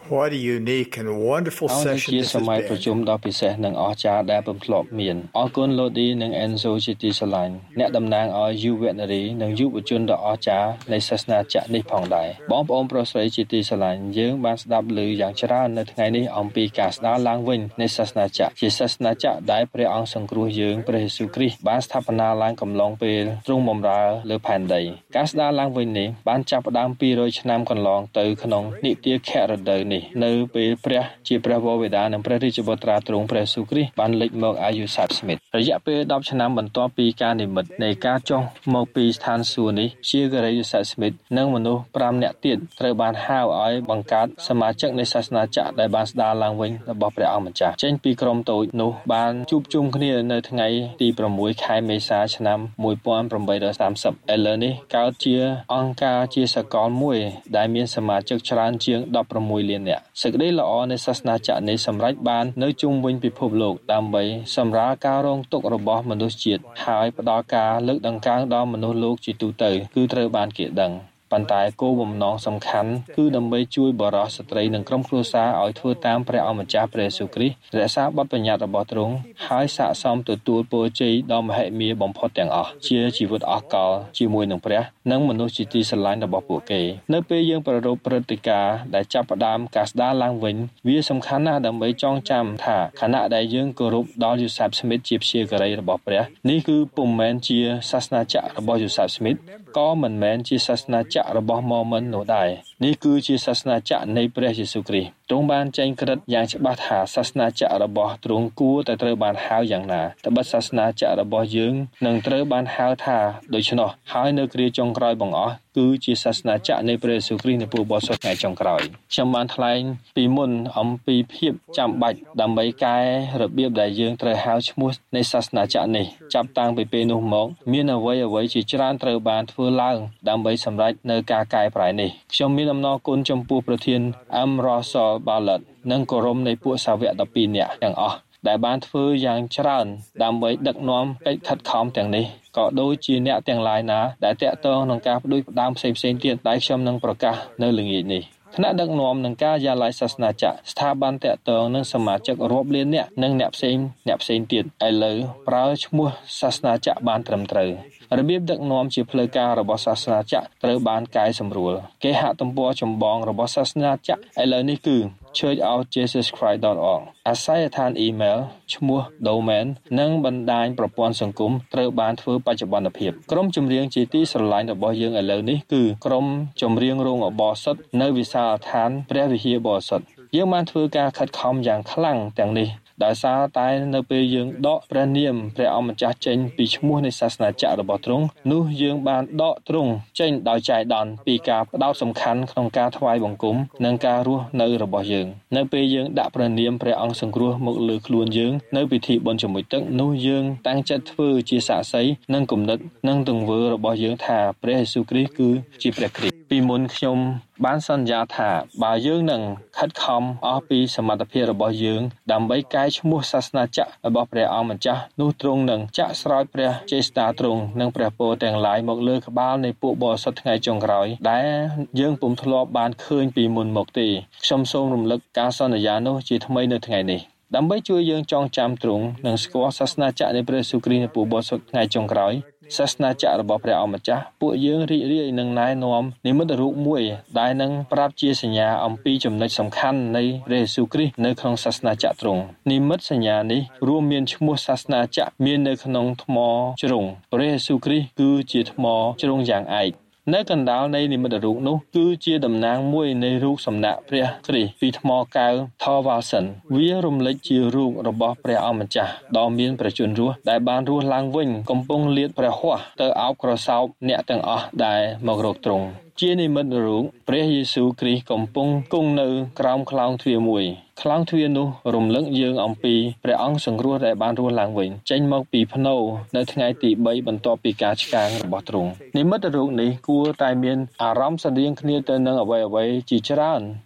What a unique and wonderful session this has been. ជាសម័យប្រជុំដ៏ពិសេសនិងអស្ចារ្យដែលពុំធ្លាប់មានអរគុណ Lodi និង Enzo ជាទីស្រឡាញ់អ្នកតំណាងឲ្យយុវនារីនិងយុវជនដ៏អស្ចារ្យនៃសាសនាចក្រនេះផងដែរបងប្អូនប្រុសស្រីជាទីស្រឡាញ់យើងបានស្ដាប់ឮយ៉ាងច្រើននៅថ្ងៃនេះអំពីការស្ដារឡើងវិញនៃសាសនាចក្រជាសាសនាចក្រដែលព្រះអង្គសង្គ្រោះយើងព្រះយេស៊ូវគ្រីស្ទបានស្ថាបនាឡើងកំឡុងពេលទ្រង់បម្រើលើផែនដីការស្ដារឡើងវិញនេះបានចាប់ផ្ដើមពីររយឆ្នាំកន្លងទៅក្នុងនិទាខរដូវនេះនៅពេលព្រះជាព្រះវរបិតានិងព្រះរាជបុត្រាទ្រង់ព្រះយេស៊ូវគ្រីស្ទបានលេចមកឲ្យយូសាបស្មីតរយៈពេលដប់ឆ្នាំបន្ទាប់ពីការនិមិត្តនៃការចុះមកពីស្ថានសួគ៌នេះជាការីយូសាបស្មីតនិងមនុស្សប្រាំនាក់ទៀតត្រូវបានហៅឲ្យបង្កើតសមាជិកនៃសាសនាចក្រដែលបានស្ដារឡើងវិញរបស់ព្រះអង្គម្ចាស់ចេញពីក្រុមតូចនោះបានជួបជុំគ្នានៅថ្ងៃទីប្រាំមួយខែមេសាឆ្នាំមួយពាន់ប្រាំបីរយសាមសិបឥឡូវនេះកើតជាអង្គការជាសកលមួយដែលមានសមាជិកច្រើនជាងដប់ប្រាំមួយលាននាក់សេចក្តីល្អនៃសាសនាចក្រនេះសម្រេចបាននៅជុំវិញពិភពលោកដើម្បីសម្រាលការរងទុក្ខរបស់មនុស្សជាតិហើយផ្ដល់ការលើកដង្កើងដល់មនុស្សលោកជាទូទៅគឺត្រូវបានគេដឹងប៉ុន្តែគោលបំណងសំខាន់គឺដើម្បីជួយបរិសុទ្ធស្ត្រីនិងក្រុមគ្រួសារឲ្យធ្វើតាមព្រះអម្ចាស់ព្រះយេស៊ូវគ្រីស្ទរក្សាបទបញ្ញត្តិរបស់ទ្រង់ហើយស័ក្តិសមទទួលពរជ័យដ៏មហិមាបំផុតទាំងអស់ជាជីវិតអស់កលជាមួយនឹងព្រះនិងមនុស្សជាទីស្រឡាញ់របស់ពួកគេនៅពេលយើងប្រារព្ធព្រឹត្តិការណ៍ដែលចាប់ផ្ដើមការស្ដារឡើងវិញវាសំខាន់ណាស់ដើម្បីចងចាំថាខណៈដែលយើងគោរពដល់យូសាបស្មីតជាព្យាការីរបស់ព្រះនេះគឺពុំមែនជាសាសនាចក្ររបស់យូសាបស្មីតក៏មិនមែនជាសាសនាចក្ររបស់ម៉ូមិននោះដែរនេះគឺជាសាសនាចក្រនៃព្រះយេស៊ូវគ្រីស្ទទ្រង់បានចែងក្រឹតយ៉ាងច្បាស់ថាសាសនាចក្ររបស់ទ្រង់គួរតែត្រូវបានហៅយ៉ាងណាត្បិតសាសនាចក្ររបស់យើងនឹងត្រូវបានហៅថាដូច្នោះហើយនៅគ្រាចុងក្រោយបង្អស់គឺជាសាសនាចក្រនៃព្រះយេស៊ូវគ្រីស្ទនៅពូបោះសុខថ្ងៃចុងក្រោយខ្ញុំបានថ្លែងពីមុនអំពីភាពចាំបាច់ដើម្បីកែរបៀបដែលយើងត្រូវហៅឈ្មោះនៃសាសនាចក្រនេះចាប់តាំងពីពេលនោះមកមានអ្វីអ្វីជាច្រើនត្រូវបានធ្វើឡើងដើម្បីសម្រេចនៅការកែប្រែនេះខ្ញុំមានអំណរគុណចំពោះប្រធាន Am Russell Ballard និងគោរមនៃពួកសាវកដប់ពីរនាក់ទាំងអស់ដែលបានធ្វើយ៉ាងច្រើនដើម្បីដឹកនាំកិច្ចខិតខំទាំងនេះក៏ដូចជាអ្នកទាំងឡាយណាដែលតាក់ទងក្នុងការផ្ដួចផ្ដើមផ្សេងៗទៀតដែលខ្ញុំនឹងប្រកាសនៅល្ងាចនេះថ្នាក់ដឹកនាំនឹងការយាលាយសាសនាចក្រស្ថាប័នតាក់ទងនឹងសមាជិករាប់លានអ្នកនិងអ្នកផ្សេងអ្នកផ្សេងទៀតឥឡូវប្រើឈ្មោះសាសនាចក្របានត្រឹមត្រូវរបៀបដឹកនាំជាផ្លូវការរបស់សាសនាចក្រត្រូវបានកែសម្រួលគេហទំព័រចម្បងរបស់សាសនាចក្រឥឡូវនេះគឺ church of jesus christ dot org អាស័យដ្ឋានអ៊ីមែលឈ្មោះ domain និងបណ្ដាញប្រព័ន្ធសង្គមត្រូវបានធ្វើបច្ចុប្បន្នភាពក្រុមចម្រៀងជាទីស្រឡាញ់របស់យើងឥឡូវនេះគឺក្រុមចម្រៀងរោងអបអរសុទ្ធនៅវិសាលដ្ឋានព្រះវិហារបរិសុទ្ធយើងបានធ្វើការខិតខំយ៉ាងខ្លាំងទាំងនេះដោយសារតែនៅពេលយើងដកព្រះនាមព្រះអម្ចាស់ចេញពីឈ្មោះនៃសាសនាចក្ររបស់ទ្រង់នោះយើងបានដកទ្រង់ចេញដោយចៃដន្យពីការផ្ដោតសំខាន់ក្នុងការថ្វាយបង្គំនិងការរស់នៅរបស់យើងនៅពេលយើងដាក់ព្រះនាមព្រះអង្គសង្គ្រោះមកលើខ្លួនយើងនៅពិធីបុណ្យជាមួយទឹកនោះយើងតាំងចិត្តធ្វើជាសាក្សីនិងគំនិតនិងទង្វើរបស់យើងថាព្រះយេស៊ូវគ្រីស្ទគឺជាព្រះគ្រីស្ទពីមុនខ្ញុំបានសន្យាថាបើយើងនឹងខិតខំអស់ពីសមត្ថភាពរបស់យើងដើម្បីកែឈ្មោះសាសនាចក្ររបស់ព្រះអង្គម្ចាស់នោះទ្រង់នឹងចាក់ស្រោចព្រះចេស្តាទ្រង់និងព្រះពរទាំងឡាយមកលើក្បាលនៃពួកបរិសុទ្ធថ្ងៃចុងក្រោយដែលយើងពុំធ្លាប់បានឃើញពីមុនមកទេខ្ញុំសូមរំលឹកការសន្យានោះជាថ្មីនៅថ្ងៃនេះដើម្បីជួយយើងចងចាំទ្រង់និងស្គាល់សាសនាចក្រនៃព្រះយេស៊ូវគ្រីស្ទនៅពួកបរិសុទ្ធថ្ងៃចុងក្រោយសាសនាចក្ររបស់ព្រះអង្គម្ចាស់ពួកយើងរីករាយនឹងណែនាំនិមិត្តរូបមួយដែលនឹងប្រាប់ជាសញ្ញាអំពីចំណុចសំខាន់នៃព្រះយេស៊ូវគ្រីស្ទនៅក្នុងសាសនាចក្រទ្រង់និមិត្តសញ្ញានេះរួមមានឈ្មោះសាសនាចក្រមាននៅក្នុងថ្មជ្រុងព្រះយេស៊ូវគ្រីស្ទគឺជាថ្មជ្រុងយ៉ាងឯកនៅកណ្ដាលនៃនិមិត្តរូបនោះគឺជាតំណាងមួយនៃរូបសំណាកព្រះគ្រីស្ទពីថ្មកែវថវ៉ាល់សិនវារំលេចជារូបរបស់ព្រះអម្ចាស់ដ៏មានព្រះជន្មរស់ដែលបានរស់ឡើងវិញកំពុងលាតព្រះហស្ថទៅអោបក្រសោបអ្នកទាំងអស់ដែលមករកទ្រង់ជានិមិត្តរូបព្រះយេស៊ូវគ្រីស្ទកំពុងគង់នៅក្រោមខ្លោងទ្វារមួយខ្លោងទ្វារនោះរំលឹកយើងអំពីព្រះអង្គសង្គ្រោះដែលបានរស់ឡើងវិញចេញមកពីភ្នូរនៅថ្ងៃទីបីបន្ទាប់ពីការឆ្កាងរបស់ទ្រង់និមិត្តរូបនេះគួរតែមានអារម្មណ៍ស្រដៀងគ្នាទៅនឹងអ្វីៗជាច្រើន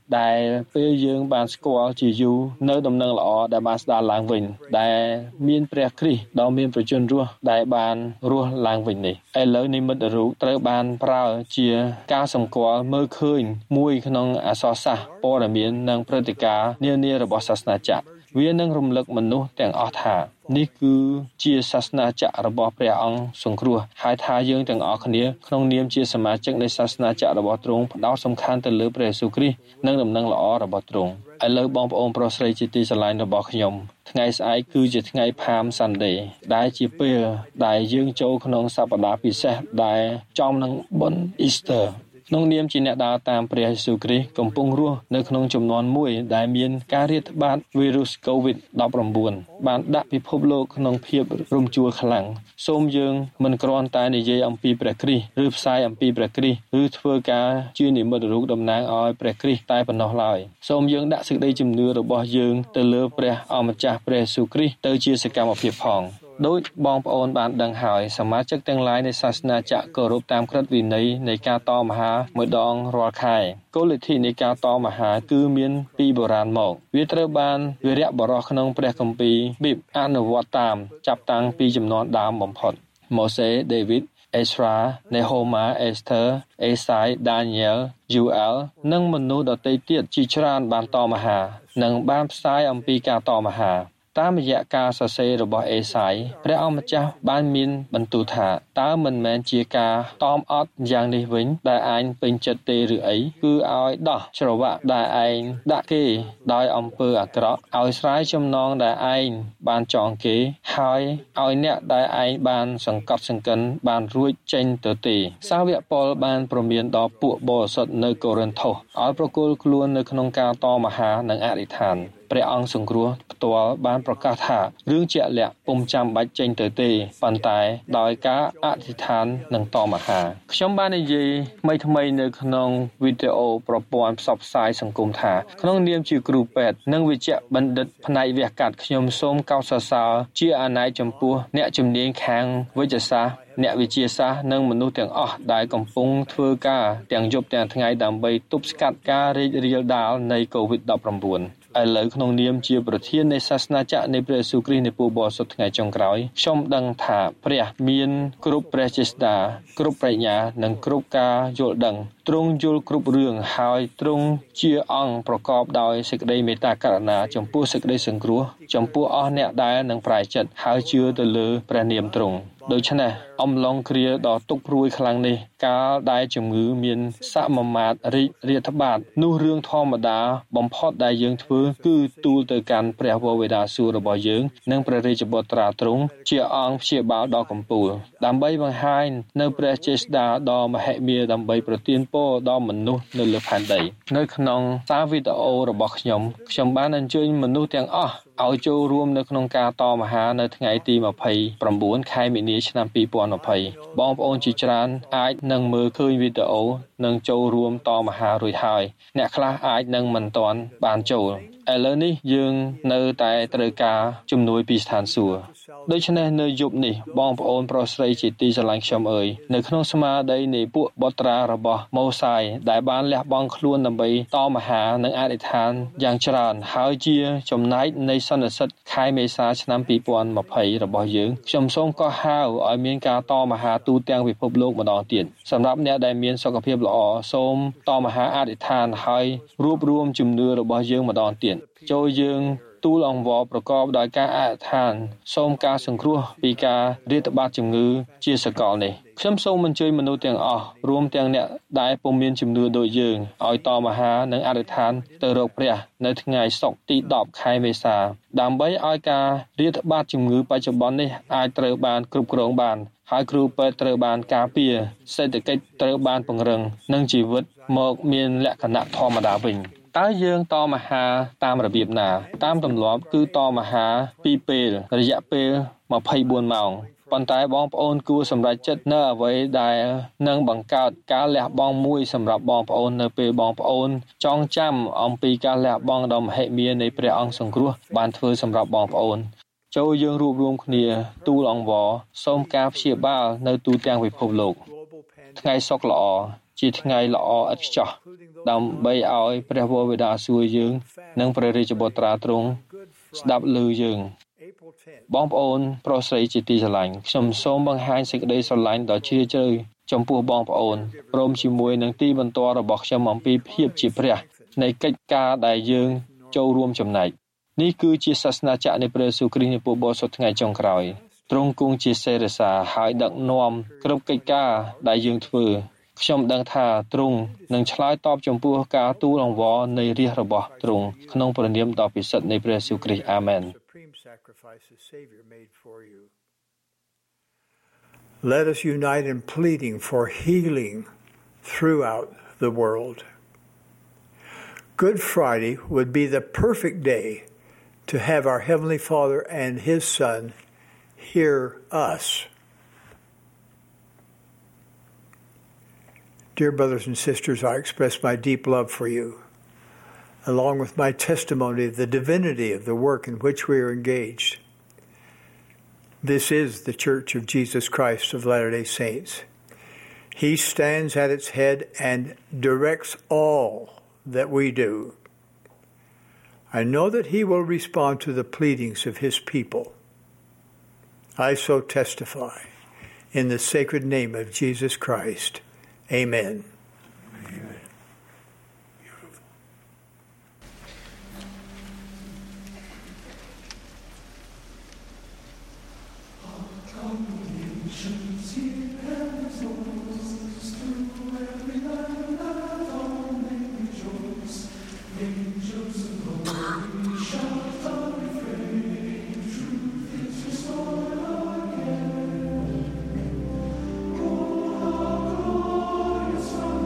ដែលពេលយើងបានស្គាល់ជាយូរនៅដំណឹងល្អដែលបានស្ដារឡើងវិញដែលមានព្រះគ្រីស្ទដ៏មានប្រជញ្ញរស់ដែលបានរស់ឡើងវិញនេះឥឡូវនិមិត្តរូបត្រូវបានប្រើជាការសម្គាល់មើលឃើញមួយក្នុងអក្សរសាស្ត្រព័ត៌មាននិងព្រឹត្តិការណ៍នានារបស់សាសនាចក្រវានឹងរំលឹកមនុស្សទាំងអស់ថានេះគឺជាសាសនាចក្ររបស់ព្រះអង្គសង្គ្រោះហើយថាយើងទាំងអស់គ្នាក្នុងនាមជាសមាជិកនៃសាសនាចក្ររបស់ទ្រង់ផ្ដោតសំខាន់ទៅលើព្រះយេស៊ូវគ្រីស្ទនិងដំណឹងល្អរបស់ទ្រង់ឥឡូវបងប្អូនប្រុសស្រីជាទីស្រឡាញ់របស់ខ្ញុំថ្ងៃស្អែកគឺជាថ្ងៃ Palm Sunday ដែលជាពេលដែលយើងចូលក្នុងសប្តាហ៍ពិសេសដែលចំនឹងបុណ្យ Easterក្នុងនាមជាអ្នកដើរតាមព្រះយេស៊ូវគ្រីស្ទកំពុងរស់នៅក្នុងជំនាន់មួយដែលមានការរាតត្បាតវីរុស កូវីដ ដប់ប្រាំបួន បានដាក់ពិភពលោកក្នុងភាពរំជួលខ្លាំងសូមយើងមិនគ្រាន់តែនិយាយអំពីព្រះគ្រីស្ទឬផ្សាយអំពីព្រះគ្រីស្ទឬធ្វើការជានិមិត្តរូបតំណាងឲ្យព្រះគ្រីស្ទតែប៉ុណ្ណោះឡើយសូមយើងដាក់សេចក្តីជំនឿរបស់យើងទៅលើព្រះអម្ចាស់ព្រះយេស៊ូវគ្រីស្ទទៅជាសកម្មភាពផងដោយបងប្អូនបានដឹងហើយសមាជិកទាំងឡាយនៃសាសនាចក្រគោរពតាមក្រឹតវិន័យនៃការតមហាមួយដងរាល់ខែគោលលទ្ធិនៃការតមហាគឺមានពីបុរាណមកវាត្រូវបានវិរៈបរោះក្នុងព្រះគម្ពីរប៊ីបអនុវត្តតាមចាប់តាំងពីជំនាន់ដើមបំផុតម៉ូសេដាវីតអេស្រានេហូម៉ាអេស្ទើអេសាយដានីយ៉ែលយូអែលនិងមនុស្សដទៃទៀតជាច្រើនបានតមហានិងបានផ្សាយអំពីការតមហាតាមរយៈការសរសេររបស់អេសាយព្រះអម្ចាស់បានមានបន្ទូលថាតើមិនមែនជាការតមអត់យ៉ាងនេះវិញដែលឯងពេញចិត្តទេឬអីគឺឲ្យដោះច្រវាក់ដែលឯងដាក់គេដោយអំពើអាក្រក់ឲ្យស្រាយចំណងដែលឯងបានចងគេហើយឲ្យអ្នកដែលឯងបានសង្កត់សង្កិនបានរួចចេញទៅទេសាវកប៉ុលបានព្រមានដល់ពួកបរិសុទ្ធនៅកូរិនថូសឲ្យប្រគល់ខ្លួននៅក្នុងការតមហានិងអធិដ្ឋានព្រះអង្គសង្គ្រោះផ្ទាល់បានប្រកាសថារឿងជាក់លាក់ពុំចាំបាច់ចេញទៅទេប៉ុន្តែដោយការអធិដ្ឋាននិងតមហាខ្ញុំបាននិយាយថ្មីៗនៅក្នុងវីដេអូប្រព័ន្ធផ្សព្វផ្សាយសង្គមថាក្នុងនាមជាគ្រូពេទ្យនិងវេជ្ជបណ្ឌិតផ្នែកវះកាត់ខ្ញុំសូមកោតសរសើរជាអាណ័យចំពោះអ្នកជំនាញខាងវេជ្ជសាស្ត្រអ្នកវិទ្យាសាស្ត្រនិងមនុស្សទាំងអស់ដែលកំពុងធ្វើការទាំងយប់ទាំងថ្ងៃដើម្បីទប់ស្កាត់ការរីករាលដាលនៃ កូវីដ ដប់ប្រាំបួន ឥឡូវក្នុងនាមជាប្រធាននៃសាសនាចក្រនៃព្រះយេស៊ូវគ្រីស្ទនៃពួកបរិសុទ្ធថ្ងៃចុងក្រោយខ្ញុំដឹងថាព្រះមានគ្រប់ព្រះចេស្តាគ្រប់ប្រាជ្ញានិងគ្រប់ការយល់ដឹងទ្រង់យល់គ្រប់រឿងហើយទ្រង់ជាអង្គប្រកបដោយសេចក្តីមេត្តាករុណាចំពោះសេចក្តីសង្គ្រោះចំពោះអស់អ្នកដែលនឹងប្រែចិត្តហើយជឿទៅលើព្រះនាមទ្រង់ដូច្នេះអំឡុងគ្រាដ៏ទុក្ខព្រួយខ្លាំងនេះកាលដែលជំងឺមានសមមាត្ររីករាលត្បាតនោះរឿងធម្មតាបំផុតដែលយើងធ្វើគឺទូលទៅកាន់ព្រះវរបិតាសួគ៌របស់យើងនិងព្រះរាជបុត្រាទ្រង់ជាអង្គព្យាបាលដ៏កំពូលដើម្បីបង្ហាញនៅព្រះចេស្តាដ៏មហិមាដើម្បីប្រទានពរដល់មនុស្សនៅលើផែនដីនៅក្នុងសារវីដេអូរបស់ខ្ញុំខ្ញុំបានអញ្ជើញមនុស្សទាំងអស់ឲ្យចូលរួមនៅក្នុងការតមហានៅថ្ងៃទីម្ភៃប្រាំបួនខែមីនាឆ្នាំពីរពាន់ម្ភៃបងប្អូនជាច្រើនអាចនឹងមើលឃើញវីដេអូនិងចូលរួមតមហារួចហើយអ្នកខ្លះអាចនឹងមិនទាន់បានចូលឥឡូវនេះយើងនៅតែត្រូវការជំនួយពីស្ថានសួគ៌ដូច្នេះនៅយប់នេះបងប្អូនប្រុសស្រីជាទីស្រឡាញ់ខ្ញុំអើយនៅក្នុងស្មារតីនៃពួកបុត្រារបស់ម៉ូសាយដែលបានលះបង់ខ្លួនដើម្បីតមហានិងអធិដ្ឋានយ៉ាងច្រើនហើយជាចំណែកនៃសន្និសីទខែមេសាឆ្នាំពីរពាន់ម្ភៃរបស់យើងខ្ញុំសូមកោះហៅឲ្យមានការតមហាទូទាំងពិភពលោកម្ដងទៀតសម្រាប់អ្នកដែលមានសុខភាពល្អសូមតមហាអធិដ្ឋានហើយរួបរวมជំនឿរបស់យើងម្ដងទៀតចូលយើងទូលអង្វរប្រកបដោយការអធិដ្ឋានសូមការសង្គ្រោះពីការរាតត្បាតជំងឺជាសកលនេះខ្ញុំសូមអញ្ជើញមនុស្សទាំងអស់រួមទាំងអ្នកដែលពុំមានជំនឿដូចយើងឲ្យតមហានិងអធិដ្ឋានទៅរកព្រះនៅថ្ងៃសុក្រទីដប់ខែមេសាដើម្បីឲ្យការរាតត្បាតជំងឺបច្ចុប្បន្ននេះអាចត្រូវបានគ្រប់គ្រងបានហើយគ្រូពេទ្យត្រូវបានការពារសេដ្ឋកិច្ចត្រូវបានពង្រឹងនិងជីវិតមកមានលក្ខណៈធម្មតាវិញតើយើងតមហាតាមរបៀបណាតាមទម្លាប់គឺតមហាពីរពេលរយៈពេលម្ភៃបួនម៉ោងប៉ុន្តែបងប្អូនគួរសម្រេចចិត្តនៅអ្វីដែលនឹងបង្កើតការលះបង់មួយសម្រាប់បងប្អូននៅពេលបងប្អូនចងចាំអំពីការលះបង់ដ៏មហិមានៃព្រះអង្គសង្គ្រោះបានធ្វើសម្រាប់បងប្អូនចូលយើងរួបរวมគ្នាទូលអង្វរសូមការព្យាបាលនៅទូទាំងពិភពលោកថ្ងៃសុក្រល្អជាថ្ងៃល្អឥតខ្ចោះដើម្បីឲ្យព្រះវរបិតាសួគ៌យើងនិងព្រះរាជបុត្រាទ្រង់ស្ដាប់ឮយើងបងប្អូនប្រុសស្រីជាទីស្រឡាញ់ខ្ញុំសូមបង្ហាញសេចក្តីស្រឡាញ់ដ៏ជ្រាលជ្រៅចំពោះបងប្អូនព្រមជាមួយនឹងទីបន្ទាល់របស់ខ្ញុំអំពីភាពជាព្រះនៃកិច្ចការដែលយើងចូលរួមចំណែកនេះគឺជាសាសនាចក្រនៃព្រះយេស៊ូវគ្រីស្ទនៃពួកបរិសុទ្ធថ្ងៃចុងក្រោយទ្រង់គង់ជាសេរសាហើយដឹកនាំគ្រប់កិច្ចការដែលយើងធ្វើខ្ញុំដឹងថាទ្រង់នឹងឆ្លើយតបចំពោះការទូលអង្វរនៃរាជរបស់ទ្រង់ក្នុងព្រះនាមដ៏ពិសិដ្ឋនៃព្រះយេស៊ូវគ្រីស្ទអាមែន Let us unite in pleading for healing throughout the world. Good Friday would be the perfect day to have our Heavenly Father and His Son hear us. Dear brothers and sisters, I express my deep love for you, along with my testimony of the divinity of the work in which we are engaged. This is the Church of Jesus Christ of Latter-day Saints. He stands at its head and directs all that we do. I know that He will respond to the pleadings of His people. I so testify in the sacred name of Jesus Christ. Amen. Amen. Beautiful. Yes,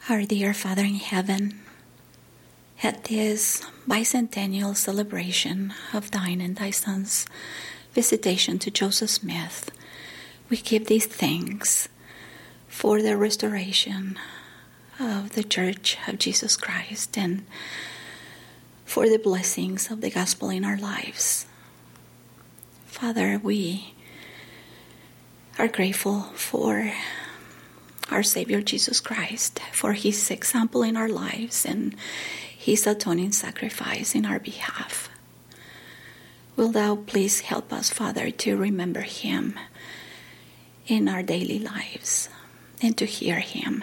Our dear Father in heaven, at this bicentennial celebration of thine and thy son's visitation to Joseph Smith, we give thee thanks for the restoration of the Church of Jesus Christ and for the blessings of the gospel in our lives. Father, we are grateful for our Savior Jesus Christ, for his example in our lives and his atoning sacrifice in our behalf. Will thou please help us, Father, to remember him in our daily lives and to hear him.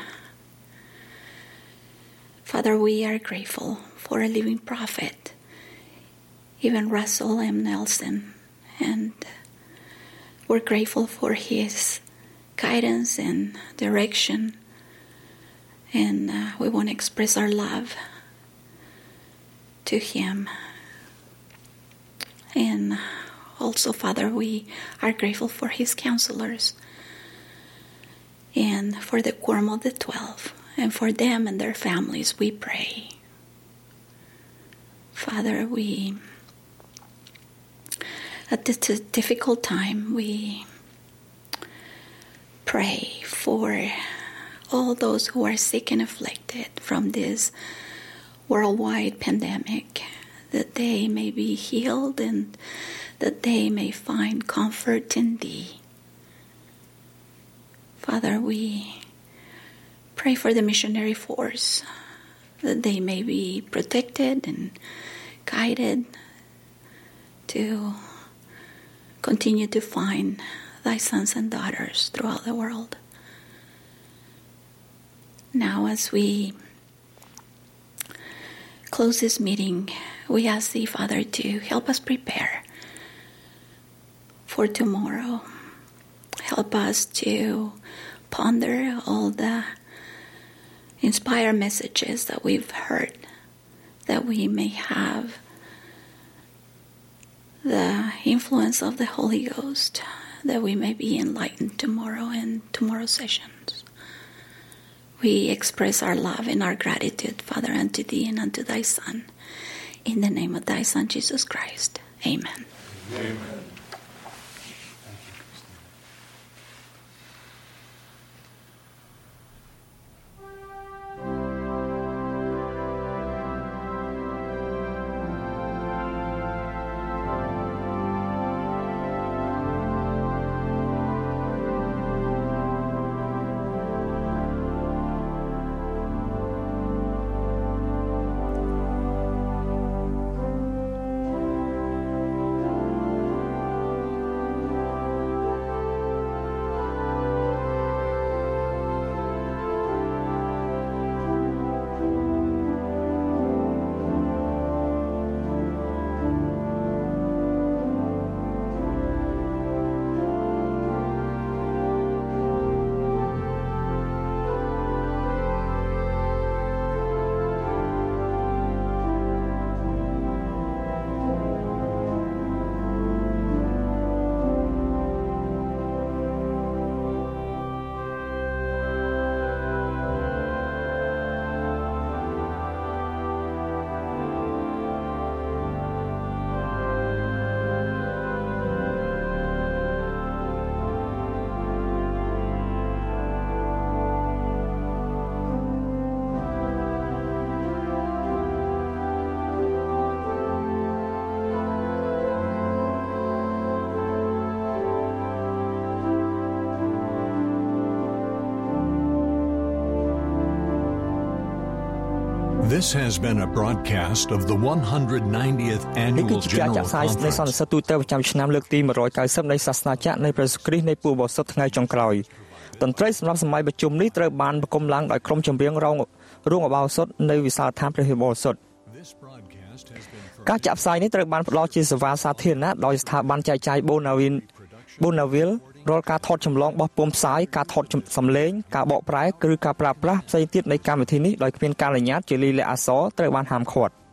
Father, we are grateful for a living prophet, even Russell M. Nelson, and we're grateful for his guidance and direction, and uh, we want to express our love to him. And also, Father, we are grateful for his counselors and for the quorum of the twelve, and for them and their families we pray. Father, we, at this difficult time, we pray for all those who are sick and afflicted from this worldwide pandemic, that they may be healed and that they may find comfort in thee. Father, we pray for the missionary force, that they may be protected and guided to continue to find thy sons and daughters throughout the world. Now, as we close this meeting, we ask thee, Father, to help us prepare for tomorrow. Help us to ponder all the inspired messages that we've heard, that we may have the influence of the Holy Ghost, that we may be enlightened tomorrow in tomorrow's sessions. We express our love and our gratitude, Father, unto thee and unto thy Son. In the name of thy Son, Jesus Christ. Amen. Amen. This has been a broadcast of the one hundred ninetieth Annual General Conference. នៃសន្និសីទទូទៅប្រចាំឆ្នាំលើកទីone hundred ninetyនៃសាសនាចក្រនៃព្រះយេស៊ូវគ្រីស្ទនៃពុទ្ធបរិស័ទថ្ងៃចុងក្រោយតន្ត្រីសម្រាប់សម័យប្រជុំនេះត្រូវបានប្រគំឡើងដោយក្រុមចម្រៀងរងរួមឧបោសថនៅវិសាលដ្ឋានព្រះវិបោសថការចាក់ផ្សាយនេះត្រូវបានផ្ដល់ជាសេវាសាធារណៈដោយស្ថាប័នចែកចាយ Bonneville Bonneville រាល់ការថតចម្លងរបស់ពុម្ពផ្សាយការថតសំឡេងការបកប្រែឬការប្រើប្រាស់ផ្សេងទៀតនៃកម្មវិធីនេះដោយគ្មានការអនុញ្ញាតជាលិលាអក្សរត្រូវបានហាមឃាត់